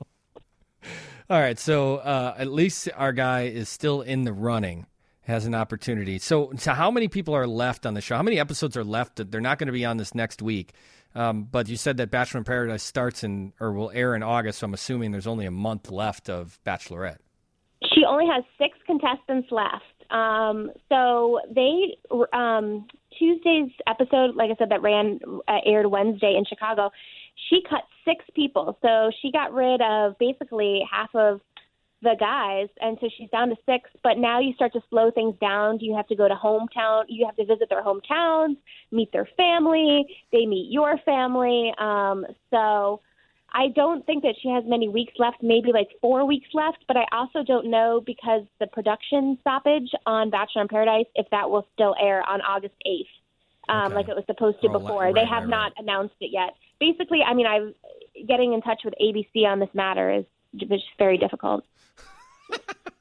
All right, so uh, at least our guy is still in the running, has an opportunity. So, so how many people are left on the show? How many episodes are left? They're not going to be on this next week. Um, but you said that Bachelor in Paradise starts in or will air in August, so I'm assuming there's only a month left of Bachelorette. She only has six contestants left. Um, so they um, Tuesday's episode, like I said, that ran uh, aired Wednesday in Chicago. She cut six people, so she got rid of basically half of the guys, and so she's down to six. But now you start to slow things down. You have to go to hometown. You have to visit their hometowns, meet their family. They meet your family. Um, so I don't think that she has many weeks left, maybe like four weeks left. But I also don't know because the production stoppage on Bachelor in Paradise, if that will still air on August eighth. Um, Okay. like it was supposed to Oh, before. right, they right, have right. not announced it yet. Basically, I mean, I'm getting in touch with A B C on this matter is just very difficult.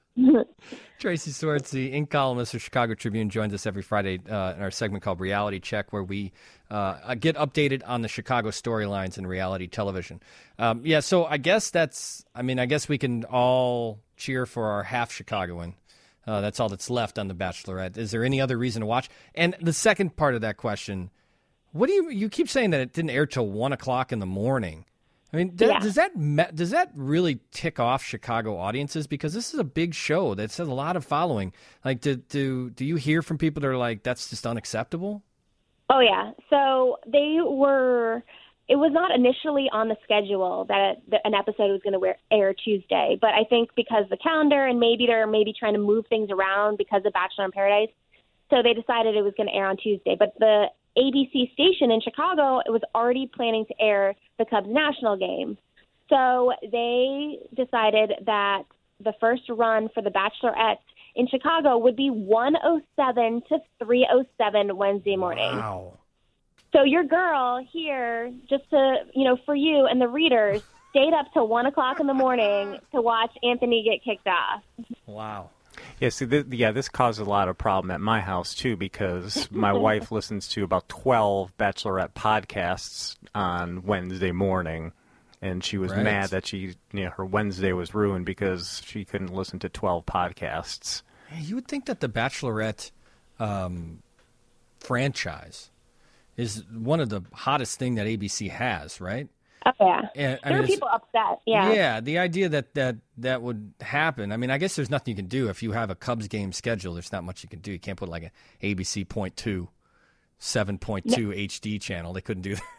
Tracy Swartz, the ink columnist of Chicago Tribune, joins us every Friday uh, in our segment called Reality Check, where we uh, get updated on the Chicago storylines in reality television. Um, yeah, so I guess that's, I mean, I guess we can all cheer for our half Chicagoan. Uh, that's all that's left on The Bachelorette. Is there any other reason to watch? And the second part of that question, what do you, you keep saying that it didn't air till one o'clock in the morning. I mean, does, Yeah. does that does that really tick off Chicago audiences? Because this is a big show that has a lot of following. Like, do do do you hear from people that are like, that's just unacceptable? Oh, yeah. So they were, it was not initially on the schedule that an episode was going to air Tuesday. But I think because the calendar and maybe they're maybe trying to move things around because of Bachelor in Paradise, so they decided it was going to air on Tuesday. But the A B C station in Chicago was already planning to air the Cubs national game. So they decided that the first run for the Bachelorette in Chicago would be one oh seven to three oh seven Wednesday morning. Wow. So your girl here, just to, you know, for you and the readers, stayed up till one o'clock in the morning to watch Anthony get kicked off. Wow. Yeah, see, th- yeah, this caused a lot of problem at my house, too, because my wife listens to about twelve Bachelorette podcasts on Wednesday morning, and she was Right. mad that she, you know, her Wednesday was ruined because she couldn't listen to twelve podcasts. Hey, you would think that the Bachelorette um, franchise is one of the hottest thing that A B C has, right? Oh, yeah. And, I there mean, were it's- people upset, yeah. Yeah, the idea that, that that would happen. I mean, I guess there's nothing you can do if you have a Cubs game scheduled. There's not much you can do. You can't put like a A B C point two, seven point two H D channel. They couldn't do that.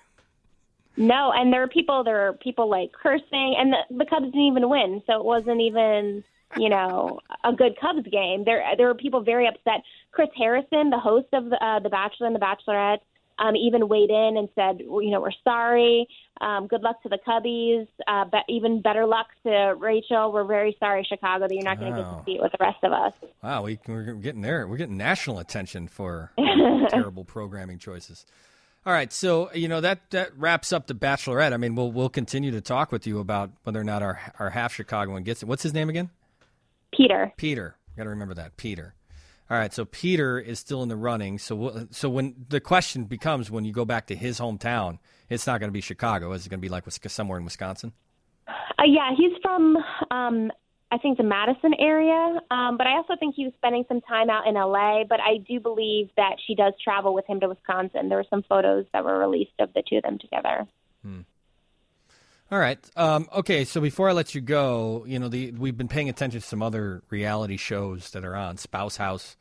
No, and there were people, there were people like cursing, and the, the Cubs didn't even win, so it wasn't even, you know, a good Cubs game. There, there were people very upset. Chris Harrison, the host of the, uh, the Bachelor and the Bachelorette, um, even weighed in and said, well, you know, we're sorry. Um, good luck to the Cubbies. Uh, but even better luck to Rachel. We're very sorry, Chicago, that you're not going to get Wow. to see it with the rest of us. Wow, we, we're getting there. We're getting national attention for terrible programming choices. All right, so you know that, that wraps up the Bachelorette. I mean, we'll we'll continue to talk with you about whether or not our our half Chicagoan gets it. What's his name again? Peter. Peter. Got to remember that, Peter. All right, so Peter is still in the running. So we'll, so when the question becomes when you go back to his hometown, it's not going to be Chicago. Is it going to be like somewhere in Wisconsin? Uh, yeah, he's from, um, I think, the Madison area. Um, but I also think he was spending some time out in L A. But I do believe that she does travel with him to Wisconsin. There were some photos that were released of the two of them together. Hmm. All right. Um, okay, so before I let you go, you know, the we've been paying attention to some other reality shows that are on. Spouse House.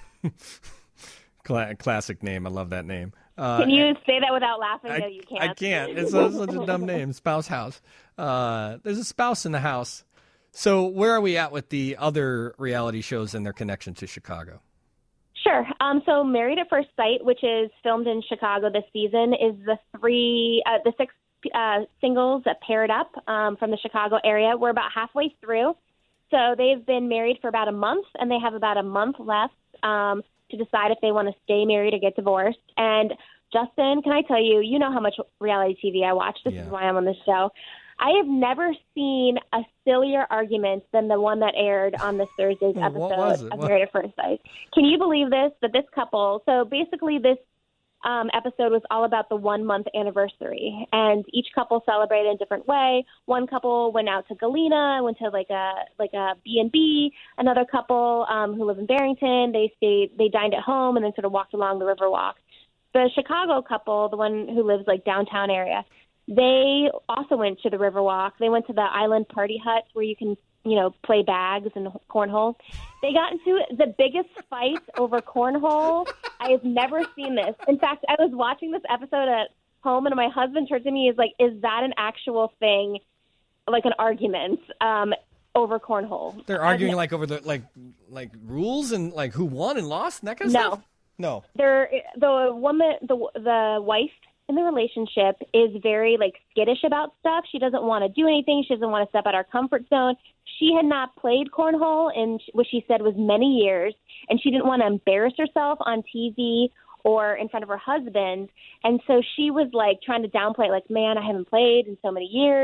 Cla- classic name. I love that name. Uh, Can you say that without laughing? I, no, you can't. I can't. It's a, such a dumb name. Spouse House. Uh, there's a spouse in the house. So where are we at with the other reality shows and their connection to Chicago? Sure. Um, so Married at First Sight, which is filmed in Chicago this season, is the three, uh, the six uh, singles that paired up um, from the Chicago area. We're about halfway through. So they've been married for about a month, and they have about a month left um, to decide if they want to stay married or get divorced. And Justin, can I tell you, you know how much reality T V I watch. This Yeah. is why I'm on this show. I have never seen a sillier argument than the one that aired on this Thursday's Well, what was episode it? of What- Married at First Sight. Can you believe this? That this couple, so basically this um, episode was all about the one-month anniversary, and each couple celebrated in a different way. One couple went out to Galena, went to like a like a B and B. Another couple um, who live in Barrington, they stayed, they dined at home, and then sort of walked along the Riverwalk. The Chicago couple, the one who lives like downtown area, they also went to the Riverwalk. They went to the Island Party Hut where you can, you know, play bags and cornhole. They got into the biggest fight over cornhole. I have never seen this. In fact, I was watching this episode at home, and my husband turned to me and is like, is that an actual thing, like an argument um, over cornhole? They're arguing like over the like like rules and like who won and lost and that kind of No. stuff? No. They're, the woman, the the wife in the relationship is very like skittish about stuff. She doesn't want to do anything. She doesn't want to step out of her comfort zone. She had not played cornhole in what she said was many years, and she didn't want to embarrass herself on T V or in front of her husband. And so she was like trying to downplay, like, man, I haven't played in so many years.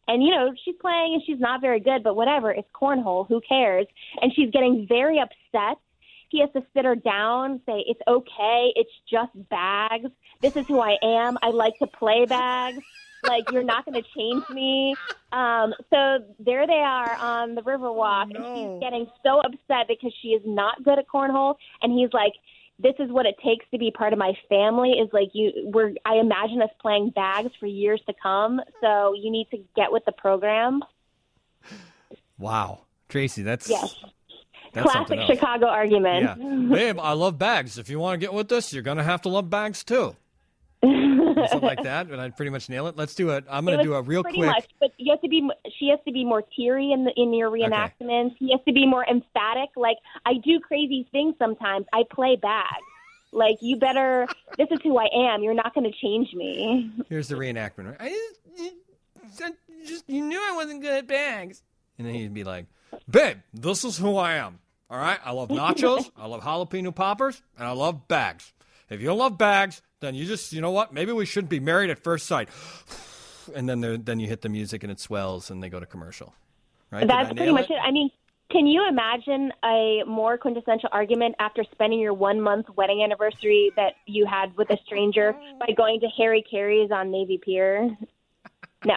And, you know, she's playing and she's not very good, but whatever. It's cornhole. Who cares? And she's getting very upset. He has to sit her down, say, it's okay. It's just bags. This is who I am. I like to play bags. Like, you're not going to change me. Um, so there they are on the Riverwalk, no. and she's getting so upset because she is not good at cornhole. And he's like, this is what it takes to be part of my family, is like, you, we're, I imagine us playing bags for years to come. So you need to get with the program. Wow. Tracy, that's... Yes. That's classic Chicago argument. Yeah. Babe, I love bags. If you want to get with us, you're going to have to love bags too. Something like that, and I pretty much nail it. Let's do it. I'm going to do a real pretty quick. Much, but you have to be. She has to be more teary in the in your reenactments. Okay. He has to be more emphatic. Like, I do crazy things sometimes. I play bags. Like, you better. This is who I am. You're not going to change me. Here's the reenactment. I just, just you knew I wasn't good at bags, and then he'd be like, "Babe, this is who I am. All right, I love nachos, I love jalapeno poppers, and I love bags. If you don't love bags, then you just, you know what? Maybe we shouldn't be married at first sight." And then then you hit the music and it swells and they go to commercial. Right? That's pretty much it? it. I mean, can you imagine a more quintessential argument after spending your one-month wedding anniversary that you had with a stranger by going to Harry Caray's on Navy Pier? No.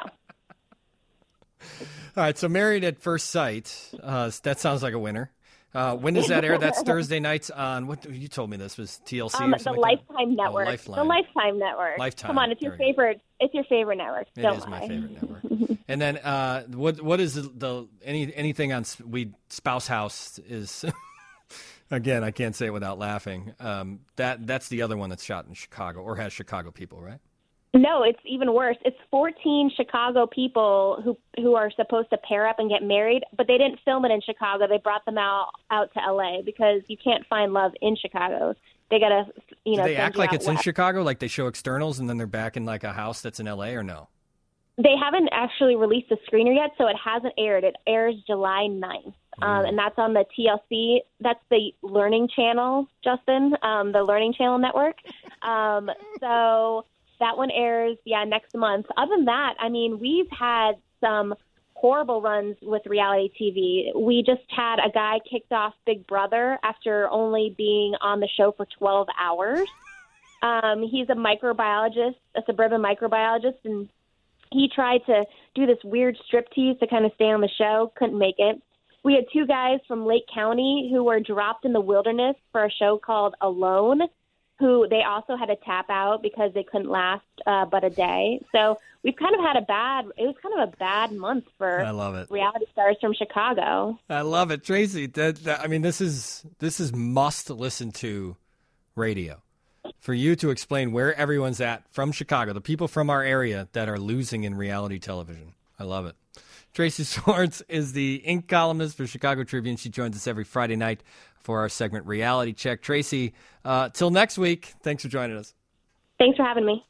All right, so Married at First Sight. Uh, that sounds like a winner. Uh, when does that air? That's Thursday nights on, what you told me this was T L C um, or something the like Lifetime that? Network. Oh, Lifeline. The Lifetime Network. Lifetime. Come on, it's your There we favorite. It's your favorite network. It Don't is lie. my favorite network. And then uh, what what is the, the any anything on we Spouse House is again, I can't say it without laughing. Um, that that's the other one that's shot in Chicago or has Chicago people, right? No, it's even worse. It's fourteen Chicago people who who are supposed to pair up and get married, but they didn't film it in Chicago. They brought them out out to L A because you can't find love in Chicago. They gotta, you know. Do they send act you like out it's in west. Chicago, like they show externals and then they're back in like a house that's in L A, or no? They haven't actually released the screener yet, so it hasn't aired. It airs July ninth, um, and that's on the T L C. That's the Learning Channel, Justin, um, the Learning Channel network. Um, so that one airs, yeah, next month. Other than that, I mean, we've had some horrible runs with reality T V. We just had a guy kicked off Big Brother after only being on the show for twelve hours. Um, he's a microbiologist, a suburban microbiologist, and he tried to do this weird striptease to kind of stay on the show, couldn't make it. We had two guys from Lake County who were dropped in the wilderness for a show called Alone, who they also had to tap out because they couldn't last uh, but a day. So we've kind of had a bad, it was kind of a bad month for I love it. reality stars from Chicago. I love it, Tracy. That, that I mean, this is this is must listen to radio. For you to explain where everyone's at from Chicago, the people from our area that are losing in reality television. I love it. Tracy Swartz is the ink columnist for Chicago Tribune. She joins us every Friday night for our segment Reality Check. Tracy, uh, till next week, thanks for joining us. Thanks for having me.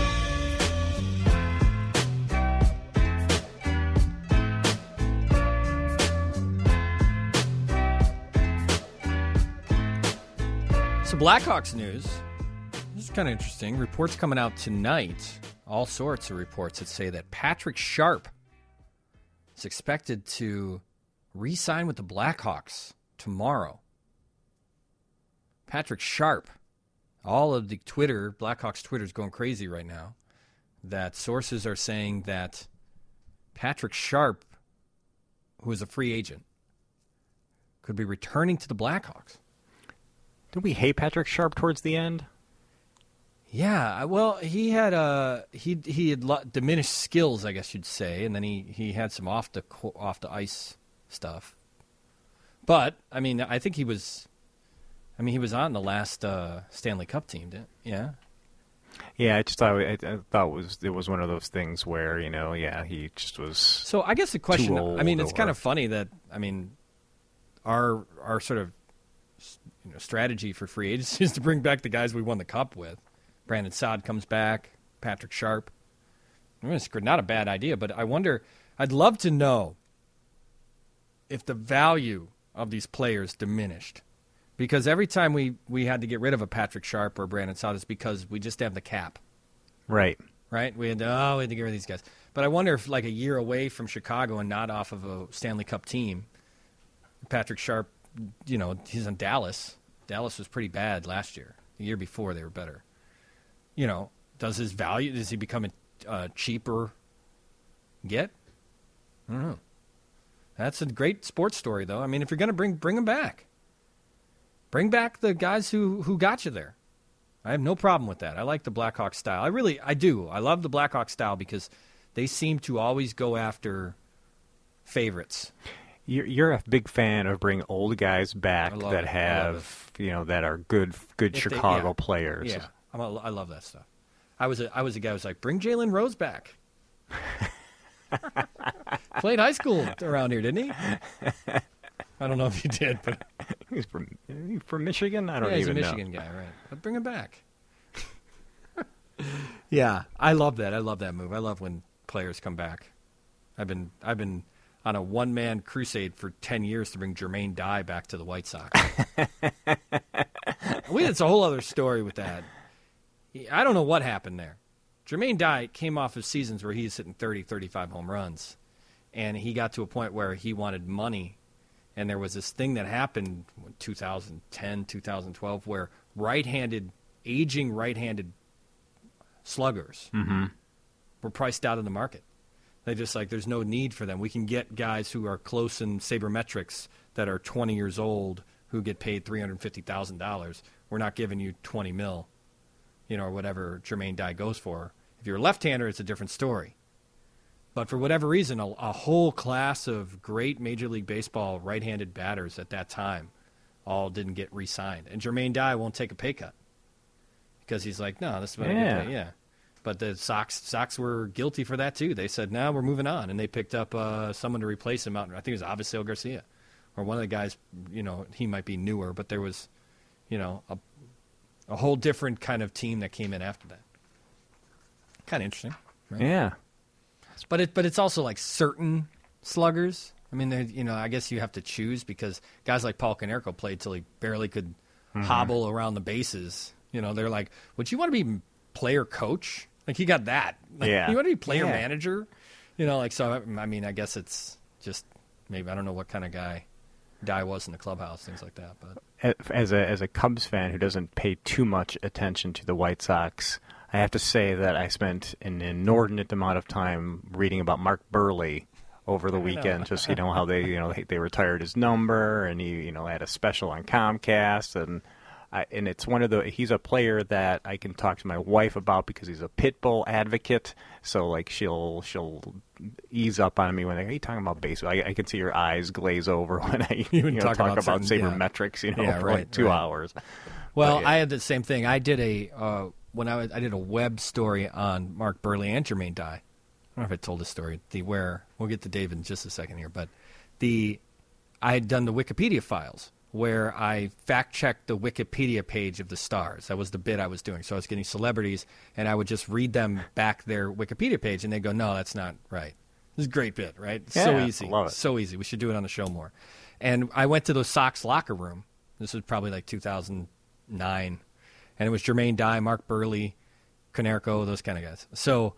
So Blackhawks news. This is kind of interesting. Reports coming out tonight, all sorts of reports that say that Patrick Sharp is expected to re-sign with the Blackhawks tomorrow. Patrick Sharp, all of the Twitter, Blackhawks Twitter is going crazy right now, that sources are saying that Patrick Sharp, who is a free agent, could be returning to the Blackhawks. Did we hate Patrick Sharp towards the end? Yeah, well, he had uh, he he had lo- diminished skills, I guess you'd say, and then he, he had some off the co- off the ice stuff. But I mean, I think he was, I mean, he was on the last uh, Stanley Cup team, didn't? Yeah. Yeah, I just thought I, I thought it was it was one of those things where, you know, yeah, he just was. So I guess the question, old I mean, it's or... kind of funny that I mean, our our sort of you know strategy for free agency is to bring back the guys we won the cup with. Brandon Saad comes back, Patrick Sharp. I mean, it's not a bad idea, but I wonder, I'd love to know if the value of these players diminished. Because every time we, we had to get rid of a Patrick Sharp or Brandon Saad, it's because we just have the cap. Right. Right? We had to, oh, we had to get rid of these guys. But I wonder if, like, a year away from Chicago and not off of a Stanley Cup team, Patrick Sharp, you know, he's in Dallas. Dallas was pretty bad last year. The year before, they were better. You know, does his value, does he become a uh, cheaper get? I don't know. That's a great sports story, though. I mean, if you're going to bring bring him back. Bring back the guys who, who got you there. I have no problem with that. I like the Blackhawks style. I really, I do. I love the Blackhawks style because they seem to always go after favorites. You're, you're a big fan of bringing old guys back that it. have, you know, that are good, good If Chicago they, yeah. players. Yeah, I'm a, I love that stuff. I was a, I was a guy who was like, bring Jalen Rose back. Played high school around here, didn't he? I don't know if he did, but he's from he's from Michigan. I don't yeah, even know. He's a Michigan know. guy, right? But bring him back. Yeah, I love that. I love that move. I love when players come back. I've been I've been on a one man crusade for ten years to bring Jermaine Dye back to the White Sox. We it's a whole other story with that. I don't know what happened there. Jermaine Dye came off of seasons where he's hitting thirty, thirty-five home runs, and he got to a point where he wanted money. And there was this thing that happened in two thousand ten, two thousand twelve, where right-handed, aging right-handed sluggers mm-hmm. were priced out of the market. They just like, there's no need for them. We can get guys who are close in sabermetrics that are twenty years old who get paid three hundred fifty thousand dollars. We're not giving you twenty mil, you know, or whatever Jermaine Dye goes for. If you're a left-hander, it's a different story. But for whatever reason, a, a whole class of great Major League Baseball right-handed batters at that time all didn't get re-signed. And Jermaine Dye won't take a pay cut because he's like, no, this is what yeah. I get paid. Yeah. But the Sox Sox were guilty for that, too. They said, no, we're moving on. And they picked up uh, someone to replace him out. I think it was Avisail Garcia. Or one of the guys, you know, he might be newer, but there was, you know, a, a whole different kind of team that came in after that. Kind of interesting. Right? Yeah. But it, but it's also like certain sluggers. I mean, you know, I guess you have to choose because guys like Paul Konerko played till he barely could mm-hmm. hobble around the bases. You know, they're like, would you want to be player coach? Like, he got that. Like, yeah. You want to be player yeah. manager? You know, like, so, I mean, I guess it's just maybe, I don't know what kind of guy Dye was in the clubhouse, things like that. But as a as a Cubs fan who doesn't pay too much attention to the White Sox, I have to say that I spent an inordinate amount of time reading about Mark Burley over the weekend. Just, you know, how they, you know, they, they retired his number, and he, you know, had a special on Comcast, and I, and it's one of the. He's a player that I can talk to my wife about because he's a pit bull advocate. So like she'll she'll ease up on me when they, are you talking about baseball? I, I can see your eyes glaze over when I you know, talk, talk about, about sabermetrics, you know, yeah, for right, like two right. hours. Well, yeah. I had the same thing. I did a. Uh, When I, was, I did a web story on Mark Burley and Jermaine Dye. I don't know if I told this story. The where we'll get to David in just a second here, but the I had done the Wikipedia files where I fact checked the Wikipedia page of the stars. That was the bit I was doing. So I was getting celebrities, and I would just read them back their Wikipedia page, and they go, "No, that's not right." This is a great bit, right? Yeah, so easy, love it. So easy. We should do it on the show more. And I went to the Sox locker room. This was probably like two thousand nine. And it was Jermaine Dye, Mark Burley, Konerko, those kind of guys. So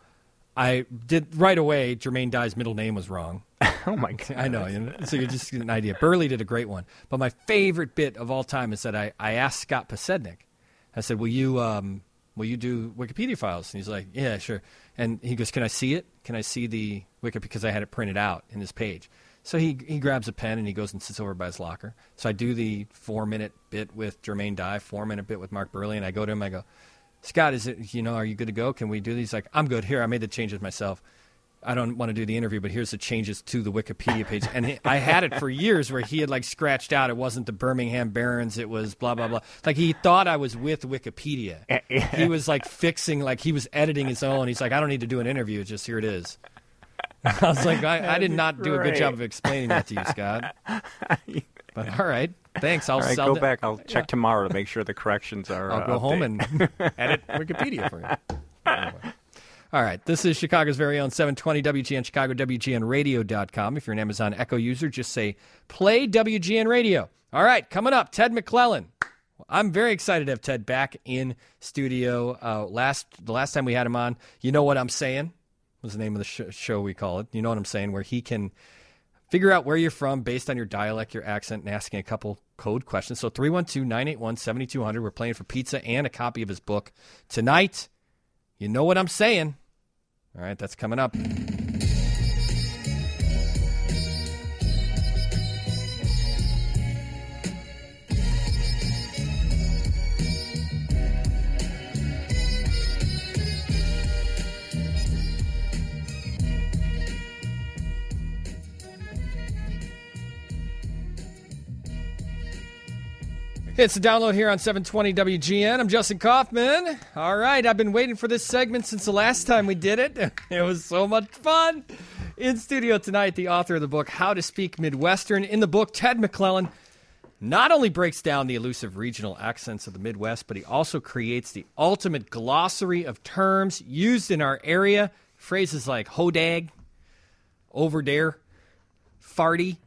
I did right away. Jermaine Dye's middle name was wrong. Oh my god! I know. You know. So you just get an idea. Burley did a great one. But my favorite bit of all time is that I, I asked Scott Pasednik. I said, "Will you um will you do Wikipedia files?" And he's like, "Yeah, sure." And he goes, "Can I see it? Can I see the Wikipedia?" Because I had it printed out in his page. So he he grabs a pen and he goes and sits over by his locker. So I do the four-minute bit with Jermaine Dye, four-minute bit with Mark Burley, and I go to him, I go, "Scott, is it, you know, are you good to go? Can we do these?" He's like, "I'm good. Here, I made the changes myself. I don't want to do the interview, but here's the changes to the Wikipedia page." And he, I had it for years where he had, like, scratched out, it wasn't the Birmingham Barons, it was blah, blah, blah. Like, he thought I was with Wikipedia. He was, like, fixing, like, he was editing his own. He's like, "I don't need to do an interview, it's just here it is." I was like, I, I did not do a good job of explaining that to you, Scott. But all right, thanks. I'll all right, sell go back. I'll check yeah. tomorrow to make sure the corrections are. I'll uh, go update. home and edit Wikipedia for you. Anyway. All right, this is Chicago's very own seven twenty W G N Chicago, W G N radio dot com. If you're an Amazon Echo user, just say play W G N Radio. All right, coming up, Ted McClellan. I'm very excited to have Ted back in studio. Uh, last the last time we had him on, you know what I'm saying? was the name of the sh- show we call it. You know what I'm saying? Where he can figure out where you're from based on your dialect, your accent, and asking a couple code questions. So three one two, nine eight one, seven two zero zero. We're playing for pizza and a copy of his book tonight. You know what I'm saying. All right, that's coming up. It's the download here on seven twenty W G N. I'm Justin Kaufman. All right, I've been waiting for this segment since the last time we did it. It was so much fun. In studio tonight, the author of the book, How to Speak Midwestern. In the book, Ted McClellan not only breaks down the elusive regional accents of the Midwest, but he also creates the ultimate glossary of terms used in our area. Phrases like hodag, over dare, farty.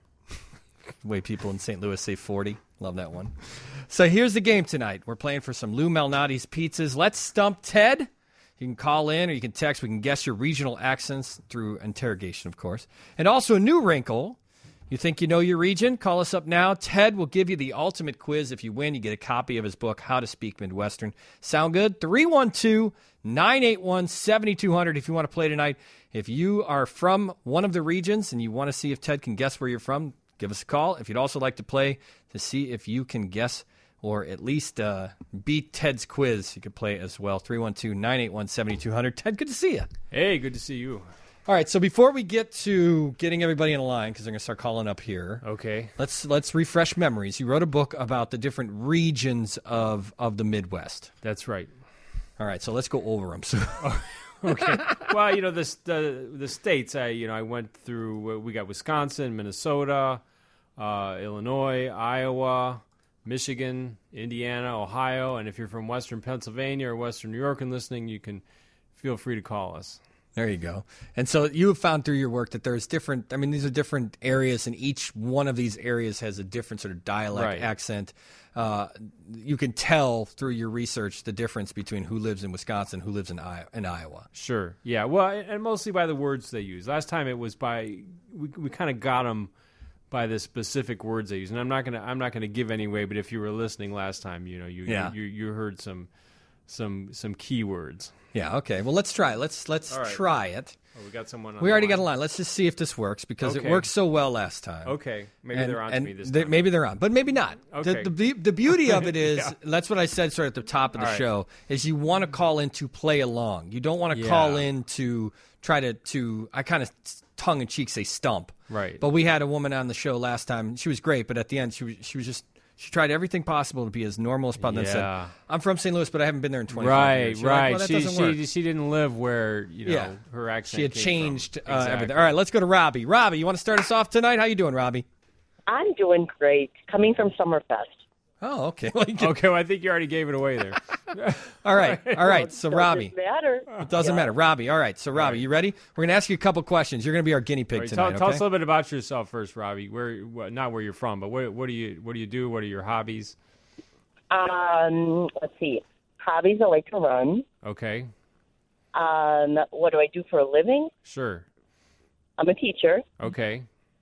The way people in Saint Louis say forty. Love that one. So here's the game tonight. We're playing for some Lou Malnati's pizzas. Let's stump Ted. You can call in or you can text. We can guess your regional accents through interrogation, of course. And also a new wrinkle. You think you know your region? Call us up now. Ted will give you the ultimate quiz. If you win, you get a copy of his book, How to Speak Midwestern. Sound good? three one two, nine eight one, seven two zero zero if you want to play tonight. If you are from one of the regions and you want to see if Ted can guess where you're from, give us a call. If you'd also like to play to see if you can guess or at least uh, beat Ted's quiz, you could play as well. three one two, nine eight one, seven two zero zero. Ted, good to see you. Hey, good to see you. All right, so before we get to getting everybody in a line, because they're going to start calling up here, okay, let's let's refresh memories. You wrote a book about the different regions of, of the Midwest. That's right. All right, so let's go over them. So. Okay. Well, you know, the, the, the states, I, you know, I went through, we got Wisconsin, Minnesota, Uh, Illinois, Iowa, Michigan, Indiana, Ohio, and if you're from Western Pennsylvania or Western New York and listening, you can feel free to call us. There you go. And so you have found through your work that there's different, I mean, these are different areas, and each one of these areas has a different sort of dialect, right. accent. Uh, you can tell through your research the difference between who lives in Wisconsin, who lives in, I- in Iowa. Sure. Yeah. Well, and mostly by the words they use. Last time it was by, we, we kind of got them by the specific words they use, and I'm not gonna I'm not gonna give any away. But if you were listening last time, you know you yeah. you, you heard some some some keywords. Yeah. Okay. Well, let's try it. Let's let's right. try it. Oh, we got someone. On we already line. got a line. Let's just see if this works because okay. it worked so well last time. Okay. Maybe and, they're on and to me this they, time. Maybe they're on, but maybe not. Okay. The, the, the beauty of it is, yeah. that's what I said sort of at the top of the All right. show, is you want to call in to play along. You don't want to yeah. call in to try to, to I kind of tongue-in-cheek say stump. Right. But we had a woman on the show last time. She was great, but at the end, she was, she was just, she tried everything possible to be as normal as possible. Yeah. And said, I'm from Saint Louis, but I haven't been there in twenty-five right, years. You're right. like, well, that she doesn't work. she she didn't live where you know yeah. her accent. She had came changed from. uh, Exactly. everything. All right, let's go to Robbie. Robbie, you want to start us off tonight? How you doing, Robbie? I'm doing great. Coming from Summerfest. Oh, okay. Well, you can... Okay, well, I think you already gave it away there. all right, all right. So, Doesn't Robbie. matter. It doesn't Yeah. matter. Robbie, all right. So, Robbie, right. you ready? We're going to ask you a couple questions. You're going to be our guinea pig Right, tonight, tell, okay? tell us a little bit about yourself first, Robbie. Where, what, not where you're from, but what, what do you what do you do? What are your hobbies? Um, let's see. Hobbies, I like to run. Okay, Um, what do I do for a living? sure. I'm a teacher. Okay.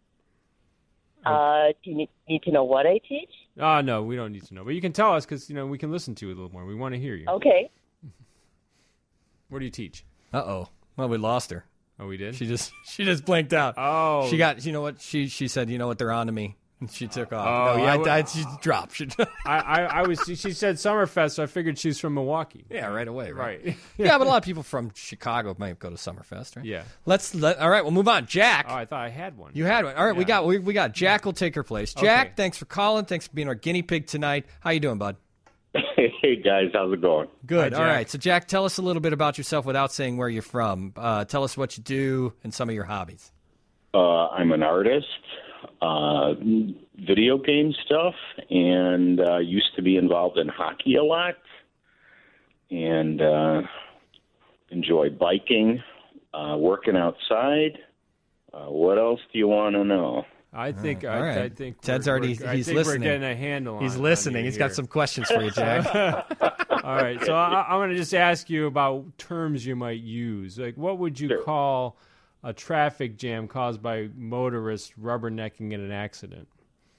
Uh, do you need, need to know what I teach? Oh, no, we don't need to know. But you can tell us because, you know, we can listen to it a little more. We want to hear you. Okay. What do you teach? Uh-oh. Well, we lost her. Oh, we did? She just she just blanked out. Oh. She got, you know what? She she said, you know what? They're on to me. And she took off. Oh, no, yeah, I, well- I, she dropped. She, I, I, I was. She said Summerfest, so I figured she's from Milwaukee. yeah, right away, right? Right. yeah, but a lot of people from Chicago might go to Summerfest, right? Yeah. Let's let. All right, we'll move on. Jack. Oh, I thought I had one. You had one. All right, we Yeah. got we, we got Jack will take her place. Jack, Okay. thanks for calling. Thanks for being our guinea pig tonight. How you doing, bud? Hey, guys, how's it going? Good. Hi, All Jack. right. So, Jack, tell us a little bit about yourself without saying where you're from. Uh, tell us what you do and some of your hobbies. Uh, I'm an artist, uh, video game stuff, and uh, used to be involved in hockey a lot, and uh, enjoy biking, uh, working outside. Uh, what else do you want to know? I think All I, right. I think Ted's we're, already we're, I he's think listening. We're getting a handle on He's on listening. you He's here. got some questions for you, Jack. All right, so I, I'm going to just ask you about terms you might use. Like, what would you Sure. call a traffic jam caused by motorists rubbernecking in an accident?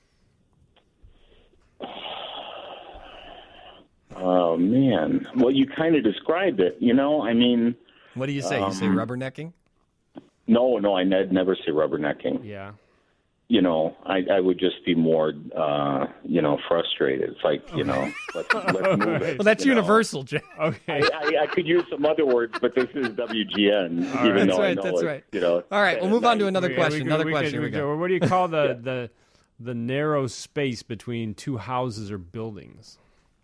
Oh man. Well, you kind of described it. You know, I mean. What do you say? You say Um, rubbernecking? No, no, I would never say rubbernecking. Yeah. You know, I, I would just be more, uh, you know, frustrated. It's like, you know, let's, let's move it. Well, that's you know. universal, Jack. Okay. I, I, I could use some other words, but this is W G N. All even right. That's though I right, know that's it's, right. You know, All right, we'll move on to another Yeah, question. we could- Another we question. could- Here we we go. could- What do you call the, the the narrow space between two houses or buildings?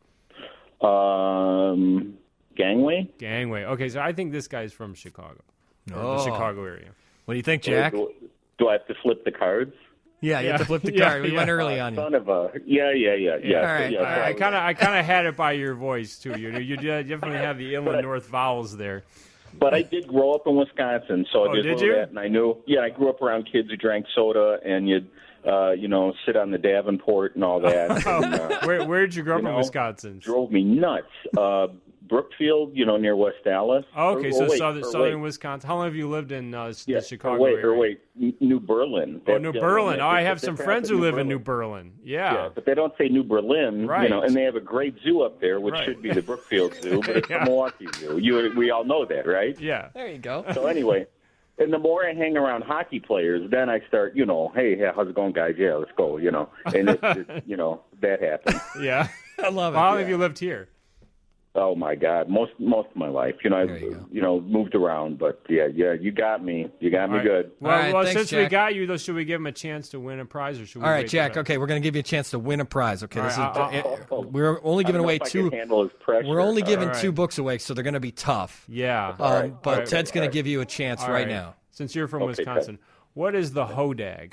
Um, gangway. Gangway. Okay, so I think this guy's from Chicago, or Oh. the Chicago area. What do you think, Jack? Do, do I have to flip the cards? Yeah, you have to Yeah. flip the Yeah, card. We yeah. went early on you. Son of a. Yeah, yeah, yeah, yeah. All right, yeah, all so I I- kind of, I kind of had it by your voice too. You, you definitely have the inland north vowels there. But I did grow up in Wisconsin, so Oh, I did, did know you? that, and I knew. Yeah, I grew up around kids who drank soda, and you'd, uh, you know, sit on the Davenport and all that. and, uh, Where, where did you grow up you in know, Wisconsin? drove me nuts. Uh, Brookfield, you know, near West Dallas. Oh, okay, Or- so or wait, southern, or southern wait. Wisconsin. How long have you lived in uh, Yeah, the Chicago or wait, area? or wait, N- New Berlin. Oh, That- New that- Berlin. that- Oh, I that- have that- some that's friends in who live Berlin. in New Berlin. Yeah, Yeah. but they don't say New Berlin, Right. you know, and they have a great zoo up there, which Right. should be the Brookfield Zoo, but it's Yeah. the Milwaukee Zoo. You, we all know that, right? Yeah. There you go. So anyway, and the more I hang around hockey players, then I start, you know, hey, yeah, how's it going, guys? Yeah, let's go, you know, and it, it, you know that happens. Yeah. I love it. How long have you lived here? Oh my God, most most of my life, you know, I've There you go. you know moved around, but yeah, yeah, you got me, you got me All right. good. Well, All right, well thanks, since we Jack. got you, though, should we give him a chance to win a prize, or should we? All right, wait Jack. till- Okay, we're going to give you a chance to win a prize. Okay, All this right, is I'll- uh, we're only I giving don't know away if I two. can handle his pressure. We're only giving All right. two books away, so they're going to be tough. Yeah. Um, right, but all right, Ted's going all to right. give you a chance All right, right. now. Since you're from Okay, Wisconsin, what is the hodag?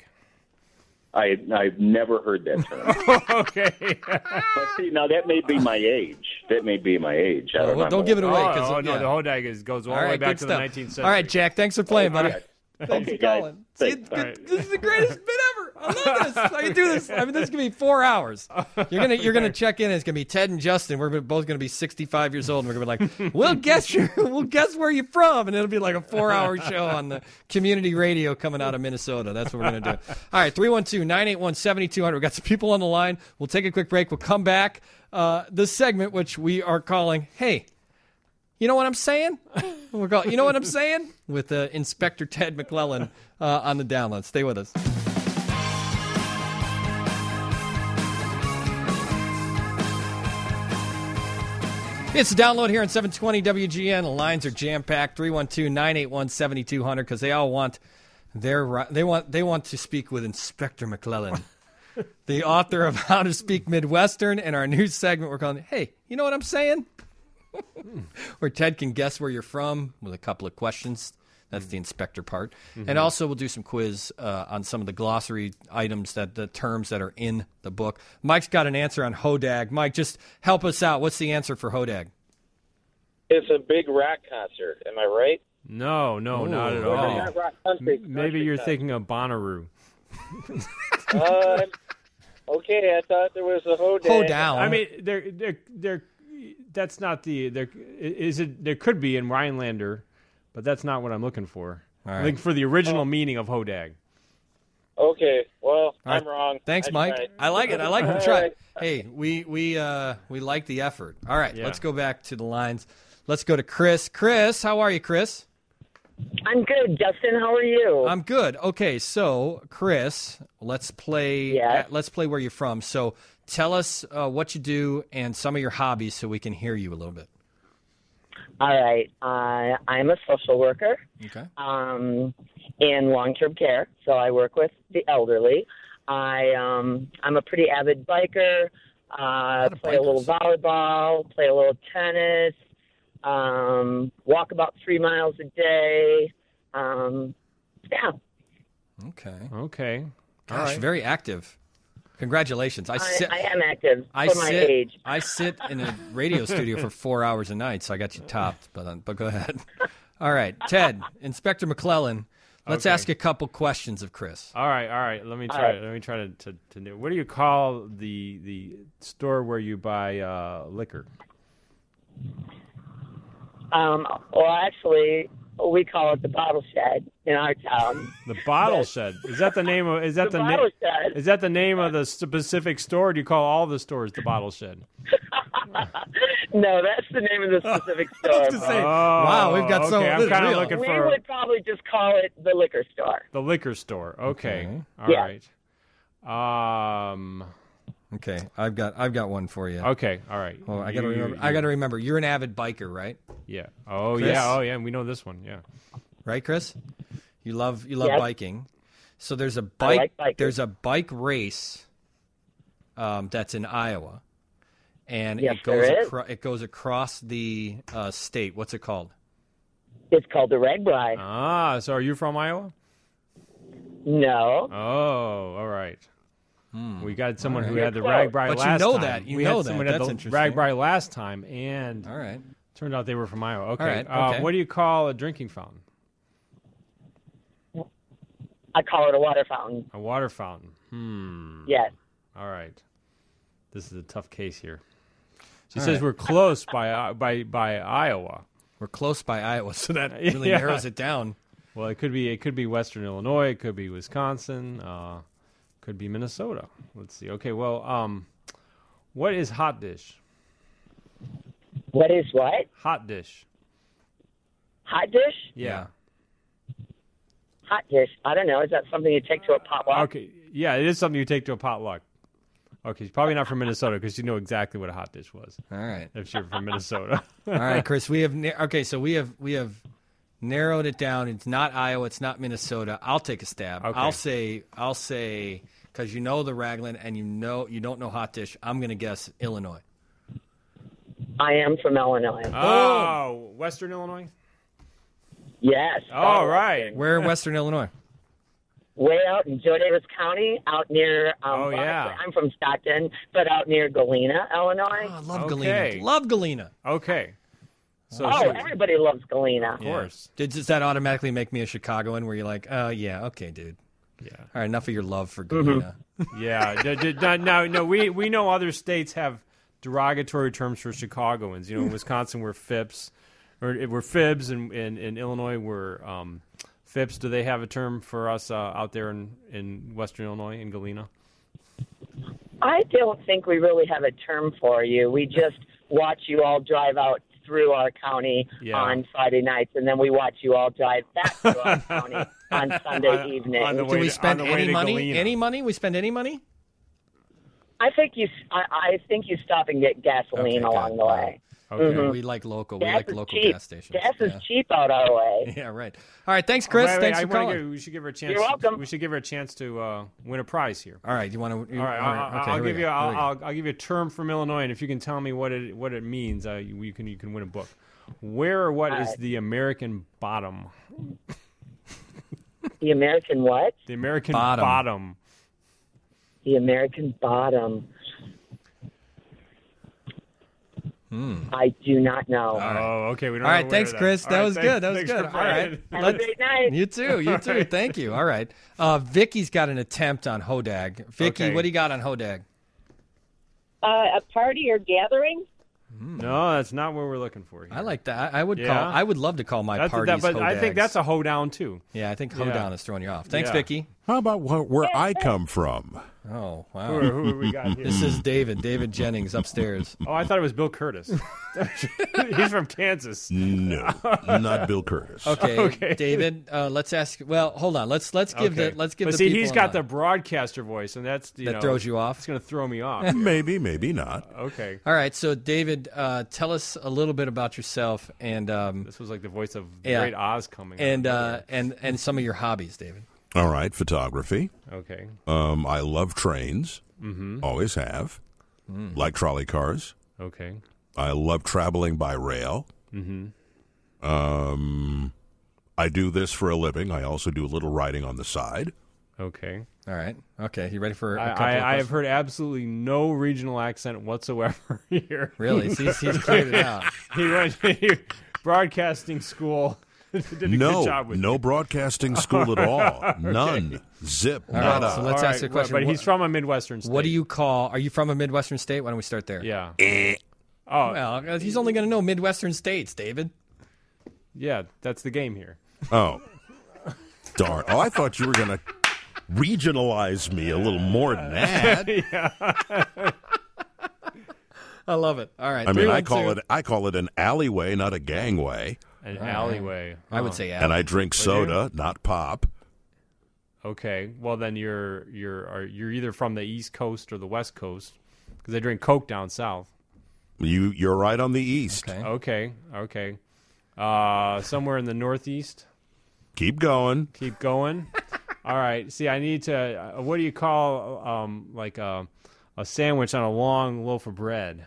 I I've never heard that term. Okay. But see, now that may be my age. That may be my age. I Oh, don't well, know. don't give it away. 'cause, oh, uh, no, yeah. the hodag is, goes all, All the way right, back good to stuff. the nineteenth century. All right, Jack. Thanks for playing, buddy. Okay. Thanks Okay, for guys. calling. See, Thanks. good- All right. This is the greatest bit ever. I love this. I can do this. I mean, this is gonna be four hours. You're gonna you're gonna check in. And it's gonna be Ted and Justin. We're gonna- both gonna be sixty-five years old. And we're gonna be like, we'll guess your, we'll guess where you're from, and it'll be like a four-hour show on the community radio coming out of Minnesota. That's what we're gonna do. All right, three one two, nine eight one, seven two zero zero. We got some people on the line. We'll take a quick break. We'll come back. Uh, this segment, which we are calling, "Hey, you know what I'm saying?" We're called, you know what I'm saying? With uh, Inspector Ted McClellan uh, on the download. Stay with us. It's the download here on seven twenty W G N. The lines are jam-packed. three one two, nine eight one, seven two zero zero because they all want their ri- they want they want to speak with Inspector McClellan, the author of How to Speak Midwestern, and our news segment we're calling, "Hey, you know what I'm saying?" Where Ted can guess where you're from with a couple of questions. That's the inspector part. Mm-hmm. And also we'll do some quiz uh, on some of the glossary items, that the terms that are in the book. Mike's got an answer on hodag. Mike, just help us out. What's the answer for hodag? It's a big rock concert. Am I right? No, no, Ooh. not at Oh. all. Not rock country, M- Maybe country you're concert. thinking of Bonnaroo. Uh, okay, I thought there was a hodag. Hoedown. I mean, there, there, there. That's not the. There is it. There could be in Rhinelander, but that's not what I'm looking for. All I'm right. looking for the original meaning of hodag. Okay, well, right. I'm wrong. Thanks, I Mike. tried. I like it. I like the All try. right. Hey, we we uh, we like the effort. All right, Yeah. let's go back to the lines. Let's go to Chris. Chris, how are you, Chris? I'm good, Justin. How are you? I'm good. Okay, so Chris, let's play. Yes. uh, let's play where you're from. So tell us uh, what you do and some of your hobbies, so we can hear you a little bit. All right. Uh, I'm a social worker Okay. um, in long-term care, so I work with the elderly. I um, I'm a pretty avid biker. Uh, of play a little bikers. volleyball. Play a little tennis. Um, walk about three miles a day. Um, yeah. Okay. Okay. All Gosh, right. very active. Congratulations. I I, sit. I am active I for my sit. age. I sit in a radio studio for four hours a night, so I got you topped. But uh, but go ahead. All right, Ted, Inspector McClellan. Let's Okay. ask a couple questions of Chris. All right, all right. Let me All try. right. Let me try to, to, to do. What do you call the the store where you buy uh, liquor? Um, well, actually, we call it the Bottle Shed in our town. The Bottle Shed. Is that the name of? Is that The the, Bottle name? Shed. Is that the name of the specific store? Or do you call all the stores the Bottle Shed? No, that's the name of the specific store. gonna say, wow, we've got okay. so- I'm this is kind of real. looking We for would probably just call it the liquor store. the liquor store. Okay. Okay. All Yeah. right. Um. Okay, I've got I've got one for you. Okay. All right. Well, I got to You- remember. you- I got to remember. You're an avid biker, right? Yeah. Oh Chris? yeah. Oh yeah. We know this one. Yeah. Right, Chris? You love you love Yes. biking. So there's a I bike. like biking. There's a bike race. Um, that's in Iowa, and Yes, it goes there is. acro- it goes across the uh, state. What's it called? It's called the Ragbri. Ah. So are you from Iowa? No. Oh. All right. We got someone who You're had the close. Ragbri But you last know time. that. You we know had that. someone That's had the interesting. Ragbri last time, and All right. turned out they were from Iowa. Okay. All right, Uh, okay. what do you call a drinking fountain? I call it a water fountain. A water fountain. Hmm. Yes. All right. This is a tough case here. She All says right. we're close by uh, by by Iowa. We're close by Iowa, so that really Yeah. narrows it down. Well, it could be it could be Western Illinois. It could be Wisconsin. Uh, could be Minnesota. Let's see. Okay. Well, um, what is hot dish? What is what? Hot dish. Hot dish? Yeah. Hot dish. I don't know. Is that something you take to a potluck? Okay. Yeah, it is something you take to a potluck. Okay, she's probably not from Minnesota because you know exactly what a hot dish was. All right. If you're from Minnesota. All right, Chris. We have na- okay. So we have we have narrowed it down. It's not Iowa. It's not Minnesota. I'll take a stab. Okay. I'll say I'll say because you know the Raglan and you know you don't know hot dish. I'm going to guess Illinois. I am from Illinois. Oh, Western Illinois? Yes. All right. Where in Western Illinois? Way out in Joe Davis County, out near. Um, Oh, well, yeah. actually, I'm from Stockton, but out near Galena, Illinois. Oh, I love Okay. Galena. Love Galena. Okay. So oh, she- everybody loves Galena. of course. Did, does that automatically make me a Chicagoan? Where you're like, oh yeah, okay, dude. Yeah. All right, enough of your love for Galena. Yeah. d- d- no, no, no, we we know other states have derogatory terms for Chicagoans. You know, in Wisconsin we're Fips, or we're Fibs, and in, in Illinois we're um, Fips. Do they have a term for us uh, out there in, in Western Illinois, in Galena? I don't think we really have a term for you. We just watch you all drive out through our county Yeah. on Friday nights, and then we watch you all drive back through our county on Sunday On- evening. on the Do way we to- spend on the way any to money? Galena. Any money? We spend any money? I think you. I, I think you stop and get gasoline Okay, along got the it. way. Okay. Mhm. We like local. We Gas like is local cheap. gas stations. Gas is Yeah. cheap out our way. Yeah, right. All right, thanks, Chris. Wait, wait, thanks I for wanna calling. give- we should give her a chance. You're welcome. We should give her a chance to uh, win a prize here. All right, you want to? All right, I'll, okay, I'll here we give go, you. here I'll, we go. I'll, I'll give you a term from Illinois, and if you can tell me what it what it means, uh, you, you can you can win a book. Where or what All is right. the American bottom? The American what? The American Bottom. bottom. The American bottom. Hmm. I do not know. Oh, okay. We don't All know right, where thanks, then. Chris. All That right, was thanks- good. That was thanks good. for All right. playing. Have Let's- a great night. You too. You too. Thank you. All right. Uh, Vicky's got an attempt on Hodag. Vicky, Okay. what do you got on Hodag? Uh, a party or gathering? No, that's not what we're looking for here. I like that. I I would Yeah? call. I would love to call my That's parties that, but I think Hodags. that's a hoedown too. Yeah, I think Yeah. Hoedown is throwing you off. Thanks, Yeah. Vicky. How about where, where I come from? Oh wow. Who, are- who are we got here? This is David. David Jennings upstairs. Oh, I thought it was Bill Curtis. He's from Kansas. No, not Bill Curtis. Okay, Okay. David. Uh, let's ask. Well, hold on. Let's let's give Okay. the let's give But the see, people he's on got the the broadcaster voice, and that's you that know, throws you off. It's going to throw me off. Maybe, maybe not. Okay. All right, so David, uh, tell us a little bit about yourself and um, This was like the voice of the Yeah. Great Oz coming. and out. uh, and and some of your hobbies, David. All right, photography. Okay. Um, I love trains. Mm-hmm. Always have. Like trolley cars. Okay. I love traveling by rail. Mm-hmm. Um, I do this for a living. I also do a little writing on the side. Okay. All right, okay, you ready for a I, couple of I, I have questions? heard absolutely no regional accent whatsoever here. Really, he's, he's cleared it out. He went to broadcasting school did a no, good job with no you. broadcasting school at all. Okay. None. Zip. All right, Nada. so let's All ask right, a question. But What- he's from a Midwestern state. What do you call? Are you from a Midwestern state? Why don't we start there? Yeah. Eh. Oh, Well, he's only going to know Midwestern states, David. yeah. That's the game here. Oh, darn. Oh, I thought you were going to regionalize me a little more than that. I love it. All right. I mean, three I one call two. it I call it an alleyway, not a gangway. An All right. alleyway. I would Oh. say And alley. I drink Would you? soda, not pop. Okay. Well, then you're you're are, you're either from the East Coast or the West Coast because they drink Coke down south. You you're right on the east. Okay. Okay. Okay. Uh, somewhere in the Northeast. Keep going. Keep going. All right. See, I need to. Uh, what do you call um like a a sandwich on a long loaf of bread?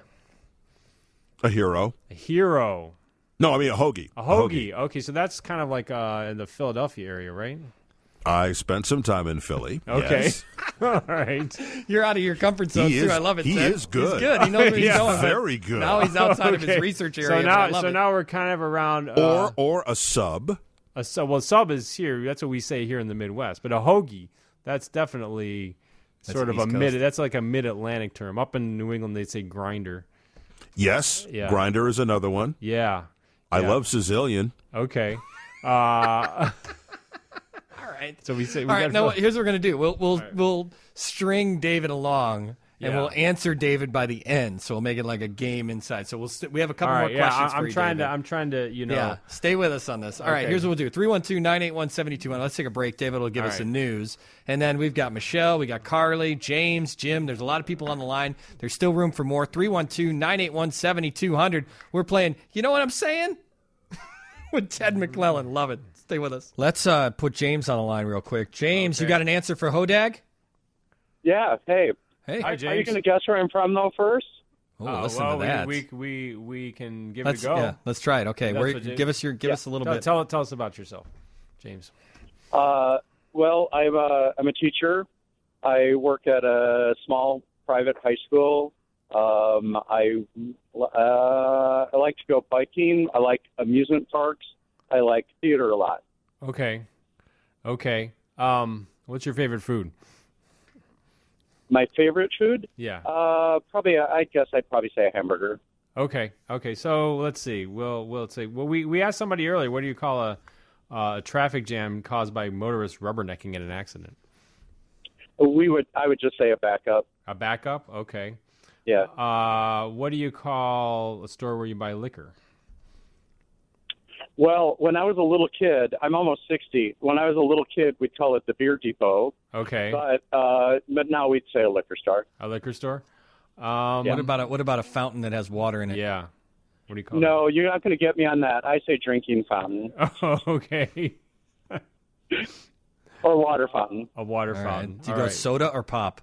A hero. A hero. No, I mean a hoagie. A hoagie. Okay, so that's kind of like uh, in the Philadelphia area, right? I spent some time in Philly. Okay. Yes. All right. You're out of your comfort zone He too. is- I love it. he Ted. is good. He's good. He knows where he's Yeah. going. but Very good. Now he's outside of his Okay. research area. So but now, I love so it. now we're kind of around. Uh, Or or a sub. a sub. Well, sub is here. That's what we say here in the Midwest. But a hoagie, that's definitely That's sort of a East mid. Coast. That's like a mid-Atlantic term. Up in New England, they say grinder. Yes. Yeah. Grinder is another one. Yeah. I Yeah. love Sicilian. Okay. Uh, All right. so we say. We All right. gotta Now fill- what- here's what we're gonna do. We'll we'll right. we'll string David along. And Yeah. we'll answer David by the end, so we'll make it like a game inside. So we'll st- we have a couple All right. more Yeah. questions I, for I'm you, trying David. to. I'm trying to. You know. Yeah, stay with us on this. All right, Okay. here's what we'll do. three one two, nine eight one, seven two one zero. Let's take a break. David will give All us the right. news. And then we've got Michelle, we got Carly, James, Jim. There's a lot of people on the line. There's still room for more. three one two, nine eight one, seven two zero zero. We're playing, you know what I'm saying? With Ted McClellan. Love it. Stay with us. Let's uh, put James on the line real quick. James, you Okay. got an answer for Hodag? Yeah. Hey. Hey. Hi, Are you James. going to guess where I'm from, though, first? Oh, Oh, listen well, to that. We, we we we can give let's, it a go. Yeah, let's try it. Okay, That's Where, what James- give us your give Yeah. us a little Tell, bit. tell tell us about yourself, James. Uh, well, I'm a, I'm a teacher. I work at a small private high school. Um, I uh, I like to go biking. I like amusement parks. I like theater a lot. Okay. Okay. Um, what's your favorite food? My favorite food? Yeah. Uh, probably. I guess I'd probably say a hamburger. Okay. Okay. So let's see. We'll we'll say. Well, we we asked somebody earlier. What do you call a uh, a traffic jam caused by motorists rubbernecking in an accident? We would. I would just say a backup. A backup. Okay. Yeah. Uh, what do you call a store where you buy liquor? Well, when I was a little kid, I'm almost sixty. When I was a little kid, we'd call it the beer depot. Okay. But uh, but now we'd say a liquor store. A liquor store. Um, What about a, what about a fountain that has water in it? Yeah. What do you call No, you're not going to get me on that. I say drinking fountain it? Oh, okay. or water fountain. A water All right. fountain. Do you All go right. soda or pop?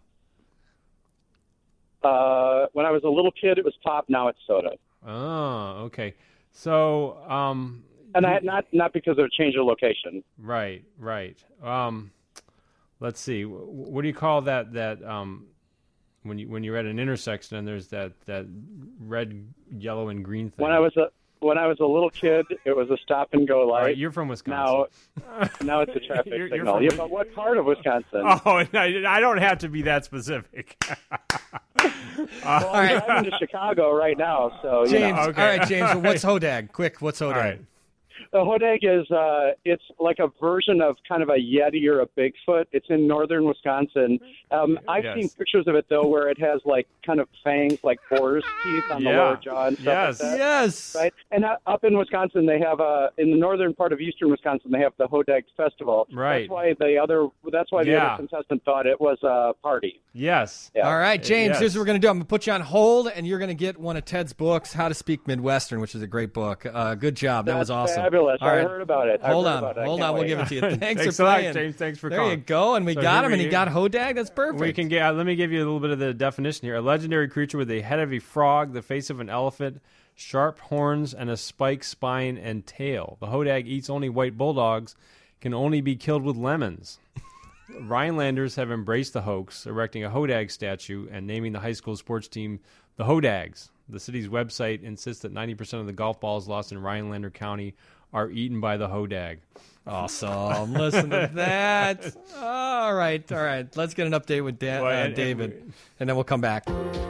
Uh, when I was a little kid, it was pop. Now it's soda. Oh, okay. So, um, And I not not because of a change of location. right, right. Um, let's see. Wh- What do you call that? That um, when you when you're at an intersection and there's that that red, yellow, and green thing. When I was a when I was a little kid, it was a stop and go All light. right, you're from now Wisconsin. now it's a traffic You're- you're signal. from- Yeah, but what part of Wisconsin? Oh, I I don't have to be that specific. well, I'm driving to Chicago right now, so you James, know. Okay. all right, James. Well, what's Hodag? Quick, what's Hodag? All right. The Hodag is uh, it's like a version of kind of a Yeti or a Bigfoot. It's in northern Wisconsin. Um, I've Yes. seen pictures of it though, where it has like kind of fangs, like boar's teeth on the Yeah. lower jaw and stuff Yes. like that. Yes. Right, and uh, up in Wisconsin, they have uh, in the northern part of eastern Wisconsin, they have the Hodag Festival. Right. That's why the other. That's why the Yeah. other contestant thought it was a party. Yes. Yeah. All right, James, Yes. here's what we're going to do. I'm going to put you on hold, and you're going to get one of Ted's books, How to Speak Midwestern, which is a great book. Uh, good job. That That's was awesome. fabulous. All I right. heard about it. I Hold heard on. about it. I Hold can't on. We'll wait. give it to you. Thanks, Thanks for a lot, playing. James. Thanks for there calling. you go. And we So got here him, we and he go. got Hodag. That's perfect. We can get. Uh, let me give you a little bit of the definition here. A legendary creature with the head of a frog, the face of an elephant, sharp horns, and a spiked spine and tail. The Hodag eats only white bulldogs, can only be killed with lemons. Rhinelanders have embraced the hoax, erecting a Hodag statue and naming the high school sports team the Hodags. The city's website insists that ninety percent of the golf balls lost in Rhinelander County are eaten by the hodag. Awesome. Listen to that. All right. All right. Let's get an update with Dan, Well, uh, and- David, and and then we'll come back.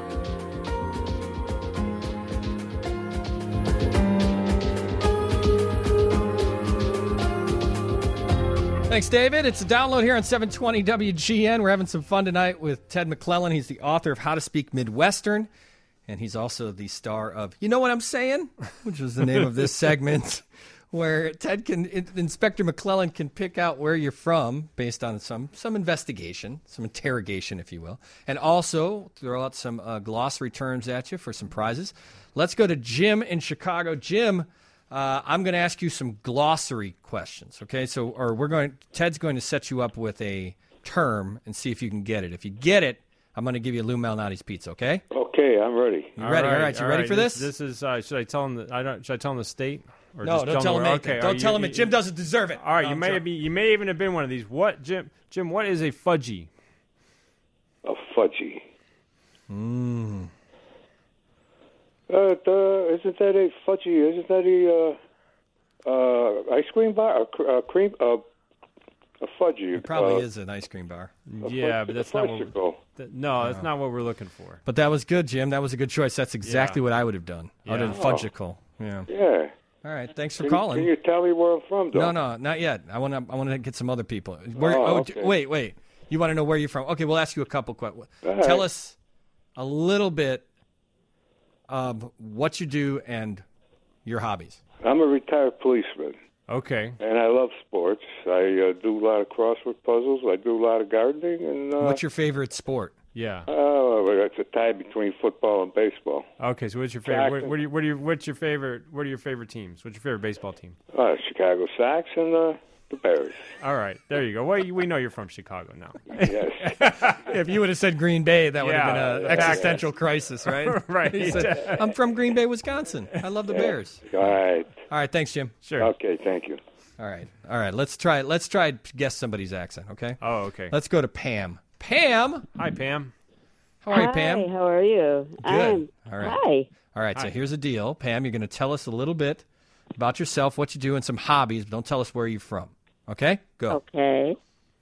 Thanks, David. It's a download here on seven twenty W G N. We're having some fun tonight with Ted McClellan. He's the author of How to Speak Midwestern, and he's also the star of You Know What I'm Saying?, which was the name of this segment, where Ted can, Inspector McClellan can pick out where you're from based on some some investigation, some interrogation, if you will, and also throw out some uh, glossary terms at you for some prizes. Let's go to Jim in Chicago. Jim, uh, I'm going to ask you some glossary questions, okay? So, or we're going. Ted's going to set you up with a term and see if you can get it. If you get it, I'm going to give you Lou Malnati's pizza, okay? Okay, I'm ready. You ready? All right, you all ready right. for this? This, this is. Uh, should I tell him? The, I don't. Should I tell him the state? Or No, just don't tell him where- anything. Okay, Don't are tell you- him it. Jim doesn't deserve it. All right, No, you I'm may joking. be. You may even have been one of these. What, Jim? Jim, what is a fudgy? A fudgy. Mmm. Uh, the, isn't that a fudgy? Isn't that a uh, uh, ice cream bar? A, cr- a cream? Uh, a fudgy. It probably uh, is an ice cream bar. Yeah, fudgy- but that's a not what. fudgicle. We're, that, no, that's not what we're looking for. But that was good, Jim. That was a good choice. That's exactly Yeah. what I would have done. I would have Yeah. done fudgicle. Yeah. Yeah. All right. Thanks for Can, calling. Can you tell me where I'm from, though? No, no, not yet. I want to. I want to get some other people. Where, Oh, oh, okay. d- wait, wait. You want to know where you're from? Okay, we'll ask you a couple questions. All right. Tell us a little bit of what you do and your hobbies. I'm a retired policeman, Okay. and I love sports. I uh, do a lot of crossword puzzles. I do a lot of gardening, and uh, What's your favorite sport? Yeah. oh, well, it's a tie between football and baseball. Okay. So, what's your favorite? What, Jackson. what, are you, what are you? What's your favorite? What are your favorite teams? What's your favorite baseball team? Uh, Chicago Sox and uh, the Bears. All right. There you go. Well, you- we know you're from Chicago now. Yes. If you would have said Green Bay, that would Yeah, have been an back- existential crisis, right? Right. He said, I'm from Green Bay, Wisconsin. I love the Bears. All right. All right. Thanks, Jim. Sure. Okay, thank you. All right. All right. Let's try. Let's try to guess somebody's accent. Okay. Oh, okay. Let's go to Pam. Pam. Hi, Pam. How are you, Hi, Pam? how are you? Good. I'm, All right. Hi. All right. So Hi. here's the deal, Pam. You're going to tell us a little bit about yourself, what you do, and some hobbies. But don't tell us where you're from. Okay. Go. Okay.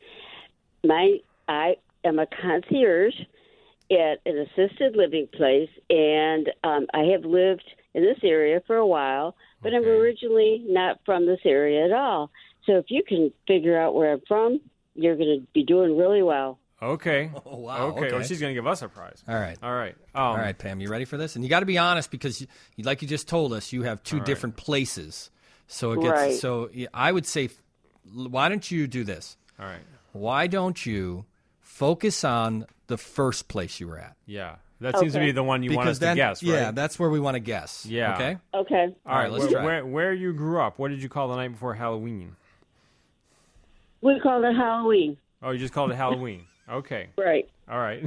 My I am a concierge at an assisted living place, and um, I have lived in this area for a while, but I'm Okay. originally not from this area at all. So if you can figure out where I'm from, you're going to be doing really well. Okay. Oh, wow. Okay. Well, Okay. she's gonna give us a prize. All right. All right. Um, All right, Pam. You ready for this? And you got to be honest because, you, like you just told us, you have two All right. different places. So it gets. Right. So yeah, I would say, why don't you do this? All right. Why don't you focus on the first place you were at? Yeah. That seems to Okay. be the one you want us then, to guess, right? yeah, that's where we want to guess. Yeah. Okay. Okay. All right. let's where, try it. Where, where you grew up? What did you call the night before Halloween? We call it Halloween. Oh, you just called it Halloween. Okay. Right. All right.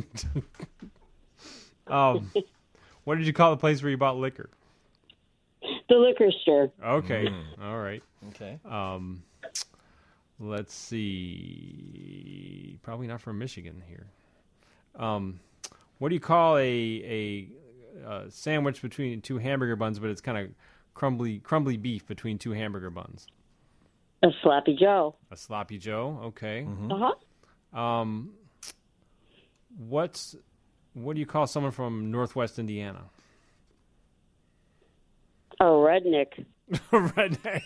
um, what did you call the place where you bought liquor? The liquor store. Okay. Mm. All right. Okay. Um, let's see. Probably not from Michigan here. Um, what do you call a a, uh sandwich between two hamburger buns, but it's kind of crumbly crumbly beef between two hamburger buns? A sloppy Joe. A sloppy Joe. Okay. Mm-hmm. Uh huh. Um, what's what do you call someone from Northwest Indiana? Oh, redneck. Redneck.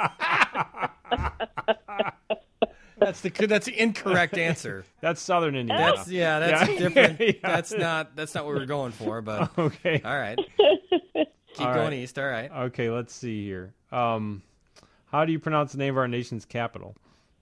That's the that's the incorrect answer. That's Southern Indiana. That's yeah. That's Yeah. different. Yeah. That's not that's not what we're going for. But Okay. all right. Keep All going right. east. All right. Okay, let's see here. Um, how do you pronounce the name of our nation's capital?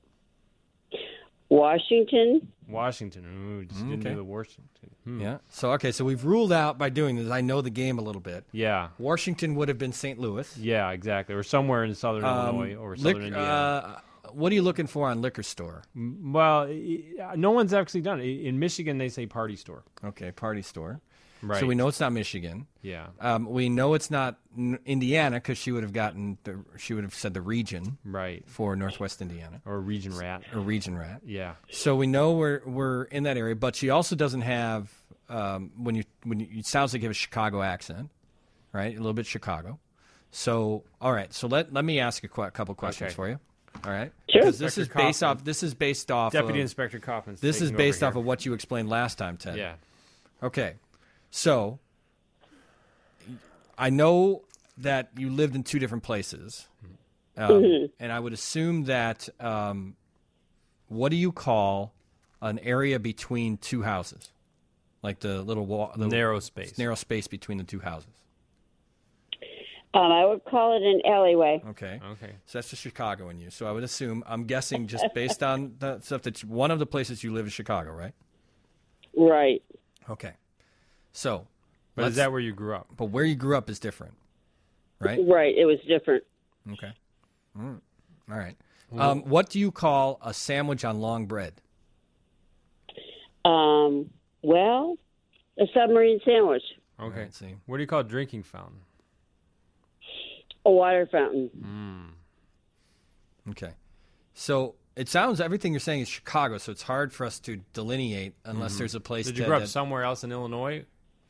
Washington. Washington. Ooh, just didn't Okay. do the Washington. Hmm. Yeah. So okay. So we've ruled out by doing this. I know the game a little bit. Yeah. Washington would have been Saint Louis. Yeah, exactly. Or somewhere in southern Um, Illinois or lic- southern Indiana. uh, what are you looking for on liquor store? M- well, i- i- no one's actually done it. In Michigan, they say party store. Okay, party store. Right. So we know it's not Michigan. Yeah. Um, we know it's not N- Indiana because she would have gotten the, she would have said the region Right. for Northwest Indiana Or region rat. or region rat. Yeah. So we know we're we're in that area, but she also doesn't have um, when you when you, it sounds like you have a Chicago accent, right? A little bit Chicago. So, all right. So let let me ask a qu- couple questions Okay. for you. All right. Sure. Because this is Inspector based Kaufman. off. This is based off. Deputy of, Inspector Kaufman's This is taking based over off here. of what you explained last time, Ted. Yeah. Okay. So, I know that you lived in two different places, um, Mhm. and I would assume that. Um, what do you call an area between two houses, like the little wall, the Narrow space. narrow space between the two houses? Um, I would call it an alleyway. Okay. Okay. So that's the Chicago in you. So I would assume, I'm guessing, just based on the stuff that you, one of the places you live is Chicago, right? Right. Okay. So, But is let's- that where you grew up? But where you grew up is different, right? Right. It was different. Okay. Mm. All right. Um, what do you call a sandwich on long bread? Um, well, a submarine sandwich, Okay. Let's see. What do you call a drinking fountain? a water fountain. Mm. Okay. So it sounds everything you're saying is Chicago, so it's hard for us to delineate unless Mhm. there's a place. Did you that- grow up that- somewhere else in Illinois?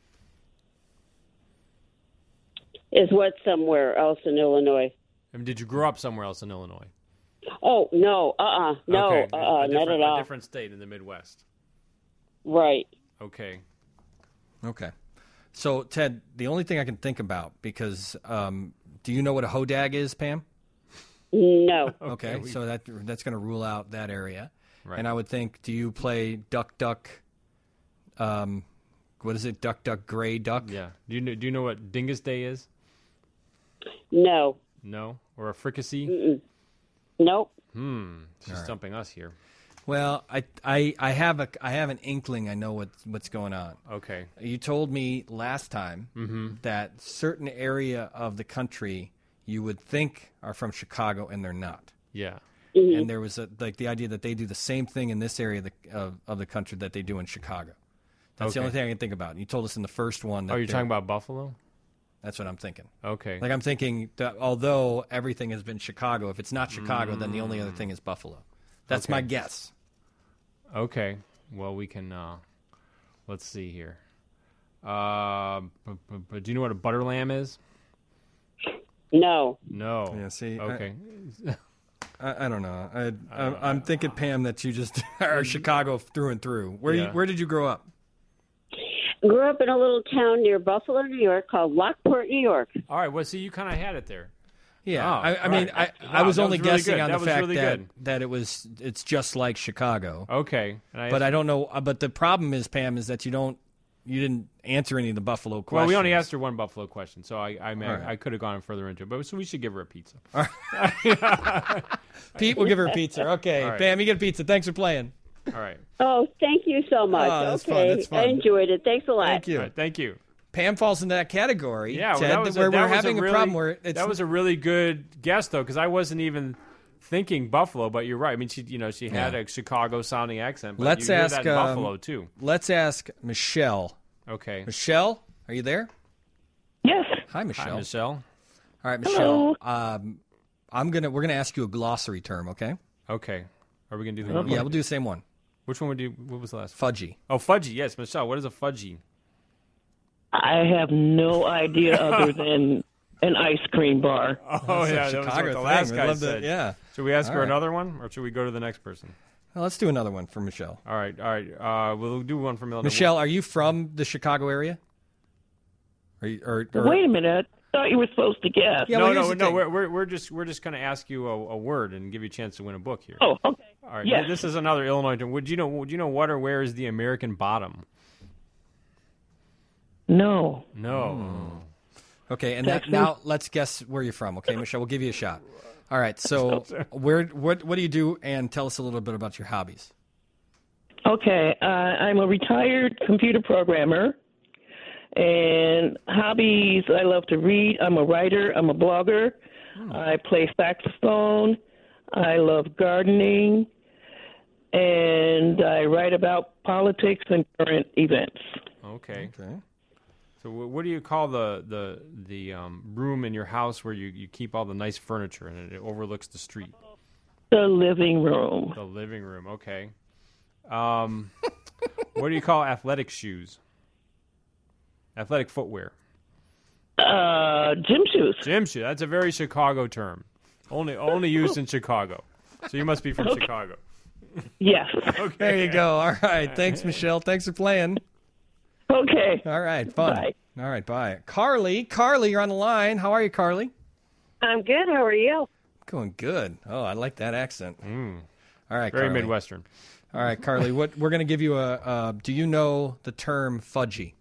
Is what somewhere else in Illinois? I mean, did you grow up somewhere else in Illinois? Oh no, uh, uh no, okay. uh, a uh not different- at all. A different state in the Midwest. Right. Okay. Okay. So Ted, the only thing I can think about because um, do you know what a hodag is, Pam? No. Okay, we- so that that's going to rule out that area. Right. And I would think, do you play duck, duck? Um, what is it? Duck, duck, gray, duck. Yeah. Do you know, do you know what Dingus Day is? No. No. Or a fricassee? Mm-mm. Nope. Hmm. She's All right. stumping us here. Well, I, I, I have a I have an inkling. I know what what's going on. Okay. You told me last time Mhm. that certain area of the country you would think are from Chicago, and they're not. Yeah. Mhm. And there was a, like the idea that they do the same thing in this area of the, of, of the country that they do in Chicago. That's the Okay. only thing I can think about. You told us in the first one. That Oh, you're they're- talking about Buffalo? That's what I'm thinking. Okay. Like I'm thinking that although everything has been Chicago, if it's not Chicago, then the only other thing is Buffalo. That's Okay. my guess. Okay. Well, we can. Uh, let's see here. Uh, but, but, but do you know what a butter lamb is? No. No. Yeah. See. I- Okay. I, I don't know. I, I, know. I'm thinking, Pam, that you just are Chicago through and through. Where you, Yeah. where did you grow up? Grew up in a little town near Buffalo, New York, called Lockport, New York. All right. Well, see, you kind of had it there. Yeah, Oh, I, I all mean, right. I, I Wow, was that only was really guessing good. on That the was fact really that good. that it was it's just like Chicago. Okay. And I But asked- I don't know. uh, But the problem is, Pam, is that you don't you didn't answer any of the Buffalo questions. Well, we only asked her one Buffalo question, so I I, mean, All right. I could have gone further into it. But so we should give her a pizza. Pete will give her a pizza. Okay, All right. Pam, you get a pizza. Thanks for playing. All right. Oh, thank you so much. Oh, that's okay. fun, that's fun. I enjoyed it. Thanks a lot. Thank you. All right, thank you. Pam falls into that category. Yeah, well, Ted, that was a- where that we're was having a, really, problem where it's that was a really good guess though, because I wasn't even thinking Buffalo. But you're right. I mean, she you know she had Yeah. a Chicago sounding accent. But Let's you hear ask that in um, Buffalo too. Let's ask Michelle. Okay. Michelle, are you there? Yes. Hi, Michelle. Hi, Michelle. All right, Michelle. Um, I'm gonna we're gonna ask you a glossary term. Okay. Okay. Are we gonna do the Yeah, we'll do the same one. Which one would you? What was the last? Fudgy. Oh, fudgy. Yes, Michelle. What is a fudgy? I have no idea other than an ice cream bar. Oh yeah, that was what the last We'd guy love to- said. yeah. Should we ask All her right. another one, or should we go to the next person? Well, let's do another one for Michelle. All right, all right. Uh, we'll do one from Illinois. Michelle, are you from the Chicago area? Are you, or, or, Wait a minute. I thought you were supposed to guess. Yeah, no, well, no, here's the no. thing. We're, we're we're just we're just going to ask you a, a word and give you a chance to win a book here. Oh, okay. All right. Yes. This is another Illinois term. Would you know? Would you know what or where is the American bottom? No. No. Okay, and that, Texas? now let's guess where you're from. Okay, Michelle, we'll give you a shot. All right, so where what what do you do? And tell us a little bit about your hobbies. Okay. Uh, I'm a retired computer programmer. And hobbies, I love to read. I'm a writer. I'm a blogger. I play saxophone. I love gardening. And I write about politics and current events. Okay. Okay. So wh- what do you call the the the um, room in your house where you, you keep all the nice furniture and it overlooks the street? The living room. The living room. Okay. Um, what do you call athletic shoes? Athletic footwear. Uh, gym shoes. Gym shoes. That's a very Chicago term. Only only used in Chicago. So you must be from Okay. Chicago. Yes. Okay. There you go. All right. Thanks, Michelle. Thanks for playing. Okay. All right. Fun. Bye. All right. Bye. Carly. Carly, you're on the line. How are you, Carly? I'm good. How are you? Going good. Oh, I like that accent. Mm. All right, Very Carly. Midwestern. All right, Carly. What we're going to give you a. Uh, do you know the term fudgy?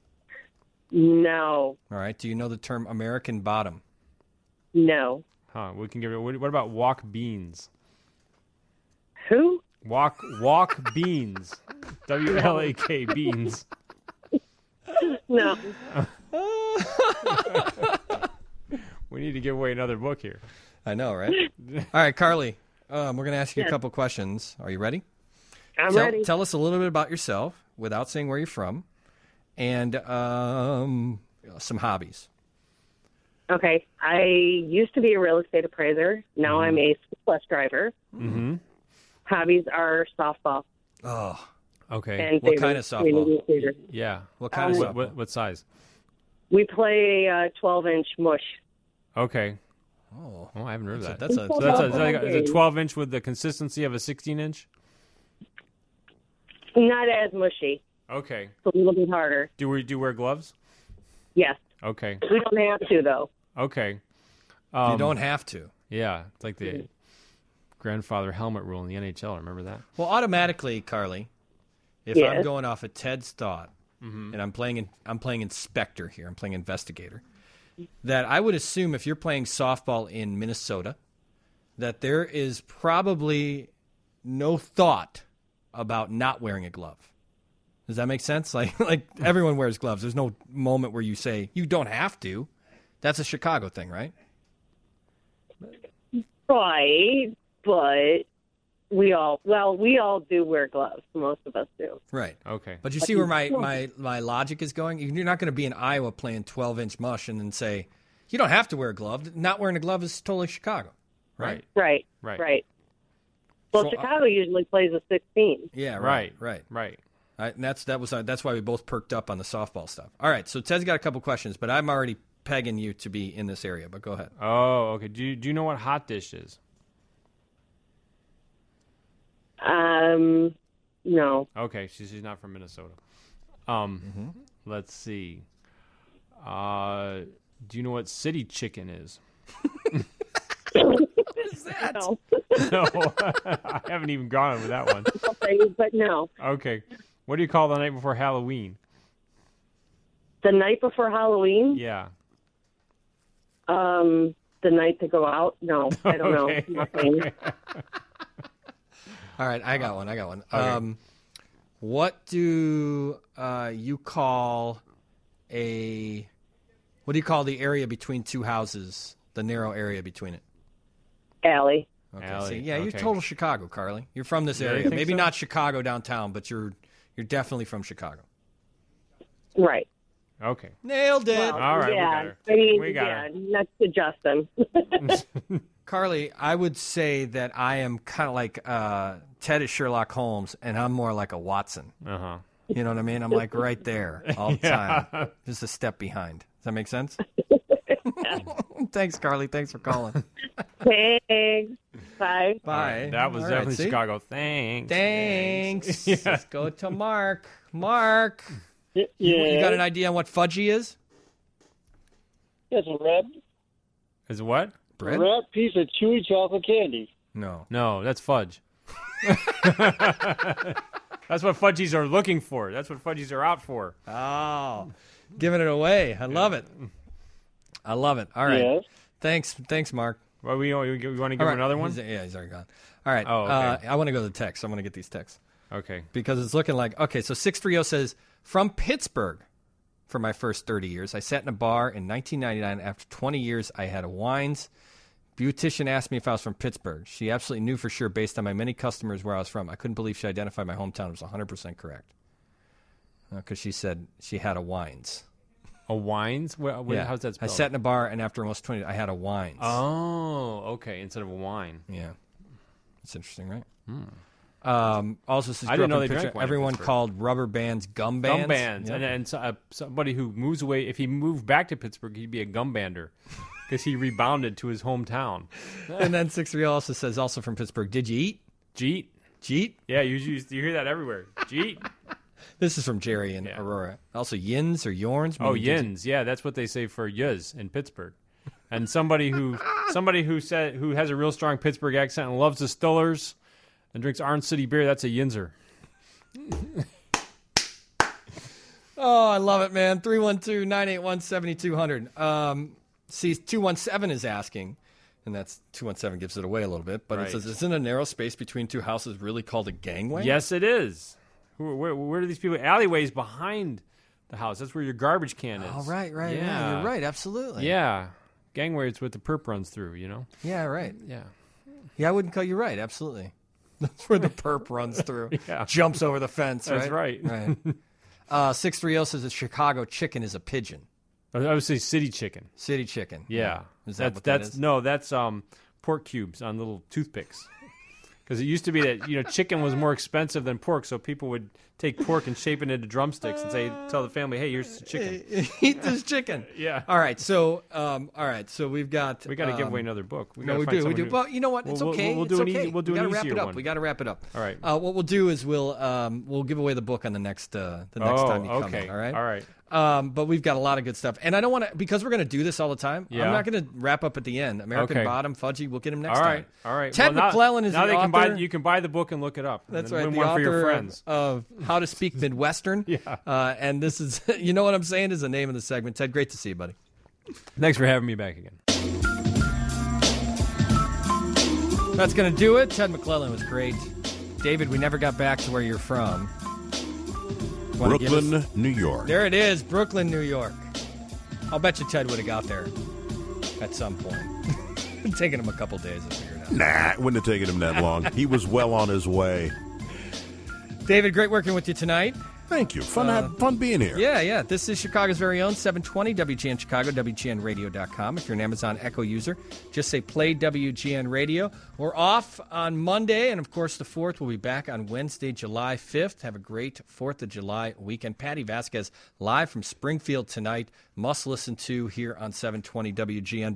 No. All right. Do you know the term American bottom? No. Huh. We can give it. What about walk beans? Who? Walk walk beans. W L A K beans. No. We need to give away another book here. I know, right? All right, Carly. Um, we're going to ask you Yes. a couple questions. Are you ready? I'm tell, ready. Tell us a little bit about yourself without saying where you're from, and um, some hobbies. Okay. I used to be a real estate appraiser. Now I'm a school bus driver. Mm-hmm. Hobbies are softball. Oh, okay. And What theater, kind of community softball? theater. Yeah. What kind of Um, softball? What, what, what size? We play uh, twelve-inch mush. Okay. Oh, Oh, I haven't heard of that. That's a- so that's a, is that like a, is it twelve inch with the consistency of a sixteen inch? Not as mushy. Okay. It's a little bit harder. Do we do you wear gloves? Yes. Okay. We don't have to, though. Okay. you Um, don't have to. Yeah, it's like the grandfather helmet rule in the N H L. Remember that? Well, automatically, Carly, if Yes. I'm going off of Ted's thought, and I'm playing, in, I'm playing inspector here. I'm playing investigator. That I would assume if you're playing softball in Minnesota, that there is probably no thought about not wearing a glove. Does that make sense? Like, like everyone wears gloves. There's no moment where you say you don't have to. That's a Chicago thing, right? Right, but we all, well, we all do wear gloves. Most of us do. Right. Okay. But you see where my, my, my logic is going? You're not going to be in Iowa playing twelve-inch mush and then say, you don't have to wear a glove. Not wearing a glove is totally Chicago, right? Right, Right. right. Well, So, uh, Chicago usually plays a sixteen. Yeah, right, Right. right. Right. I, and that's that was uh, that's why we both perked up on the softball stuff. All right, so Ted's got a couple questions, but I'm already pegging you to be in this area. But go ahead. Oh, okay. Do you, do you know what hot dish is? Um, no. Okay, she's, she's not from Minnesota. Um, Mm-hmm. let's see. Uh, do you know what city chicken is? What is that? No. No, I haven't even gone with that one. Okay, but no. Okay, what do you call the night before Halloween? The night before Halloween, Yeah. um, the night to go out. No, I don't Okay. know. Nothing. Okay. All right, I got one. I got one. Okay. Um, what do uh, you call a what do you call the area between two houses? The narrow area between it. Alley. Okay. Alley, See, yeah, you're okay. total Chicago, Carly. You're from this Yeah, you area. think Maybe so? not Chicago downtown, but you're you're definitely from Chicago. Right. Okay. Nailed it. Well, All right, we yeah. got her. I mean, We got yeah, her. next to Justin. Carly, I would say that I am kind of like uh, Ted is Sherlock Holmes, and I'm more like a Watson. Uh huh. You know what I mean? I'm like right there all the Yeah. time, just a step behind. Does that make sense? Thanks, Carly. Thanks for calling. Thanks. Bye. Bye. That was All right, definitely see? Chicago. Thanks. Thanks. Yeah. Let's go to Mark. Mark, Yeah. you, you got an idea on what fudgy is? It's a red, Is it what? Bread? red piece of chewy chocolate candy. No. No, that's fudge. That's what fudgies are looking for. That's what fudgies are out for. Oh, giving it away. I love it. I love it. All right. Yes. Thanks, thanks, Mark. Well, we, we, we want to give All him right. another one? He's- yeah, he's already gone. All right. Oh, okay. uh, I want to go to the text. I want to get these texts Okay. because it's looking like okay. So six three zero says from Pittsburgh. For my first thirty years, I sat in a bar in nineteen ninety-nine. After twenty years, I had a wines. Beautician asked me if I was from Pittsburgh. She absolutely knew for sure based on my many customers where I was from. I couldn't believe she identified my hometown. It was one hundred percent correct. Because she said she had a wines. A wines? Well, Yeah. How's that I spelled? sat in a bar, and after almost twenty, I had a wines. Oh, okay. Instead of a wine. Yeah. That's interesting, right? Hmm. Um, also, says, I didn't know they Pittsburgh, drank wine in everyone Pittsburgh. called rubber bands gum bands. Gum bands. Yep. And, and so, uh, somebody who moves away, if he moved back to Pittsburgh, he'd be a gum bander because he rebounded to his hometown. And then six three also says, also from Pittsburgh, did you eat? Jeet. Jeet? Yeah, you, you, you hear that everywhere. Jeet. This is from Jerry in Yeah. Aurora. Also, yins or yorns? Oh, meaning did you- yins. Yeah, that's what they say for yuz in Pittsburgh. And somebody who somebody who said who has a real strong Pittsburgh accent and loves the Stillers and drinks Orange City beer, that's a yinzer. Oh, I love it, man. three one two, nine eight one, seven two zero zero. Um, see, two one seven is asking, and that's two one seven gives it away a little bit, but Right. it says, isn't a narrow space between two houses really called a gangway? Yes, it is. Who, where, where do these people? Alleyways behind the house. That's where your garbage can is. Oh, right, right, yeah. right. You're right, absolutely. Yeah. Gangway is what the perp runs through, you know? Yeah, right. Yeah. Yeah, I wouldn't call you right, absolutely. That's where the perp runs through. Yeah. Jumps over the fence, That's right? right. Right. Uh, six three zero says that Chicago chicken is a pigeon. I would say city chicken. City chicken. Yeah. Is that that's, what that that's is? No, that's um, pork cubes on little toothpicks. Because it used to be that, you know, chicken was more expensive than pork, so people would take pork and shape it into drumsticks and say, tell the family, hey, here's the chicken. Eat this chicken. Yeah. All right. So, um, all right. So we've got. We got to um, give away another book. We no, gotta we find do. We someone do. who- Well, you know what? It's We'll- okay. We'll, we'll do it's an okay. easy. We'll do we an gotta wrap easier it up. one. We got to wrap it up. All right. Uh, what we'll do is we'll um, we'll give away the book on the next uh, the next Oh, time you come okay. in. All right. All right. Um, but we've got a lot of good stuff, and I don't want to because we're going to do this all the time. Yeah. I'm not going to wrap up at the end. American Okay. Bottom, Fudgy. We'll get him next All right. time. All right. Ted Well, now- McClellan is now the they can author. buy. You can buy the book and look it up. and That's then right. Win The one author for your friends. of How to Speak Midwestern. Yeah. Uh, and this is, you know what I'm saying, is the name of the segment. Ted, great to see you, buddy. Thanks for having me back again. That's going to do it. Ted McClellan was great. David, we never got back to where you're from. Wanna give Brooklyn, us- New York. There it is, Brooklyn, New York. I'll bet you Ted would have got there at some point. It's taken him a couple days to figure it out. Nah, it wouldn't have taken him that long. He was well on his way. David, great working with you tonight. Thank you. Fun, Uh, have, fun being here. Yeah, yeah. This is Chicago's very own seven twenty W G N Chicago, W G N radio dot com. If you're an Amazon Echo user, just say play W G N Radio. We're off on Monday, and of course, the fourth. We'll be back on Wednesday, July fifth. Have a great fourth of July weekend. Patty Vasquez live from Springfield tonight. Must listen to here on seven twenty W G N.